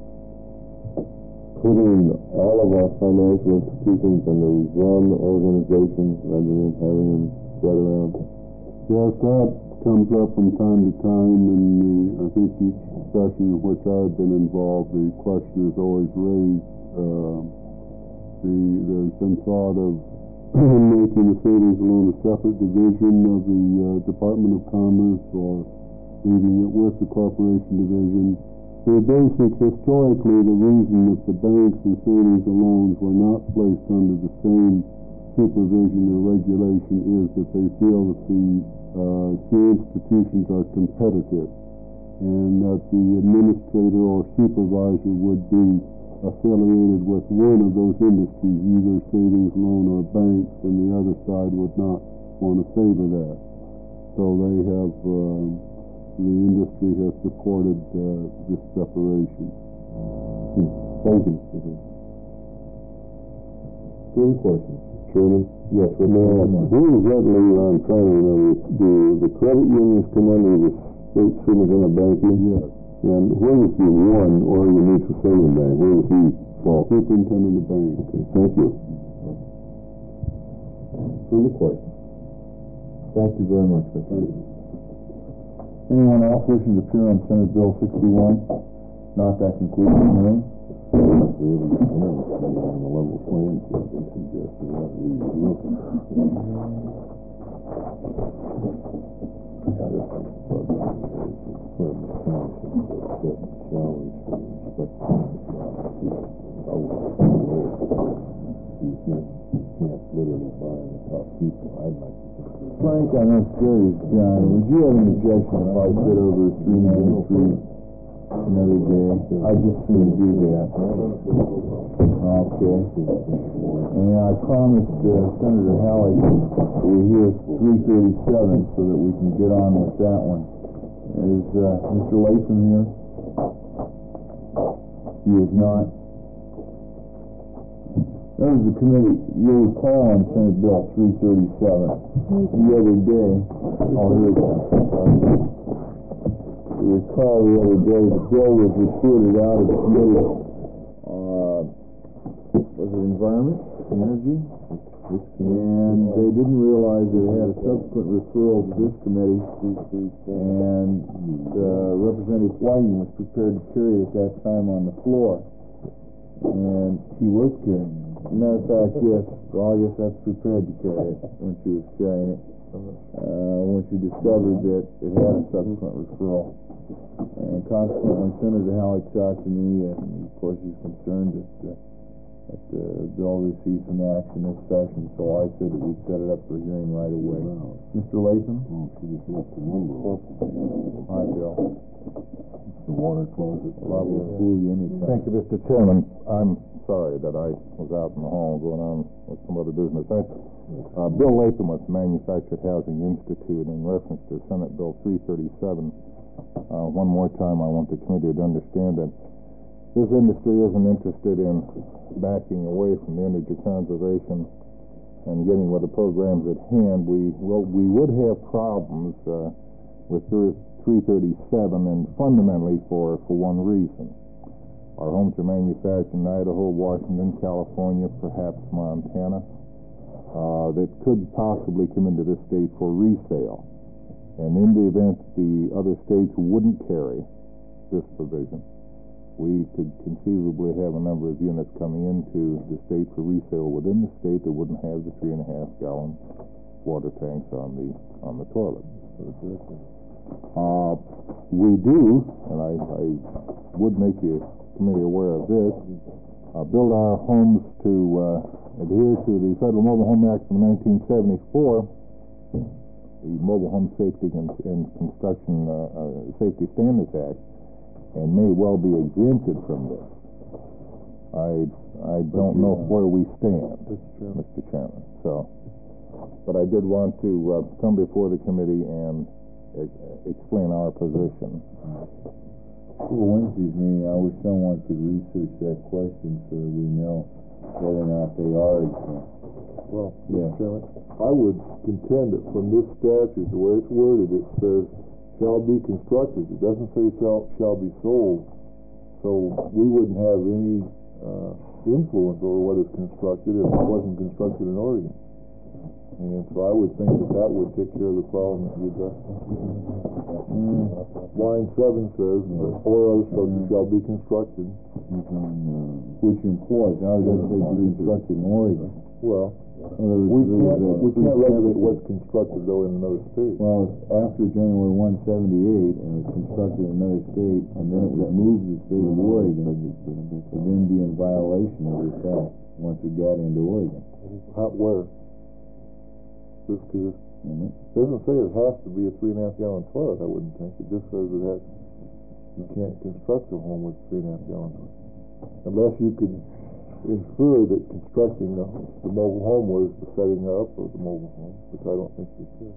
[SPEAKER 5] putting all of our financial institutions under one organization rather than having them spread around? Yes, that comes up from time to time, and I think each session in which I've been involved, the question is always raised. There's been thought of making the savings and loan a separate division of the Department of Commerce, or leaving it with the Corporation Division. Historically, the reason that the banks and savings and loans were not placed under the same supervision or regulation is that they feel that the two institutions are competitive, and that the administrator or supervisor would be affiliated with one of those industries, either savings, loan, or banks, and the other side would not want to favor that. So they have, the industry has supported this separation.
[SPEAKER 4] Thank you. Further questions?
[SPEAKER 3] Chairman?
[SPEAKER 2] Yes,
[SPEAKER 3] Now, who does that leave? I'm trying to remember. Do the credit unions come under the state superintendent of banking?
[SPEAKER 2] Yes.
[SPEAKER 3] And where does the one or the mutual savings bank, where does he fall?
[SPEAKER 5] Superintendent of bank.
[SPEAKER 3] Okay, thank you.
[SPEAKER 2] Further questions? Thank you very much, Mr. Anyone else wishing to appear on Senate Bill 61? Not, that concludes the hearing.
[SPEAKER 3] We haven't on the level playing field, they suggested that we look. Literally buying the top people. I'd like to think.
[SPEAKER 2] Frank, I know it's serious, John. Would you have an objection if I sit over at 393 another day? I just soon do that. Okay. And I promised Senator Halley we're here at 337 so that we can get on with that one. Is Mr. Latham here? He is not. That was the committee. You'll recall on Senate Bill 337 the other day. Oh, here we go. You recall the other day the bill was reported out of the committee. Was it Environment, Energy? And they didn't realize that it had a subsequent referral to this committee. And Representative Whiting was prepared to carry it at that time on the floor. And he was carrying it. As a matter of fact, yes. Well, I guess that's prepared to carry it when she was carrying it. When she discovered that it had a subsequent referral. And consequently, Senator Halley talked to me, and of course he's concerned that the bill received some action this session, so I said that we'd set it up for hearing right away.
[SPEAKER 3] Wow.
[SPEAKER 2] Mr. Latham?
[SPEAKER 3] Oh, she just left the number off.
[SPEAKER 2] Hi, Bill.
[SPEAKER 3] The water closet.
[SPEAKER 2] Liable to fool you anytime.
[SPEAKER 8] Thank you, Mr. Chairman. I'm sorry that I was out in the hall going on with some other business. Bill Latham with Manufactured Housing Institute in reference to Senate Bill 337. One more time, I want the committee to understand that this industry isn't interested in backing away from the energy conservation and getting with the programs at hand. We would have problems with 337, and fundamentally for one reason. Our homes are manufactured in Idaho, Washington, California, perhaps Montana, that could possibly come into this state for resale. And in the event the other states wouldn't carry this provision, we could conceivably have a number of units coming into the state for resale within the state that wouldn't have the 3.5 gallon water tanks on the toilet. We do, and I would make the committee aware of this, build our homes to adhere to the Federal Mobile Home Act of 1974, the Mobile Home Safety and Construction Safety Standards Act, and may well be exempted from this. I don't know where we stand, Mr. Chairman. So, but I did want to come before the committee and explain our position.
[SPEAKER 2] Well, Wednesday's meeting, I wish someone could research that question so that we know whether or not they are exempt.
[SPEAKER 3] Well, Mr. Chairman, I would contend that from this statute, the way it's worded, it says shall be constructed. It doesn't say shall be sold. So we wouldn't have any influence over what is constructed if it wasn't constructed in Oregon. And so I would think that would take care of the problem that you addressed. Line 7 says that or other structures shall be constructed.
[SPEAKER 2] Which implies, now it doesn't say to be constructed in Oregon.
[SPEAKER 3] Well, we can't regulate what's constructed though in another state.
[SPEAKER 2] Well, it's after January 1, 78, and it's constructed in another state, and then it was moved to the state of Oregon, to then be in violation of this act once it got into Oregon.
[SPEAKER 3] Where? This doesn't say it has to be a 3.5 gallon toilet, I wouldn't think. It just says it has, you can't construct a home with 3.5 gallon toilet. Unless you could infer that constructing the mobile home was the setting up of the mobile home, which I don't think you could.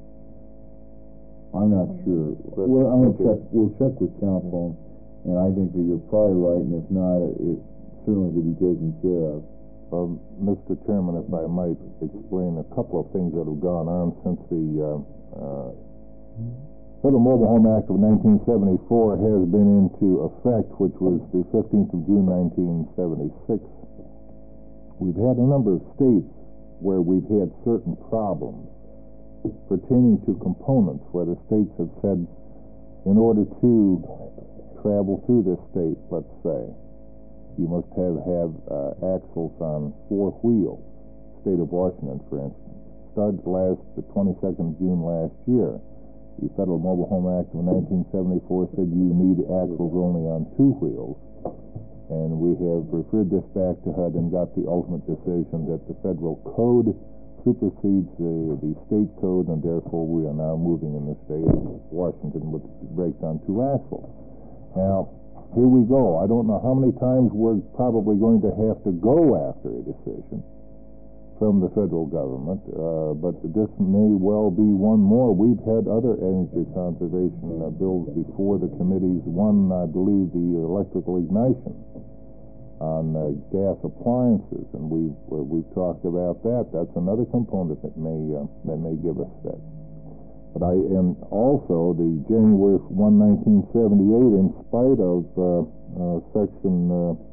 [SPEAKER 2] I'm not sure. We'll check with counsel, and I think that you're probably right, and if not, it certainly could be taken care of.
[SPEAKER 8] Mr. Chairman, if I might explain a couple of things that have gone on since the Federal Mobile Home Act of 1974 has been into effect, which was the 15th of June 1976. We've had a number of states where we've had certain problems pertaining to components where the states have said, in order to travel through this state, let's say, you must have axles on 4 wheels. State of Washington, for instance, started the 22nd of June last year. The Federal Mobile Home Act of 1974 said you need axles only on 2 wheels. And we have referred this back to HUD and got the ultimate decision that the federal code supersedes the state code, and therefore we are now moving in the state of Washington with brakes on 2 axles. Now, here we go. I don't know how many times we're probably going to have to go after a decision from the federal government, but this may well be one more. We've had other energy conservation bills before the committees. One, I believe, the electrical ignition on gas appliances, and we've talked about that. That's another component that may give us that. But and also the January 1, 1978, in spite of section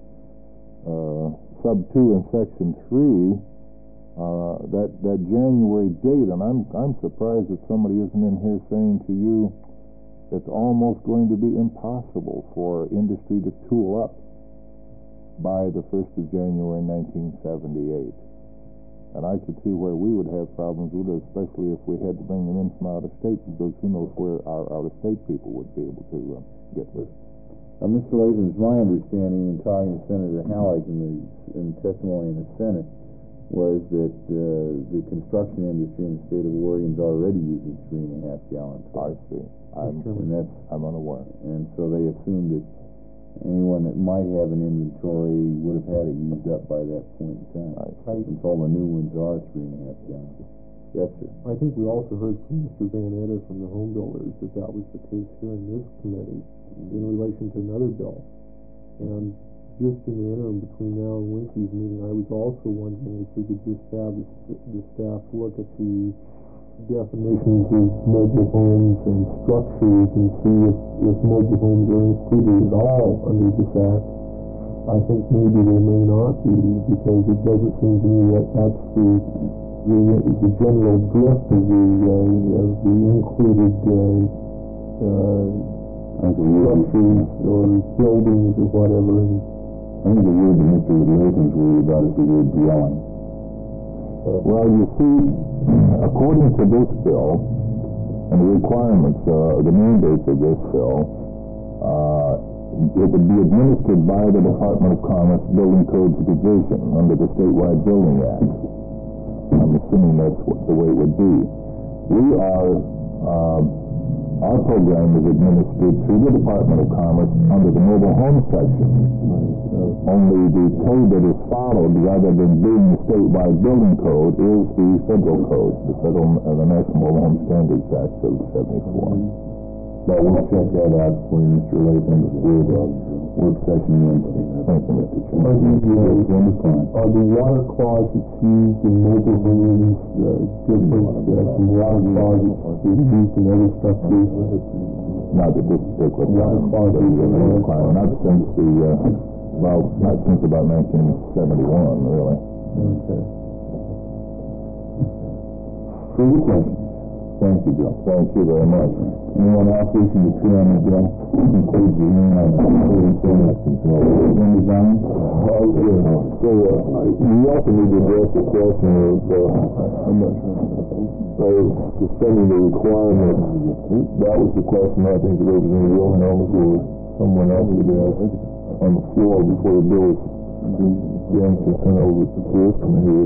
[SPEAKER 8] sub 2 and section 3, that January date, and I'm surprised that somebody isn't in here saying to you it's almost going to be impossible for industry to tool up by the 1st of January 1978. And I could see where we would have problems with it, especially if we had to bring them in from out of state, because who knows where our out-of-state people would be able to get this.
[SPEAKER 2] Mr. Latham, it's my understanding in talking to Senator Halleck in testimony in the Senate was that the construction industry in the state of Oregon is already using 3.5 gallons.
[SPEAKER 8] I see. I'm unaware.
[SPEAKER 2] And so they assumed that anyone that might have an inventory would have had it used up by that point in time. Since all the new ones are 3.5 gallons. Yes, sir.
[SPEAKER 6] I think we also heard from Mr. Van Etter from the home builders that was the case here in this committee in relation to another bill. And just in the interim between now and Wednesday's meeting, I was also wondering if we could just have the staff look at the definitions of mobile homes and structures and see if mobile homes are included at all under this act. I think maybe they may not be, because it doesn't seem to me that that's the general drift of the included structures or buildings or whatever.
[SPEAKER 4] I think the word that Mr. Latham's worried about is the word dwelling.
[SPEAKER 8] Well, you see, according to this bill and the requirements, the mandates of this bill, it would be administered by the Department of Commerce Building Codes Division under the Statewide Building Act. I'm assuming that's the way it would be. Our program is administered through the Department of Commerce under the mobile home section. Only the code that is followed, rather than being the statewide building code, is the federal code, the National Mobile Home Standards Act of 74.
[SPEAKER 4] But we'll check that out for you, Mr. Latham, before the work session Wednesday.
[SPEAKER 8] Thank you, Mr. Chairman.
[SPEAKER 6] Are the water closets used in mobile homes different from water closets used in other structures?
[SPEAKER 8] Not at this particular time. Not since about 1971, really.
[SPEAKER 6] Okay.
[SPEAKER 4] Further questions?
[SPEAKER 8] Thank you, Bill. Thank you very much.
[SPEAKER 4] Anyone else wishing to cheer on the bill? Concludes the hearing on the Member Brown?
[SPEAKER 3] We also need to address the question of suspending the requirement. That was the question I think that Representative Wilhelms or someone else would ask on the floor before the bill is yanked and sent over to the Rules Committee.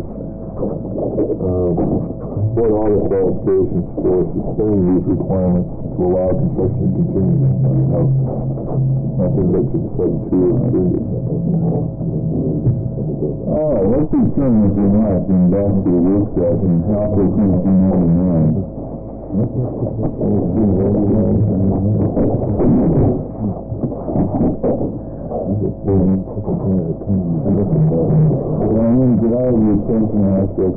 [SPEAKER 3] What are the qualifications for suspending these requirements to allow construction to continue? I think that's at 7.2 or 3.
[SPEAKER 4] Let's be sure that we're not being back to the work session halfway through June 99.
[SPEAKER 3] important.
[SPEAKER 4] Well, in July, the attention has to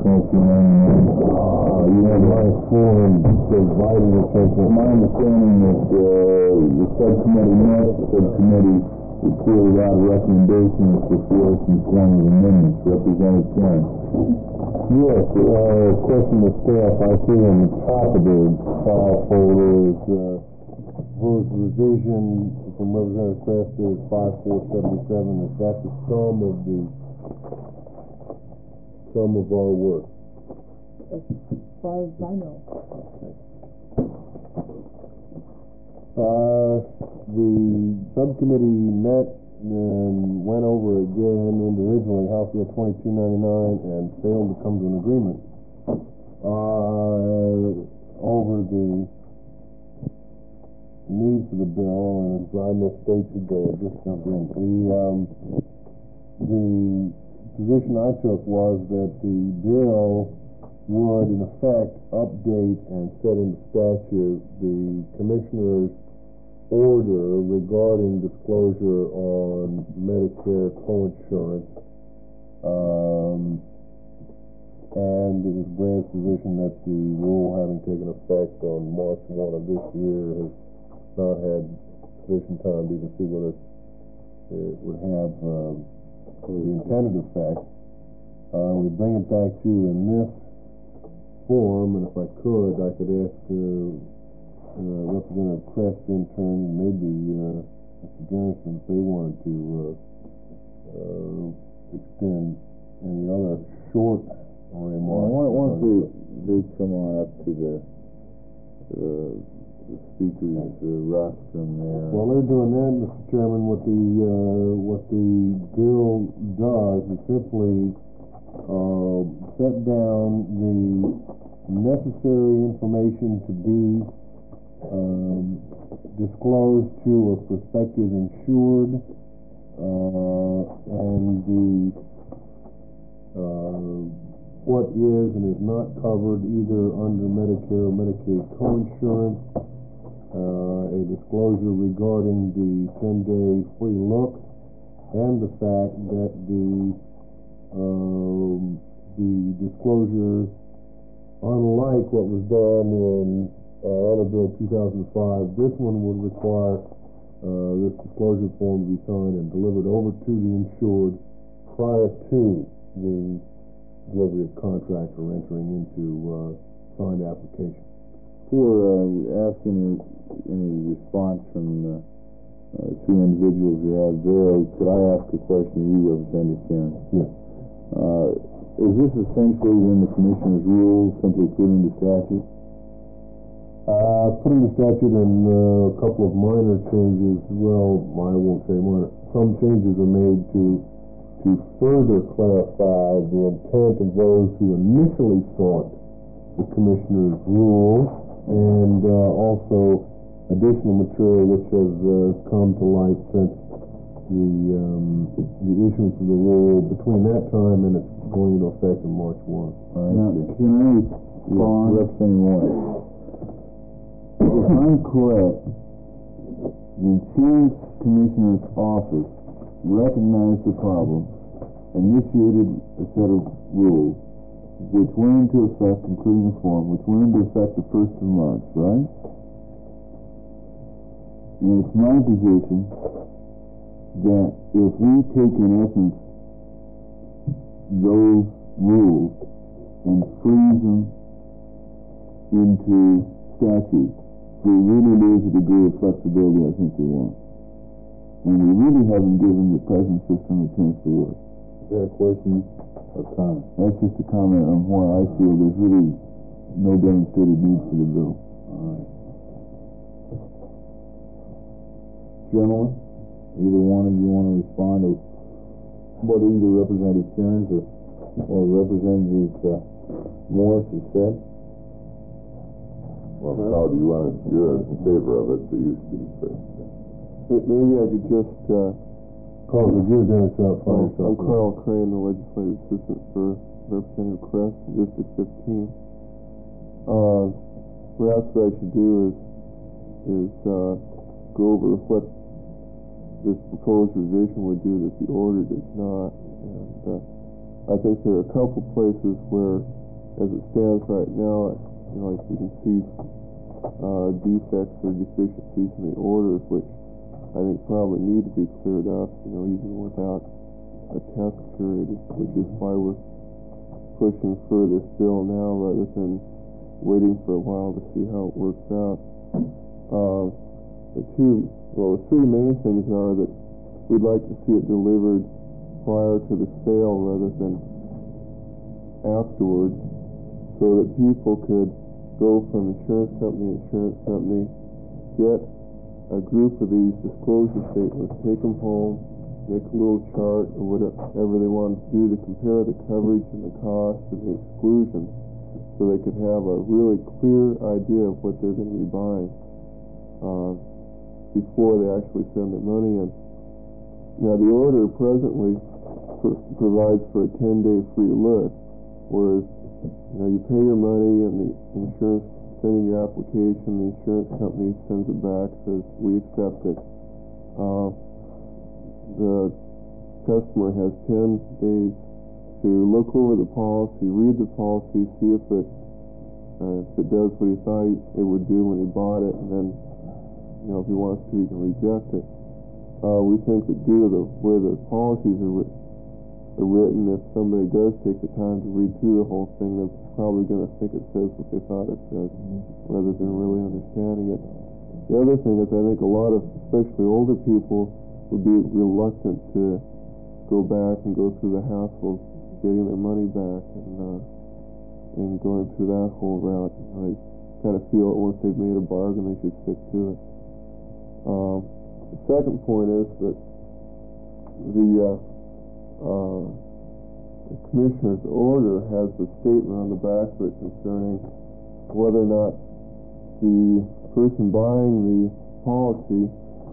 [SPEAKER 3] You have my form dividing attention.
[SPEAKER 4] My understanding that the subcommittee met, the subcommittee reported out recommendations before us in the form of amendments. Representative Karen.
[SPEAKER 3] Yes, question of staff. I see on the top of the file folder is proposed revision from Representative Kraft is 5477. Is that the sum of our work?
[SPEAKER 1] As far as I know.
[SPEAKER 3] The subcommittee met and went over again individually House Bill 2299 and failed to come to an agreement over the need for the bill, and as I misstate today, I just jumped in. The position I took was that the bill would, in effect, update and set into statute the commissioner's order regarding disclosure on Medicare coinsurance, and it was Brand's position that the rule, having taken effect on March 1 of this year, has not had sufficient time to even see whether it would have the intended effect. We bring it back to you in this form, and if I could ask Representative Kress in turn, maybe Mr. Jensen, if they wanted to extend any other short remarks.
[SPEAKER 4] Once they come on up to the speaker's rostrum there.
[SPEAKER 3] Well, they're doing that, Mr. Chairman. What the bill does is simply set down the necessary information to be disclosed to a prospective insured, and the what is and is not covered either under Medicare or Medicaid coinsurance, a disclosure regarding the 10-day free look, and the fact that the disclosures, unlike what was done in Auto Bill 2005, this one would require this disclosure form to be signed and delivered over to the insured prior to the delivery of contract or entering into signed application.
[SPEAKER 4] Before asking any response from two individuals you have there, could I ask a question of you, Representative Karen?
[SPEAKER 3] Yes.
[SPEAKER 4] Is this essentially in the Commissioner's rules, simply put into statute?
[SPEAKER 3] Put in the statute and a couple of minor changes. Well, I won't say minor. Some changes are made to further clarify the intent of those who initially sought the Commissioner's rule, and also additional material which has come to light since the issuance of the rule between that time and it's going into effect on March 1.
[SPEAKER 4] All right. Now, can I respond? Representative Warren. If I'm correct, the Insurance Commissioner's Office recognized the problem, initiated a set of rules, which went into effect, including the form, which went into effect the 1st of March, right? And it's my position that if we take, in essence, those rules and freeze them into statute, we really lose a degree of flexibility I think we want. And we really haven't given the present system a chance to work.
[SPEAKER 3] Is that a question or comment?
[SPEAKER 4] That's just a comment on why I feel there's really no demonstrated need for the bill.
[SPEAKER 3] All right.
[SPEAKER 4] Gentlemen, either one of you want to respond to what either Representative Kearns or Representative Morris has said?
[SPEAKER 9] Well, how do you want it? You're in favor of it, so you speak first.
[SPEAKER 10] Maybe I could just,
[SPEAKER 3] Carl, would you identify yourself?
[SPEAKER 10] I'm Carl Crane, the legislative assistant for Representative Kress, District 15. Perhaps what I should do is go over what this proposed revision would do that the order does not. And I think there are a couple places where, as it stands right now, like we can see defects or deficiencies in the orders, which I think probably need to be cleared up, even without a test period, which is why we're pushing for this bill now rather than waiting for a while to see how it works out. The three main things are that we'd like to see it delivered prior to the sale rather than afterwards, so that people could go from insurance company to insurance company, get a group of these disclosure statements, take them home, make a little chart or whatever they want to do to compare the coverage and the cost and the exclusions, so they could have a really clear idea of what they're going to be buying before they actually send their money in. Now, the order presently provides for a 10-day free look, whereas you pay your money and the insurance sending your application, the insurance company sends it back, says we accept it. The customer has 10 days to look over the policy, read the policy, see if it does what he thought it would do when he bought it, and then if he wants to, he can reject it. We think that due to the way the policies are written, if somebody does take the time to read through the whole thing, they're probably going to think it says what they thought it says, rather than really understanding it. The other thing is, I think a lot of, especially older people, would be reluctant to go back and go through the hassle of getting their money back and going through that whole route. I kind of feel that once they've made a bargain, they should stick to it. The second point is that the commissioner's order has a statement on the back of it concerning whether or not the person buying the policy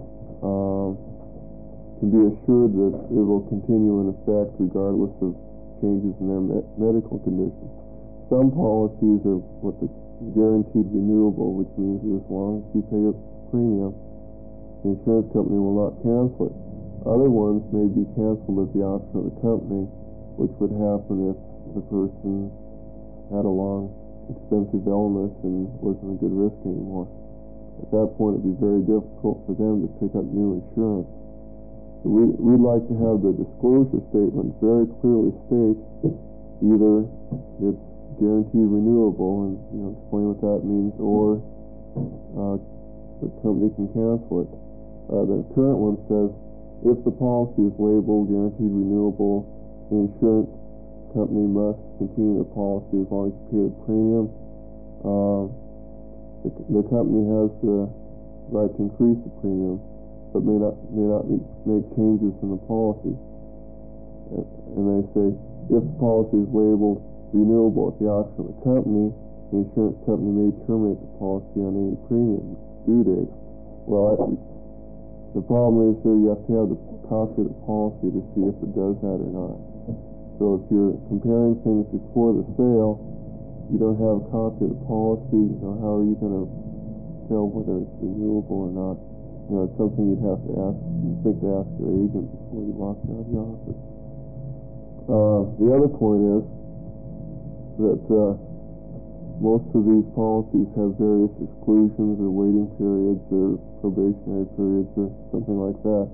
[SPEAKER 10] can be assured that it will continue in effect regardless of changes in their medical conditions. Some policies are what the guaranteed renewable, which means that as long as you pay a premium, the insurance company will not cancel it. Other ones may be canceled at the option of the company, which would happen if the person had a long, expensive illness and wasn't a good risk anymore. At that point, it would be very difficult for them to pick up new insurance. So we'd like to have the disclosure statement very clearly state either it's guaranteed renewable and explain what that means, or the company can cancel it. The current one says if the policy is labeled guaranteed renewable, the insurance company must continue the policy as long as you pay the premium. The company has the right to increase the premium, but may not make changes in the policy. And they say if the policy is labeled renewable at the option of the company, the insurance company may terminate the policy on any premium due date. Well, the problem is here you have to have the copy of the policy to see if it does that or not. So if you're comparing things before the sale, you don't have a copy of the policy, how are you going to tell whether it's renewable or not? It's something you'd have to ask your agent before you walk out of the office. The other point is that most of these policies have various exclusions or waiting periods or probationary periods or something like that.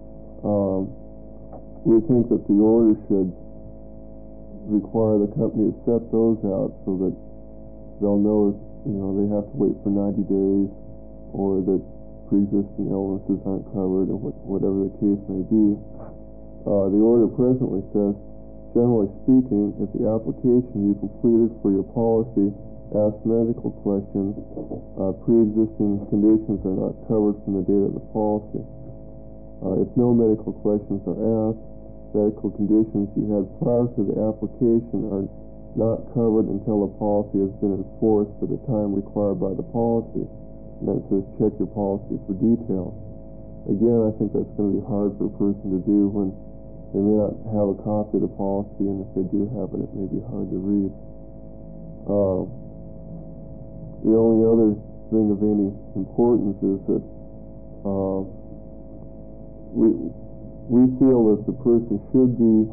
[SPEAKER 10] We think that the order should require the company to set those out so that they'll know they have to wait for 90 days or that pre-existing illnesses aren't covered or whatever the case may be. The order presently says, generally speaking, if the application you completed for your policy asks medical questions, pre-existing conditions are not covered from the date of the policy. If no medical questions are asked, medical conditions you had prior to the application are not covered until the policy has been enforced for the time required by the policy. And that says check your policy for details. Again, I think that's going to be hard for a person to do when they may not have a copy of the policy, and if they do have it, it may be hard to read. The only other thing of any importance is that we feel that the person should be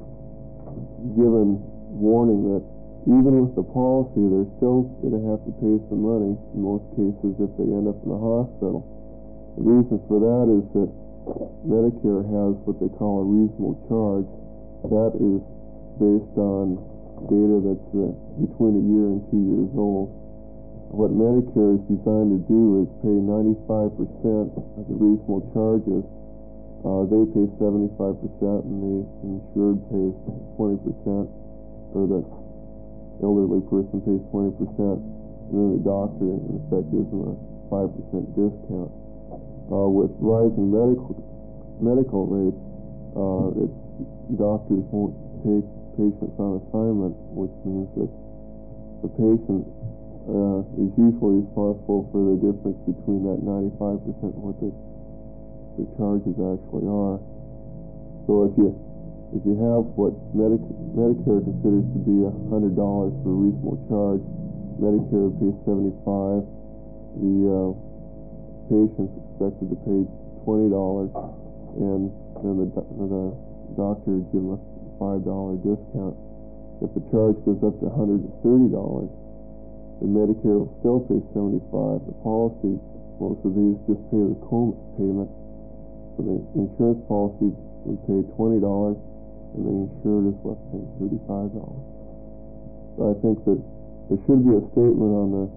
[SPEAKER 10] given warning that even with the policy, they're still going to have to pay some money in most cases if they end up in the hospital. The reason for that is that Medicare has what they call a reasonable charge. That is based on data that's between a year and 2 years old. What Medicare is designed to do is pay 95% of the reasonable charges. They pay 75% and the insured pays 20%, or the elderly person pays 20%, and then the doctor in effect gives them a 5% discount. With rising medical rates, doctors won't take patients on assignment, which means that the patient is usually responsible for the difference between that 95% and what the charges actually are. So if you have what Medicare considers to be $100 for a reasonable charge, Medicare pays $75. The patient's expected to pay $20, and then the doctor would give them a $5 discount. If the charge goes up to $130, the Medicare will still pay $75. The policy, most of these just pay the co-payment. So the insurance policy would pay $20, and the insured is left paying $35. So I think that there should be a statement on the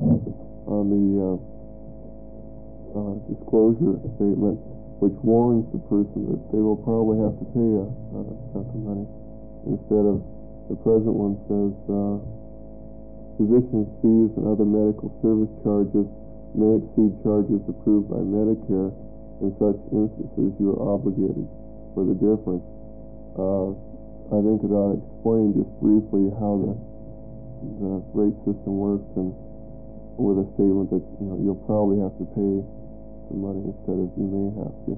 [SPEAKER 10] disclosure statement which warns the person that they will probably have to pay a chunk of money, instead of the present one says physician's fees and other medical service charges may exceed charges approved by Medicare. In such instances, you are obligated for the difference. I think it ought to explain just briefly how the rate system works, and with a statement that you'll probably have to pay some money instead of you may have to.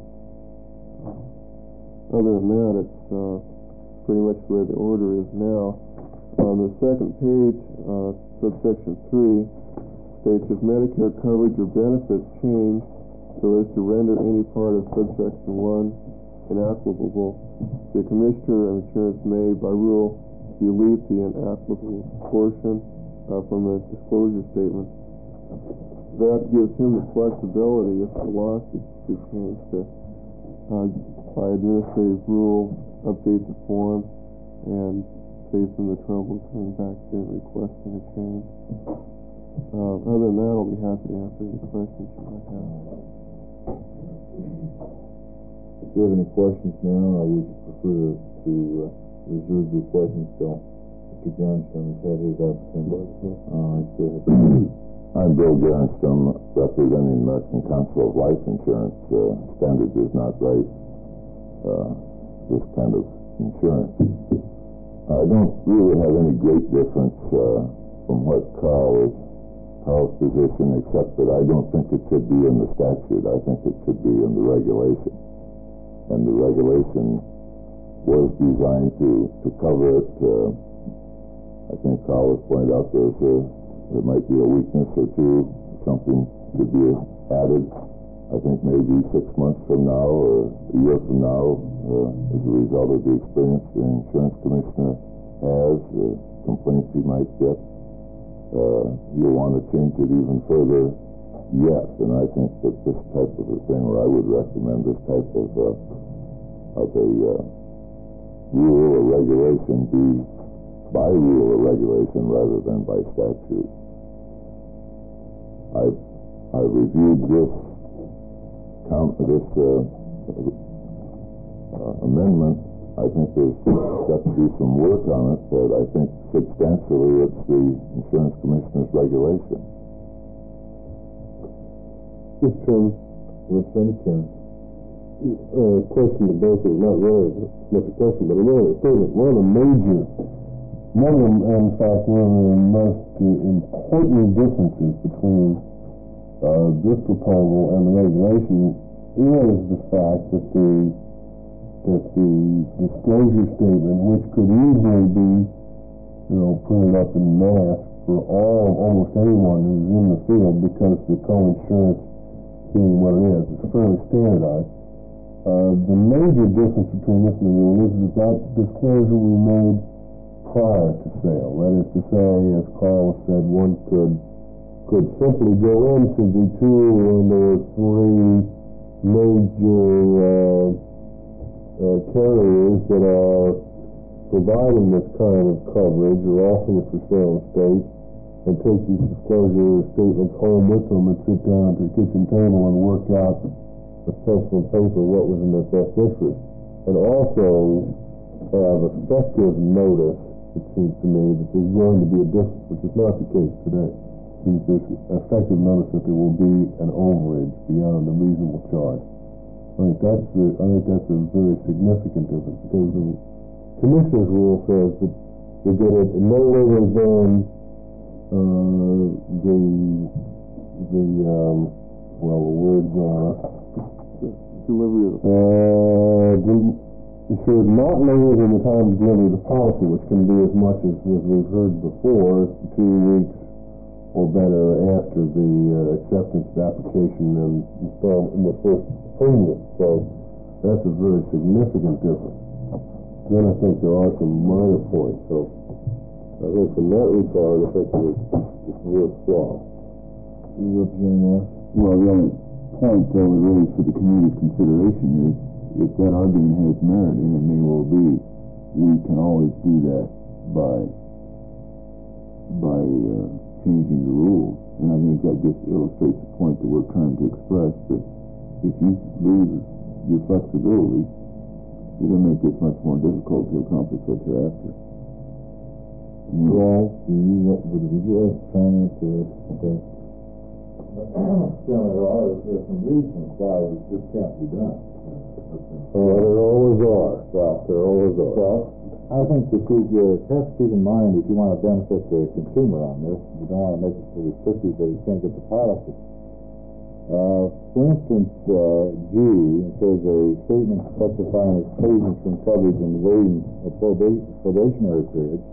[SPEAKER 10] Other than that, it's pretty much where the order is now. On the second page, subsection 3 states if Medicare coverage or benefits change so as to render any part of subsection 1 inapplicable, the Commissioner of Insurance may, by rule, delete the inapplicable portion from the disclosure statement. That gives him the flexibility, if the law should change, to, by administrative rule, update the form and save them the trouble of coming back here and requesting a change. Other than that, I'll be happy to answer any questions you might have.
[SPEAKER 4] If you have any questions now, or would you prefer to reserve your questions till Mr. Johnston has had his opportunity? Go ahead. I'm Bill Gernston, representing American Council of Life Insurance. Standards is not right, this kind of insurance. I don't really have any great difference from what Carl's position, except that I don't think it should be in the statute. I think it should be in the regulation. And the regulation was designed to cover it. I think Carl has pointed out there might be a weakness or two, something should be added. I think maybe 6 months from now or a year from now, as a result of the experience the insurance commissioner has, the complaints he might get, you'll want to change it even further. Yes, and I think that this type of a thing, or I would recommend this type of a rule or regulation be by rule or regulation rather than by statute. I reviewed this amendment. I think there's got to be some work on it, but I think substantially it's the insurance commissioner's regulation.
[SPEAKER 3] Mr. Chairman, question to both of you, not really much a question, but a really statement. One of the most important differences between this proposal and the regulation is the fact that the disclosure statement, which could easily be, printed up in mass for almost anyone who's in the field, because the co-insurance being what it is, it's fairly standardized. The major difference between this and the rule is that disclosure we made prior to sale. That is to say, as Carl said, one could simply go into the two or three major carriers that are providing this kind of coverage or offering it for sale in state, and take these disclosure statements home with them and sit down at their kitchen table and work out with pencil and paper what was in their best interest. And also have effective notice, it seems to me, that there's going to be a difference, which is not the case today. It means there's effective notice that there will be an overage beyond the reasonable charge. I think that's a very significant difference, because the Commissioner's rule says that you get it no later than
[SPEAKER 10] delivery of
[SPEAKER 3] insured not later than the time of delivery of the policy, which can be as much as we've heard before, 2 weeks or better after the acceptance of the application and in the first premium. So that's a very significant difference. Then I think there are some minor points. So I think from that regard, I think it's worthwhile.
[SPEAKER 4] Well, the only point that was raised for the community's consideration is, if that argument has merit, and it may well be, we can always do that by changing the rules. And I think that just illustrates the point that we're trying to express, that if you lose your flexibility, you're going to make it much more difficult to accomplish what you're after.
[SPEAKER 2] Well, would you like to comment to this? There's some reasons why this can't be done.
[SPEAKER 3] There always are. There always are.
[SPEAKER 2] Well, I think that you have to keep in mind, if you want to benefit the consumer on this, you don't want to make it so restrictive that he can't get the policy. For instance, G, it says a statement specifying exclusions from coverage in the waiting of probationary period.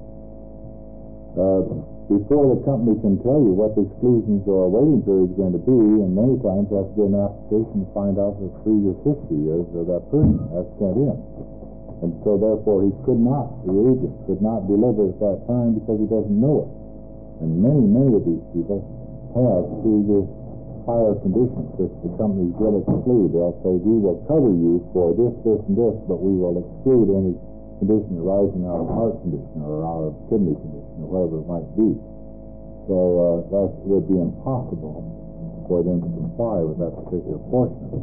[SPEAKER 2] Before the company can tell you what the exclusions or waiting period is going to be, and many times has to get an application to find out the previous history is of that person that's sent in. And so therefore the agent could not deliver at that time because he doesn't know it. And many of these people have previous higher conditions which the companies will exclude. They'll say, we will cover you for this, and this, but we will exclude any condition arising out of heart condition or out of kidney condition or whatever it might be. So that would be impossible for them to comply with that particular portion of it.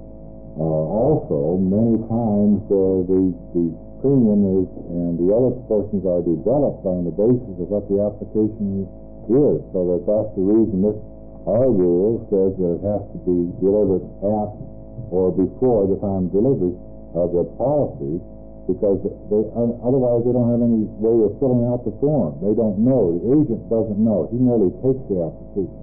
[SPEAKER 2] Also, many times the premium is, and the other portions are developed on the basis of what the application is, so that's the reason our rule says that it has to be delivered at or before the time of delivery of the policy, because otherwise they don't have any way of filling out the form. They don't know. The agent doesn't know. He merely takes the application.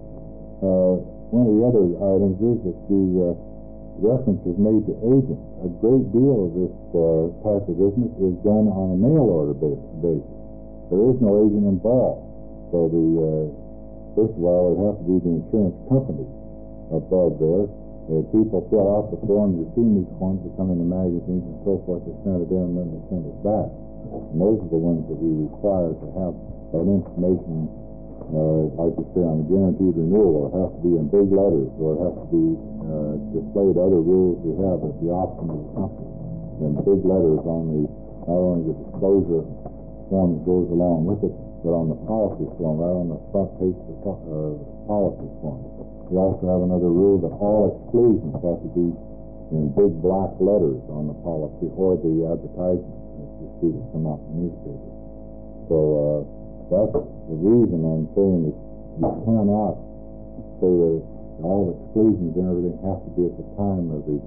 [SPEAKER 2] One of the other items is that the reference is made to agents. A great deal of this type of business is done on a mail order basis. There is no agent involved. So first of all, it has to be the insurance company above there. People fill out the forms. You've seen these forms that come in the magazines and so forth. They send it in and then they send it back. And those are the ones that we require to have that information, like you say, on the guaranteed renewal. It has to be in big letters, or it has to be displayed other rules we have at the option of the company. In big letters on not only the disclosure form that goes along with it, but on the policy form, right on the front page of the policy form. We also have another rule that all exclusions have to be in big black letters on the policy or the advertisement that you see that come out in the newspaper. So that's the reason I'm saying that you cannot say that all exclusions and everything have to be at the time of the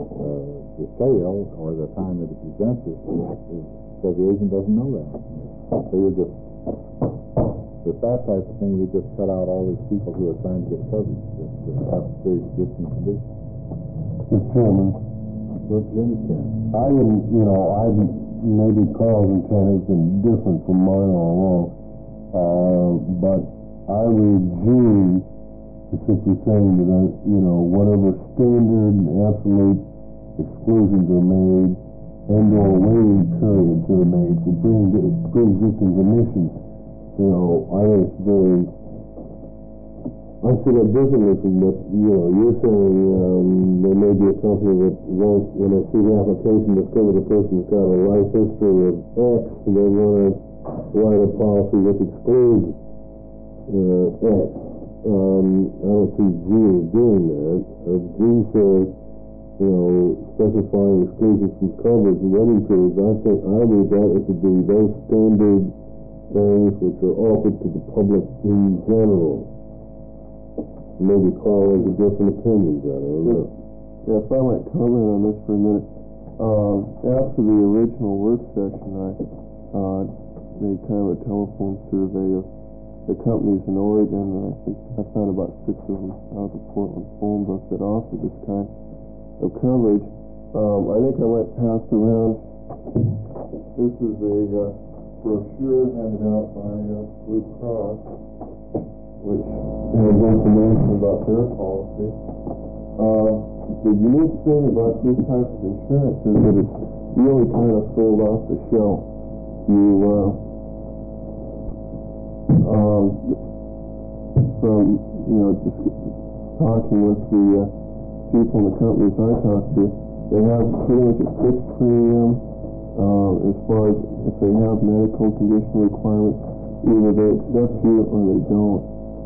[SPEAKER 2] sale or the time that it presents it, because the agent doesn't know that. So you're just, with that type of thing, you just cut out all these people who are trying to get coverage that have pre-existing conditions.
[SPEAKER 3] Mr. Chairman, maybe Carl's intent has been different from mine all along, but I read G as simply saying that, whatever standard and absolute exclusions are made and/or waiting periods that are made to pre-existing conditions. You know, I think it's very, I see that differently from what, you're saying. There may be a company that won't, when they see the application, discover the person's got a life history of X, and they want to write a policy that excludes X. I don't see G as doing that. G says, specifying exclusions from coverage and waiting periods. I read that as to be those standard things which are offered to the public in general. Maybe Carl has a different opinions. I don't know.
[SPEAKER 10] Yeah, if I might comment on this for a minute. After the original work session, I made kind of a telephone survey of the companies in Oregon, and I think I found about 6 of them out of the Portland phone book that offer this kind of coverage. I think I might pass around. This is a brochure handed out by Blue Cross, which has information about their policy. The unique thing about this type of insurance is that it's really kind of sold off the shelf. From just talking with the people in the companies I talk to, they have pretty much a fixed premium as far as if they have medical condition requirements. Either they accept you or they don't.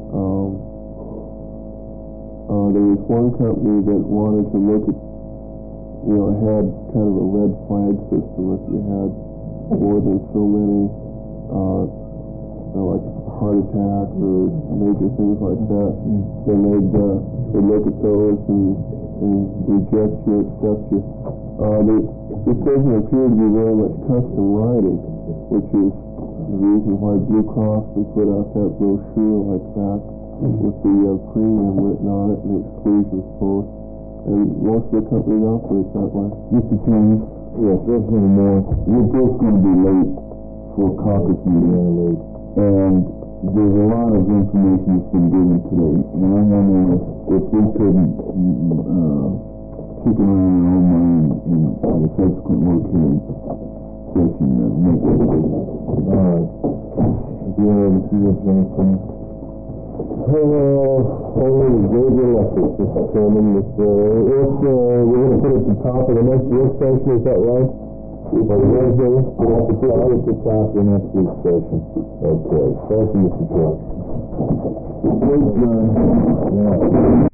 [SPEAKER 10] There was one company that wanted to look at, had kind of a red flag system. If you had more than so many, like heart attack or major things like that, then they'd look at those and reject you, accept you. This doesn't appear to be very much custom writing, which is the reason why Blue Cross would put out that brochure like that with the premium written on it and the exclusions both. And most of the companies operate that way.
[SPEAKER 4] Mr. Chairman? Yes, there's no more. We're both going to be late for a caucus meeting, and there's a lot of information that's been given today, and I wonder if we couldn't keep it on our own mind in the subsequent work hearing session and make that decision. All right. Do you have anything? Only David Electric, Mr. Chairman. We're going to put it at the top of the next work session, is that right? Wednesday? We'll have to put it at the top of the next week's session. Okay. Thank you, Mr. Chairman.